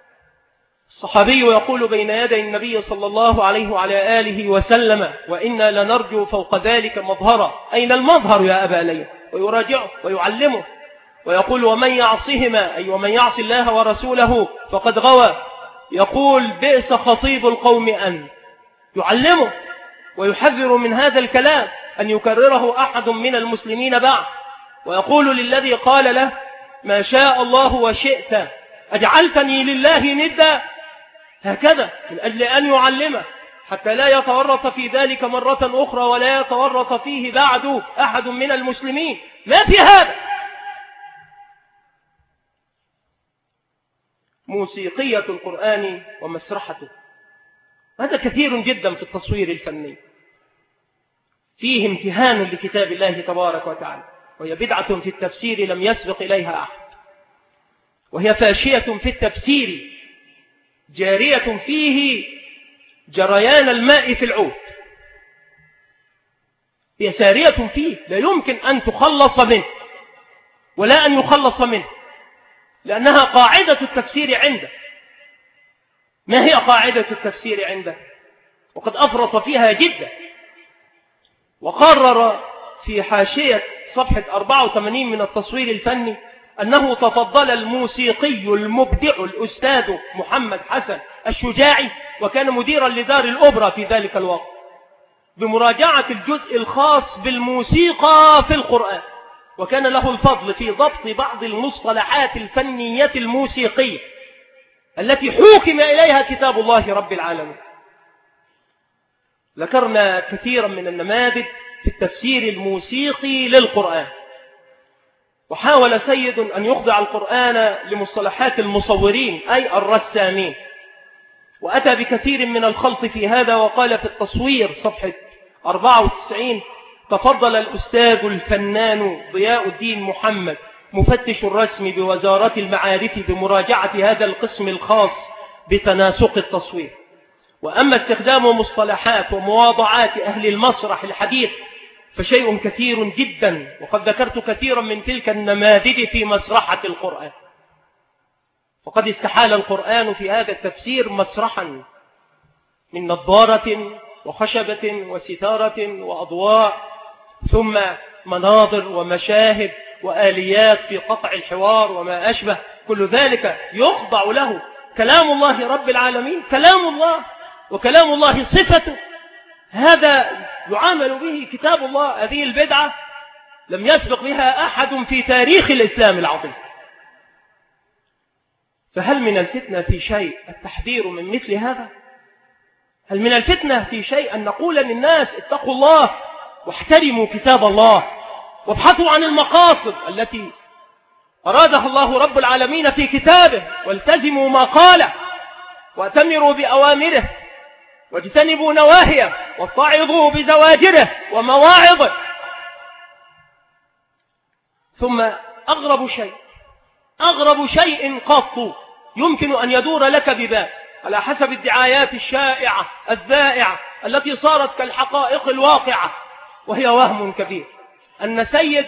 الصحابي يقول بين يدي النبي صلى الله عليه وعلى آله وسلم: وإنا لنرجو فوق ذلك مظهرا. أين المظهر يا أبا ليلى؟ ويراجعه ويعلمه ويقول: ومن يعصهما أي ومن يعص الله ورسوله فقد غوى. يقول بئس خطيب القوم أن يعلمه ويحذر من هذا الكلام أن يكرره أحد من المسلمين بعد، ويقول للذي قال له ما شاء الله وشئت أجعلتني لله ندا، هكذا من أجل أن يعلمه حتى لا يتورط في ذلك مرة أخرى ولا يتورط فيه بعد أحد من المسلمين. ما في هذا. موسيقية القرآن ومسرحته، هذا كثير جدا في التصوير الفني، فيه امتهان لكتاب الله تبارك وتعالى، وهي بدعة في التفسير لم يسبق إليها أحد، وهي فاشية في التفسير جارية فيه جريان الماء في العود، هي سارية فيه لا يمكن أن تخلص منه ولا أن يخلص منه، لأنها قاعدة التفسير عنده. ما هي قاعدة التفسير عنده؟ وقد أفرط فيها جدا، وقرر في حاشية صفحة 84 من التصوير الفني أنه تفضل الموسيقي المبدع الأستاذ محمد حسن الشجاعي، وكان مديرا لدار الأوبرا في ذلك الوقت، بمراجعة الجزء الخاص بالموسيقى في القرآن، وكان له الفضل في ضبط بعض المصطلحات الفنية الموسيقية التي حوكم إليها كتاب الله رب العالمين. ذكرنا كثيرا من النماذج في التفسير الموسيقي للقرآن، وحاول سيد أن يخضع القرآن لمصطلحات المصورين أي الرسامين، وأتى بكثير من الخلط في هذا، وقال في التصوير صفحة 94 تفضل الأستاذ الفنان ضياء الدين محمد مفتش الرسم بوزارة المعارف بمراجعة هذا القسم الخاص بتناسق التصوير. وأما استخدام مصطلحات ومواضعات أهل المسرح الحديث فشيء كثير جدا، وقد ذكرت كثيرا من تلك النماذج في مسرحة القرآن، وقد استحال القرآن في هذا التفسير مسرحا من نظارة وخشبة وستارة وأضواء، ثم مناظر ومشاهد وآليات في قطع الحوار وما أشبه، كل ذلك يخضع له كلام الله رب العالمين، كلام الله وكلام الله صفته، هذا يعامل به كتاب الله. هذه البدعة لم يسبق بها أحد في تاريخ الإسلام العظيم. فهل من الفتنة في شيء التحذير من مثل هذا؟ هل من الفتنة في شيء أن نقول للناس اتقوا الله واحترموا كتاب الله وابحثوا عن المقاصد التي أرادها الله رب العالمين في كتابه، والتزموا ما قاله وأتمروا بأوامره واجتنبوا نواهيه واتعظوا بزواجره ومواعظه؟ ثم أغرب شيء قط يمكن أن يدور لك ببال على حسب الدعايات الشائعة الذائعة التي صارت كالحقائق الواقعة، وهي وهم كبير، أن سيد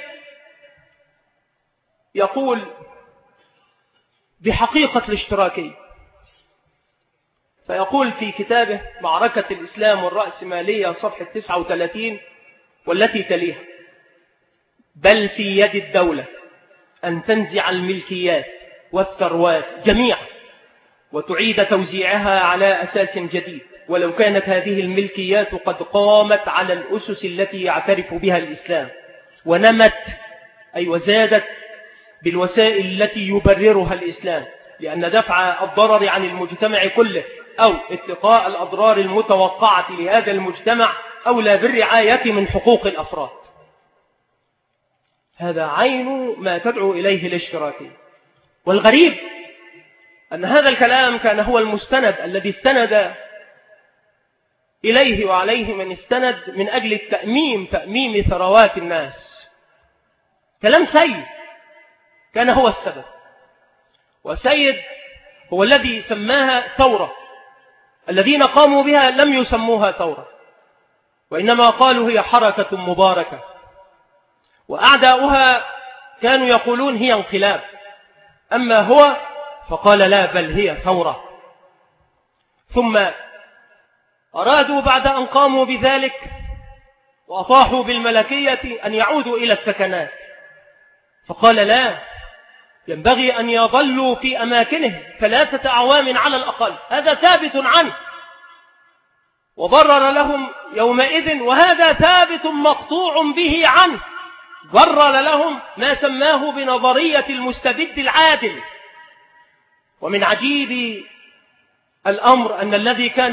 يقول بحقيقة الاشتراكية، فيقول في كتابه معركة الإسلام والرأسمالية صفحة 39 والتي تليها: بل في يد الدولة أن تنزع الملكيات والثروات جميعا وتعيد توزيعها على أساس جديد، ولو كانت هذه الملكيات قد قامت على الأسس التي يعترف بها الإسلام، ونمت أي وزادت بالوسائل التي يبررها الإسلام، لأن دفع الضرر عن المجتمع كله أو اتقاء الأضرار المتوقعة لهذا المجتمع أولى بالرعاية من حقوق الأفراد. هذا عين ما تدعو إليه الاشتراكية. والغريب أن هذا الكلام كان هو المستند الذي استند إليه وعليه من استند من أجل تأميم ثروات الناس. كلام سيد كان هو السبب، وسيد هو الذي سماها ثورة. الذين قاموا بها لم يسموها ثورة، وإنما قالوا هي حركة مباركة، وأعداؤها كانوا يقولون هي انقلاب، أما هو فقال لا، بل هي ثورة. ثم أرادوا بعد أن قاموا بذلك وأطاحوا بالملكية أن يعودوا إلى السكنات، فقال لا، ينبغي أن يظلوا في أماكنهم 3 أعوام على الأقل، هذا ثابت عنه، وبرر لهم يومئذ، وهذا ثابت مقطوع به عنه، برر لهم ما سماه بنظرية المستبد العادل. ومن عجيب الأمر أن الذي كان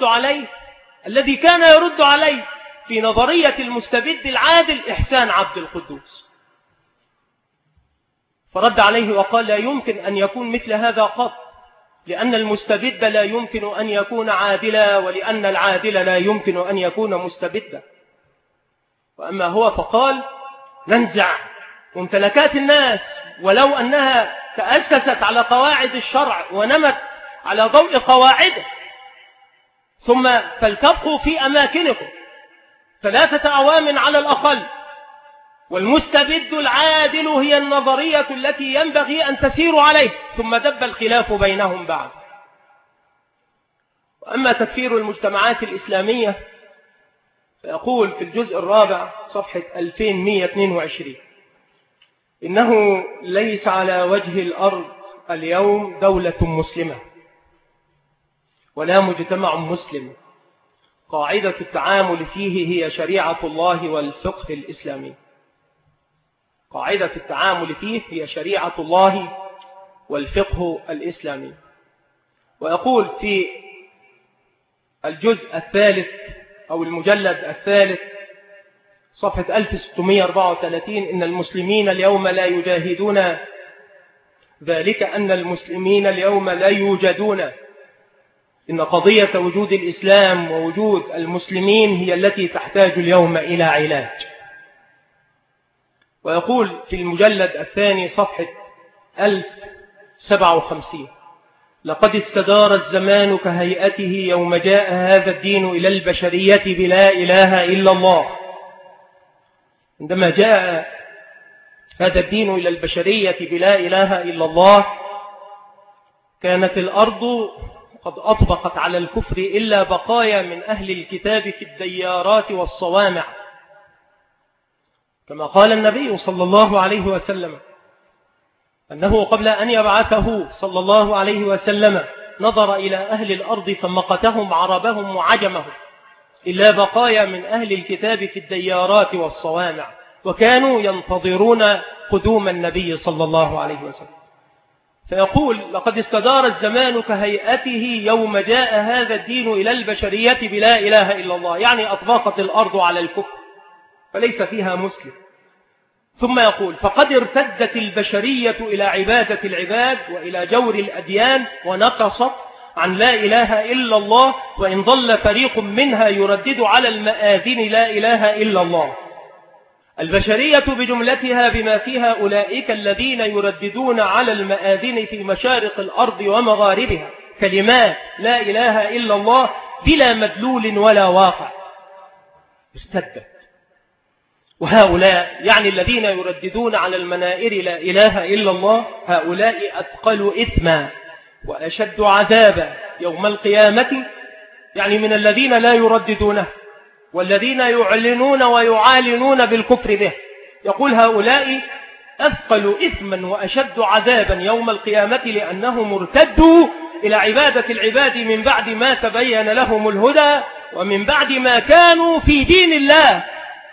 يرد عليه في نظرية المستبد العادل إحسان عبد القدوس، فرد عليه وقال: لا يمكن أن يكون مثل هذا قط، لأن المستبد لا يمكن أن يكون عادلا، ولأن العادل لا يمكن أن يكون مستبدا. وأما هو فقال: ننزع ممتلكات الناس ولو أنها تأسست على قواعد الشرع ونمت على ضوء قواعده، ثم فلتبقوا في أماكنكم 3 أعوام على الأقل، والمستبد العادل هي النظرية التي ينبغي أن تسير عليه، ثم دب الخلاف بينهم بعد. وأما تكفير المجتمعات الإسلامية فيقول في الجزء 4 صفحة 2122: إنه ليس على وجه الأرض اليوم دولة مسلمة ولا مجتمع مسلم قاعدة التعامل فيه هي شريعة الله والفقه الإسلامي. قاعدة التعامل فيه هي شريعة الله والفقه الإسلامي. ويقول في الجزء 3 أو المجلد 3 صفحة 1634: إن المسلمين اليوم لا يجاهدون، ذلك أن المسلمين اليوم لا يوجدون، إن قضية وجود الإسلام ووجود المسلمين هي التي تحتاج اليوم إلى علاج. ويقول في المجلد 2 صفحة 1057: لقد استدار الزمان كهيئته يوم جاء هذا الدين إلى البشرية بلا إله إلا الله. عندما جاء هذا الدين إلى البشرية بلا إله إلا الله كانت الأرض قد أطبقت على الكفر إلا بقايا من أهل الكتاب في الديارات والصوامع، كما قال النبي صلى الله عليه وسلم أنه قبل أن يبعثه صلى الله عليه وسلم نظر إلى أهل الأرض فمقتهم عربهم وعجمهم إلا بقايا من أهل الكتاب في الديارات والصوامع، وكانوا ينتظرون قدوم النبي صلى الله عليه وسلم. فيقول: لقد استدار الزمان كهيئته يوم جاء هذا الدين إلى البشرية بلا إله إلا الله، يعني أطبقت الأرض على الكفر فليس فيها مسلم. ثم يقول: فقد ارتدت البشرية إلى عبادة العباد وإلى جور الأديان ونقصت عن لا إله إلا الله، وإن ظل فريق منها يردد على المآذن لا إله إلا الله. البشرية بجملتها بما فيها أولئك الذين يرددون على المآذن في مشارق الأرض ومغاربها كلمات لا إله إلا الله بلا مدلول ولا واقع، ارتدت. وهؤلاء يعني الذين يرددون على المنائر لا إله إلا الله، هؤلاء أثقل إثما وأشد عذابا يوم القيامة، يعني من الذين لا يرددونه والذين يعلنون ويعالنون بالكفر به. يقول: هؤلاء أثقل إثما وأشد عذابا يوم القيامة لأنهم ارتدوا إلى عبادة العباد من بعد ما تبين لهم الهدى ومن بعد ما كانوا في دين الله،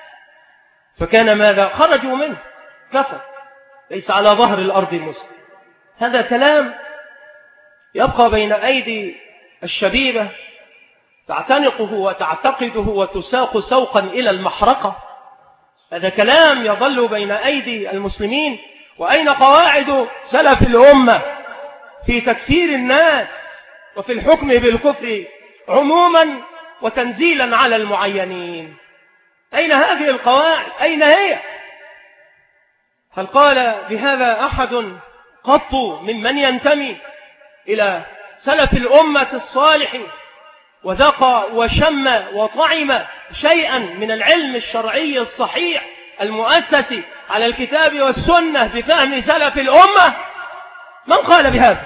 فكان ماذا؟ خرجوا منه، كفر، ليس على ظهر الأرض مسلم. هذا كلام يبقى بين أيدي الشبيبة تعتنقه وتعتقده وتساق سوقا إلى المحرقة. هذا كلام يظل بين أيدي المسلمين. وأين قواعد سلف الأمة في تكفير الناس وفي الحكم بالكفر عموما وتنزيلا على المعينين؟ أين هذه القواعد؟ أين هي؟ هل قال بهذا أحد قط ممن ينتمي إلى سلف الأمة الصالح وذاق وشم وطعم شيئا من العلم الشرعي الصحيح المؤسس على الكتاب والسنة بفهم سلف الأمة؟ من قال بهذا؟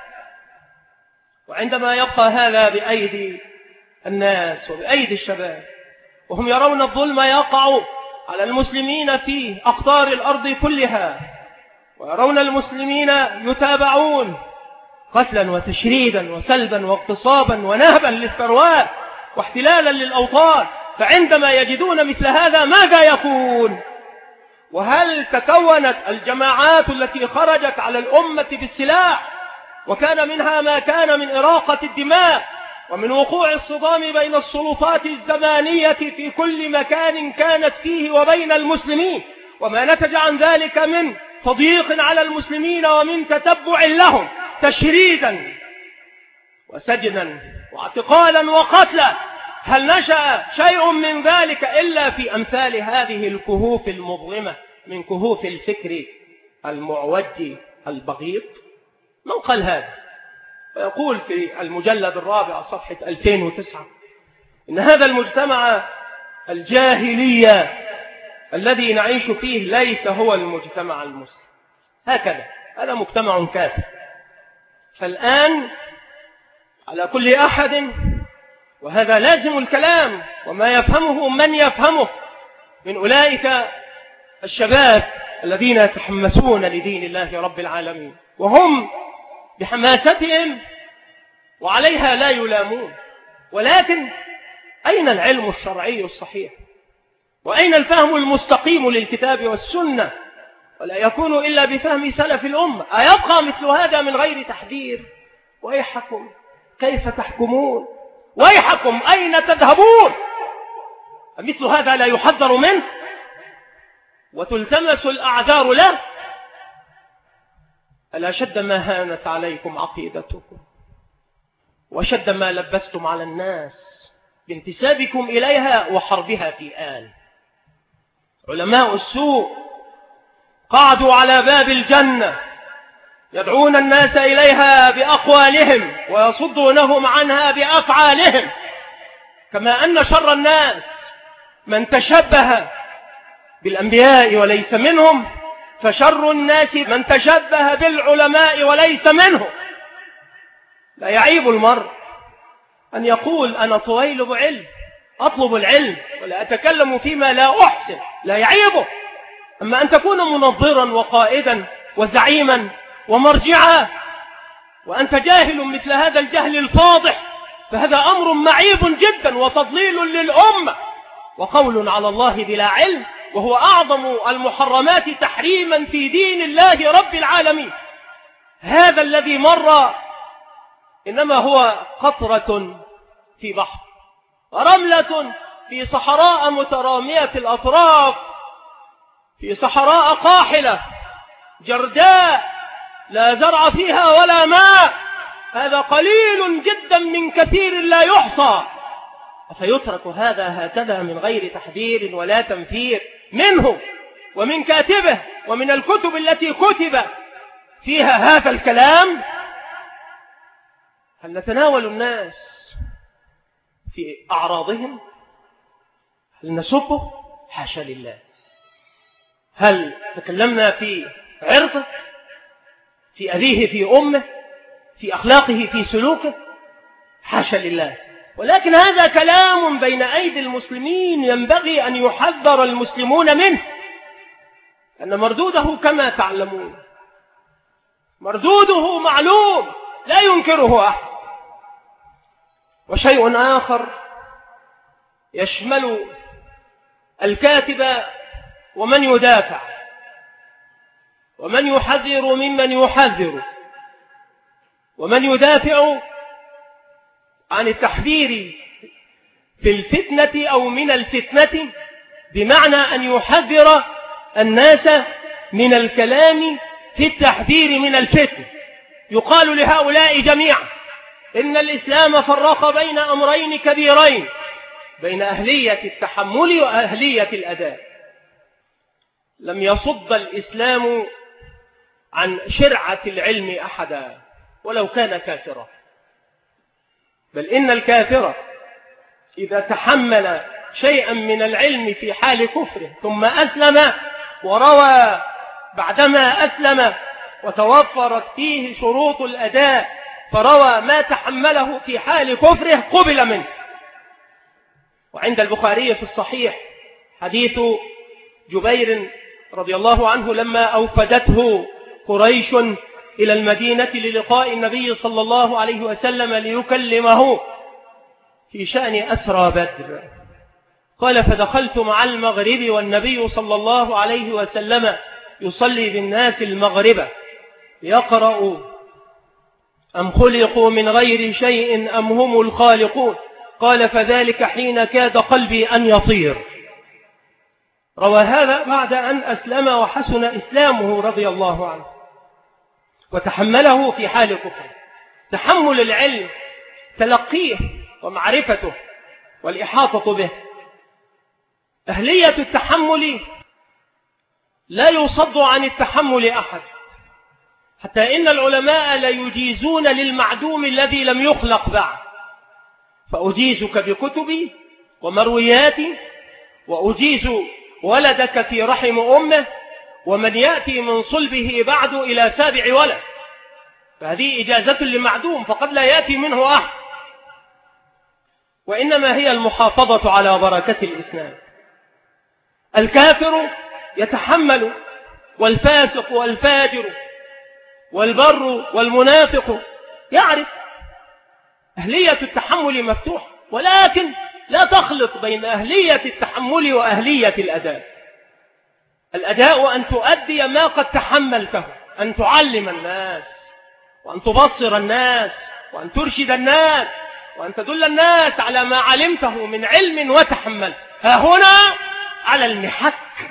وعندما يبقى هذا بأيدي الناس وبأيدي الشباب وهم يرون الظلم يقع على المسلمين في أقطار الأرض كلها، ويرون المسلمين يتابعون قتلا وتشريدا وسلبا واغتصابا ونهبا للثروات واحتلالا للأوطان، فعندما يجدون مثل هذا ماذا يكون؟ وهل تكونت الجماعات التي خرجت على الأمة بالسلاح وكان منها ما كان من إراقة الدماء ومن وقوع الصدام بين السلطات الزمانية في كل مكان كانت فيه وبين المسلمين، وما نتج عن ذلك من تضييق على المسلمين ومن تتبع لهم تشريدا وسجنا واعتقالا وقتلا، هل نشأ شيء من ذلك إلا في أمثال هذه الكهوف المظلمة من كهوف الفكر المعوج البغيض؟ من قال هذا؟ ويقول في المجلد الرابع صفحة 2009 إن هذا المجتمع الجاهلية الذي نعيش فيه ليس هو المجتمع المسلم. هكذا هذا مجتمع كافر. فالآن على كل أحد، وهذا لازم الكلام وما يفهمه من يفهمه من أولئك الشباب الذين يتحمسون لدين الله رب العالمين وهم بحماستهم وعليها لا يلامون، ولكن أين العلم الشرعي الصحيح؟ وأين الفهم المستقيم للكتاب والسنة؟ ولا يكون إلا بفهم سلف الأمة. أيبقى مثل هذا من غير تحذير؟ ويحكم كيف تحكمون؟ ويحكم أين تذهبون؟ مثل هذا لا يحذر منه وتلتمس الأعذار له؟ ألا شد ما هانت عليكم عقيدتكم وشد ما لبستم على الناس بانتسابكم إليها وحربها في آن. علماء السوء قعدوا على باب الجنة يدعون الناس إليها بأقوالهم ويصدونهم عنها بأفعالهم، كما أن شر الناس من تشبه بالأنبياء وليس منهم، فشر الناس من تشبه بالعلماء وليس منهم. لا يعيب المرء أن يقول أنا طويل بعلم، أطلب العلم ولا أتكلم فيما لا أحسن، لا يعيبه. أما أن تكون منظرا وقائدا وزعيما ومرجعا وأنت جاهل مثل هذا الجهل الفاضح، فهذا أمر معيب جدا وتضليل للأمة وقول على الله بلا علم، وهو أعظم المحرمات تحريما في دين الله رب العالمين. هذا الذي مر إنما هو قطرة في بحر، رملة في صحراء مترامية الأطراف، في صحراء قاحلة جرداء لا زرع فيها ولا ماء. هذا قليل جدا من كثير لا يحصى، فيترك هذا هكذا من غير تحذير ولا تنفير منه ومن كاتبه ومن الكتب التي كتب فيها هذا الكلام. هل نتناول الناس في أعراضهم؟ هل نسبه؟ حاشا لله. هل تكلمنا في عرضه، في أبيه، في أمه، في أخلاقه، في سلوكه؟ حاشا لله. ولكن هذا كلام بين أيدي المسلمين ينبغي أن يحذر المسلمون منه، أن مردوده كما تعلمون مردوده معلوم لا ينكره أحد. وشيء آخر يشمل الكاتب ومن يدافع ومن يحذر ممن يحذر ومن يدافع عن التحذير في الفتنة أو من الفتنة، بمعنى أن يحذر الناس من الكلام في التحذير من الفتنة. يقال لهؤلاء جميعا إن الإسلام فرق بين أمرين كبيرين، بين أهلية التحمل وأهلية الأداء. لم يصد الإسلام عن شرعة العلم أحدا ولو كان كافرا، بل إن الكافر إذا تحمل شيئا من العلم في حال كفره ثم أسلم وروى بعدما أسلم وتوفرت فيه شروط الأداء فروى ما تحمله في حال كفره قبل منه. وعند البخاري في الصحيح حديث جبير رضي الله عنه لما أوفدته قريش إلى المدينة للقاء النبي صلى الله عليه وسلم ليكلمه في شأن أسرى بدر. قال فدخلت مع المغرب والنبي صلى الله عليه وسلم يصلي بالناس المغرب يقرأ أم خلقوا من غير شيء أم هم الخالقون. قال فذلك حين كاد قلبي أن يطير. روى هذا بعد أن أسلم وحسن إسلامه رضي الله عنه، وتحمله في حال كفر. تحمل العلم، تلقيه ومعرفته والإحاطة به. أهلية التحمل لا يصد عن التحمل أحد، حتى إن العلماء لا يجيزون للمعدوم الذي لم يخلق بعد. فأجيزك بكتبي ومروياتي، وأجيز ولدك في رحم أمه، ومن يأتي من صلبه بعد إلى 7 ولد. فهذه إجازة لمعدوم، فقد لا يأتي منه أحد. وإنما هي المحافظة على بركة الإسلام. الكافر يتحمل، والفاسق والفاجر والبر والمنافق يعرف. أهلية التحمل مفتوحة، ولكن لا تخلط بين أهلية التحمل وأهلية الأداء. الأداء أن تؤدي ما قد تحملته، أن تعلم الناس، وأن تبصر الناس، وأن ترشد الناس، وأن تدل الناس على ما علمته من علم وتحمل. ها هنا على المحك،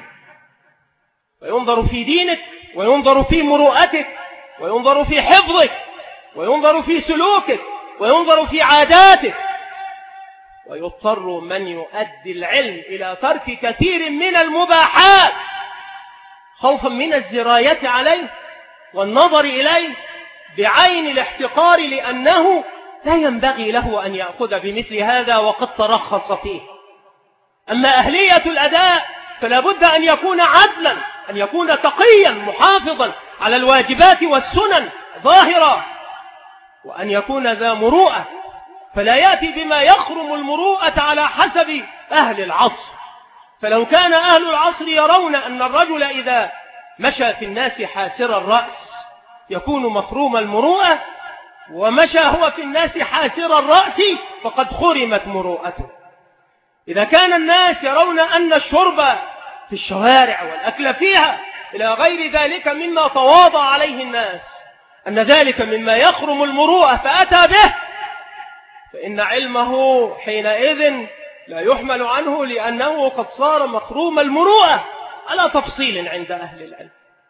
وينظر في دينك، وينظر في مروءتك، وينظر في حفظك، وينظر في سلوكك، وينظر في عاداتك. ويضطر من يؤدي العلم إلى ترك كثير من المباحات خوفا من الزراية عليه والنظر إليه بعين الاحتقار، لأنه لا ينبغي له أن يأخذ بمثل هذا وقد ترخص فيه. أما أهلية الأداء فلا بد أن يكون عدلا، أن يكون تقيا محافظا على الواجبات والسنن ظاهرة، وأن يكون ذا مروءة، فلا يأتي بما يخرم المروءة على حسب أهل العصر. فلو كان أهل العصر يرون أن الرجل إذا مشى في الناس حاسر الرأس يكون مخروم المروءة، ومشى هو في الناس حاسر الرأس فقد خرمت مروءته. إذا كان الناس يرون أن الشرب في الشوارع والأكل فيها إلى غير ذلك مما تواضع عليه الناس أن ذلك مما يخرم المروءة فأتى به، فإن علمه حينئذ لا يحمل عنه، لأنه قد صار مخروم المروءة على تفصيل عند أهل العلم.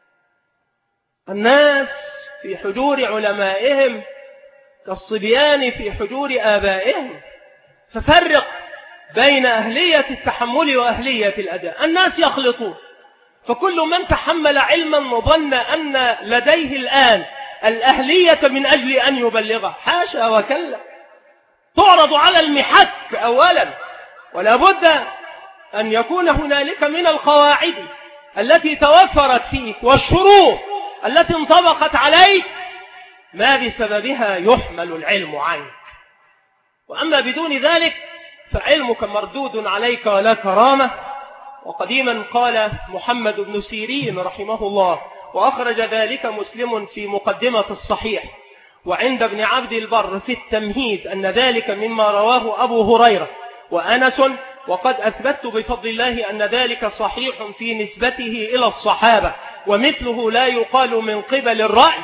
الناس في حجور علمائهم كالصبيان في حجور آبائهم، ففرق بين أهلية التحمل وأهلية الأداء. الناس يخلطون، فكل من تحمل علما وظن أن لديه الآن الأهلية من أجل أن يبلغه، حاشا وكلا، تعرض على المحك أولا، ولا بد أن يكون هنالك من القواعد التي توفرت فيك والشروط التي انطبقت عليك ما بسببها يحمل العلم عنك. وأما بدون ذلك فعلمك مردود عليك ولا كرامة. وقديما قال محمد بن سيرين رحمه الله، وأخرج ذلك مسلم في مقدمة الصحيح، وعند ابن عبد البر في التمهيد، أن ذلك مما رواه أبو هريرة وأنس، وقد أثبت بفضل الله أن ذلك صحيح في نسبته إلى الصحابة، ومثله لا يقال من قبل الرأي.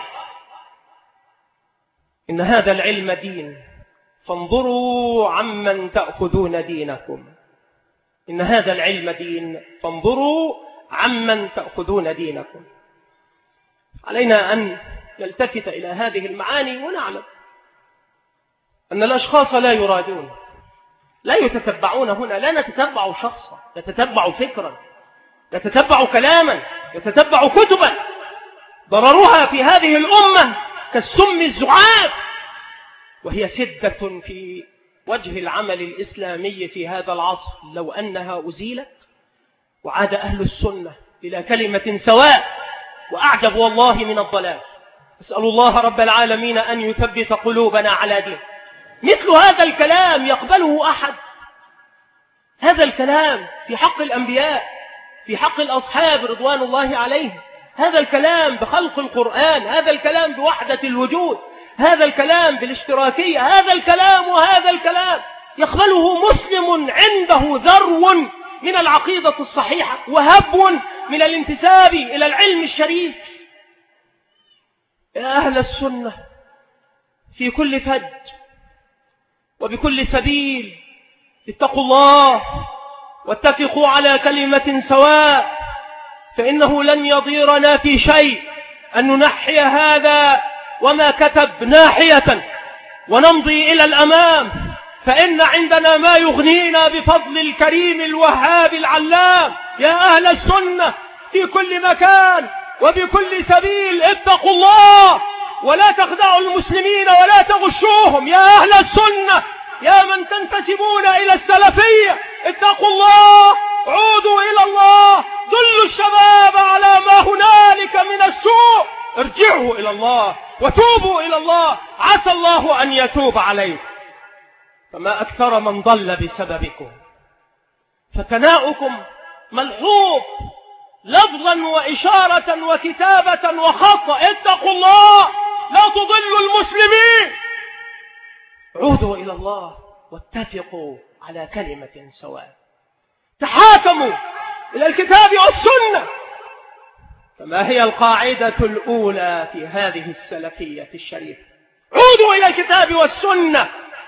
إن هذا العلم دين، فانظروا عمن تأخذون دينكم. إن هذا العلم دين، فانظروا عمن تأخذون دينكم. علينا أن نلتفت إلى هذه المعاني ونعلم أن الأشخاص لا يرادون، لا يتتبعون هنا، لا نتتبع شخصا، نتتبع فكرا، نتتبع كلاما، نتتبع كتبا ضررها في هذه الأمة كالسم الزعاف، وهي سدة في وجه العمل الإسلامي في هذا العصر. لو أنها أزيلت وعاد أهل السنة إلى كلمة سواء، وأعجب والله من الضلال. أسأل الله رب العالمين أن يثبت قلوبنا على دين. مثل هذا الكلام يقبله أحد؟ هذا الكلام في حق الأنبياء، في حق الأصحاب رضوان الله عليهم، هذا الكلام بخلق القرآن، هذا الكلام بوحدة الوجود، هذا الكلام بالاشتراكية، هذا الكلام وهذا الكلام يقبله مسلم عنده ذرو من العقيدة الصحيحة وهبو من الانتساب إلى العلم الشريف. يا أهل السنة في كل فج وبكل سبيل اتقوا الله واتفقوا على كلمة سواء، فإنه لن يضيرنا في شيء أن ننحي هذا وما كتب ناحية ونمضي إلى الأمام، فإن عندنا ما يغنينا بفضل الكريم الوهاب العلام. يا أهل السنة في كل مكان وبكل سبيل اتقوا الله ولا تخدعوا المسلمين ولا تغشوهم. يا أهل السنة يا من تنتسبون إلى السلفية اتقوا الله، عودوا إلى الله، دلوا الشباب على ما هنالك من السوء، ارجعوا إلى الله وتوبوا إلى الله، عسى الله أن يتوب عليكم. فما أكثر من ضل بسببكم، فثناؤكم ملحوظ لفظا وإشارة وكتابة وخطا. اتقوا الله لا تضلوا المسلمين، عودوا إلى الله واتفقوا على كلمة سواء، تحاكموا إلى الكتاب والسنة. فما هي القاعدة الأولى في هذه السلفية الشريفة؟ عودوا إلى الكتاب والسنة،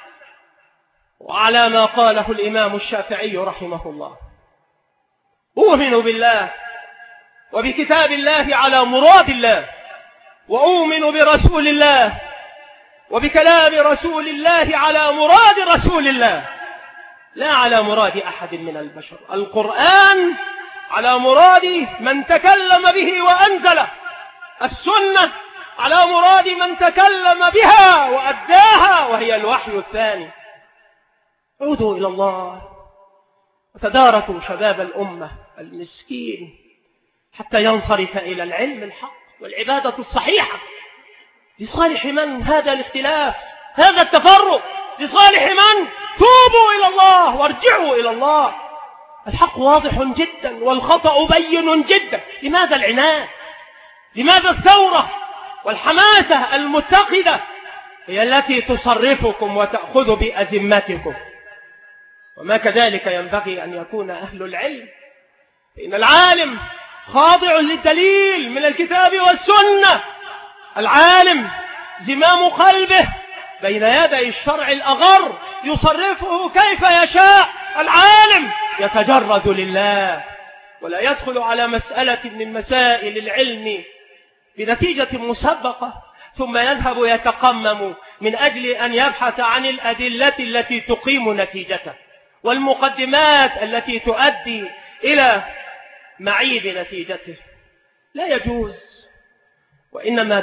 وعلى ما قاله الإمام الشافعي رحمه الله: أؤمن بالله وبكتاب الله على مراد الله، وأؤمن برسول الله وبكلام رسول الله على مراد رسول الله، لا على مراد أحد من البشر. القرآن على مراد من تكلم به وأنزله، السنة على مراد من تكلم بها وأداها، وهي الوحي الثاني. عودوا إلى الله وتداركوا شباب الأمة المسكين حتى ينصرف إلى العلم الحق والعبادة الصحيحة. لصالح من هذا الاختلاف، هذا التفرق؟ لصالح من؟ توبوا إلى الله وارجعوا إلى الله. الحق واضح جدا والخطأ بين جدا. لماذا العناد؟ لماذا الثورة والحماسة المتقدة هي التي تصرفكم وتأخذ بأزمتكم؟ وما كذلك ينبغي أن يكون أهل العلم، فإن العالم خاضع للدليل من الكتاب والسنة. العالم زمام قلبه بين يدي الشرع الأغر يصرفه كيف يشاء. العالم يتجرد لله ولا يدخل على مسألة من مسائل العلم بنتيجة مسبقة ثم يذهب يتقمم من أجل أن يبحث عن الأدلة التي تقيم نتيجته والمقدمات التي تؤدي إلى معيب نتيجته. لا يجوز. وإنما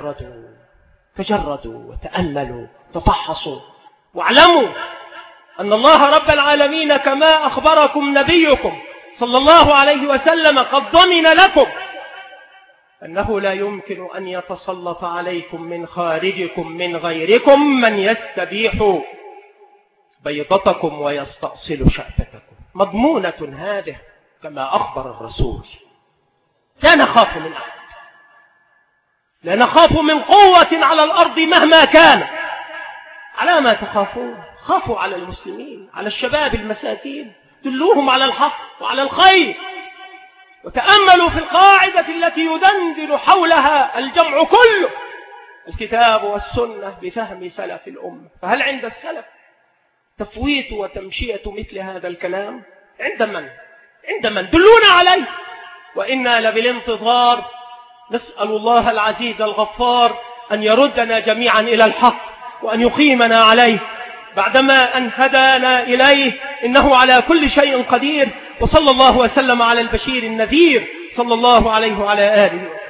تجردوا وتأملوا وتفحصوا واعلموا أن الله رب العالمين كما أخبركم نبيكم صلى الله عليه وسلم قد ضمن لكم أنه لا يمكن أن يتسلط عليكم من خارجكم من غيركم من يستبيح بيضتكم ويستأصل شأفتكم. مضمونة هذه كما أخبر الرسول. لا نخاف من أحد، لا نخاف من قوة على الأرض مهما كان. على ما تخافون؟ خافوا على المسلمين، على الشباب المساكين، دلوهم على الحق وعلى الخير. وتأملوا في القاعدة التي يدندن حولها الجمع كله، الكتاب والسنة بفهم سلف الأمة. فهل عند السلف تفويت وتمشية مثل هذا الكلام؟ عند من دلونا عليه. وإنا لبالانتظار. نسأل الله العزيز الغفار أن يردنا جميعا إلى الحق وأن يقيمنا عليه بعدما أن هدانا إليه، إنه على كل شيء قدير. وصلى الله وسلم على البشير النذير صلى الله عليه وعلى آله وسلم.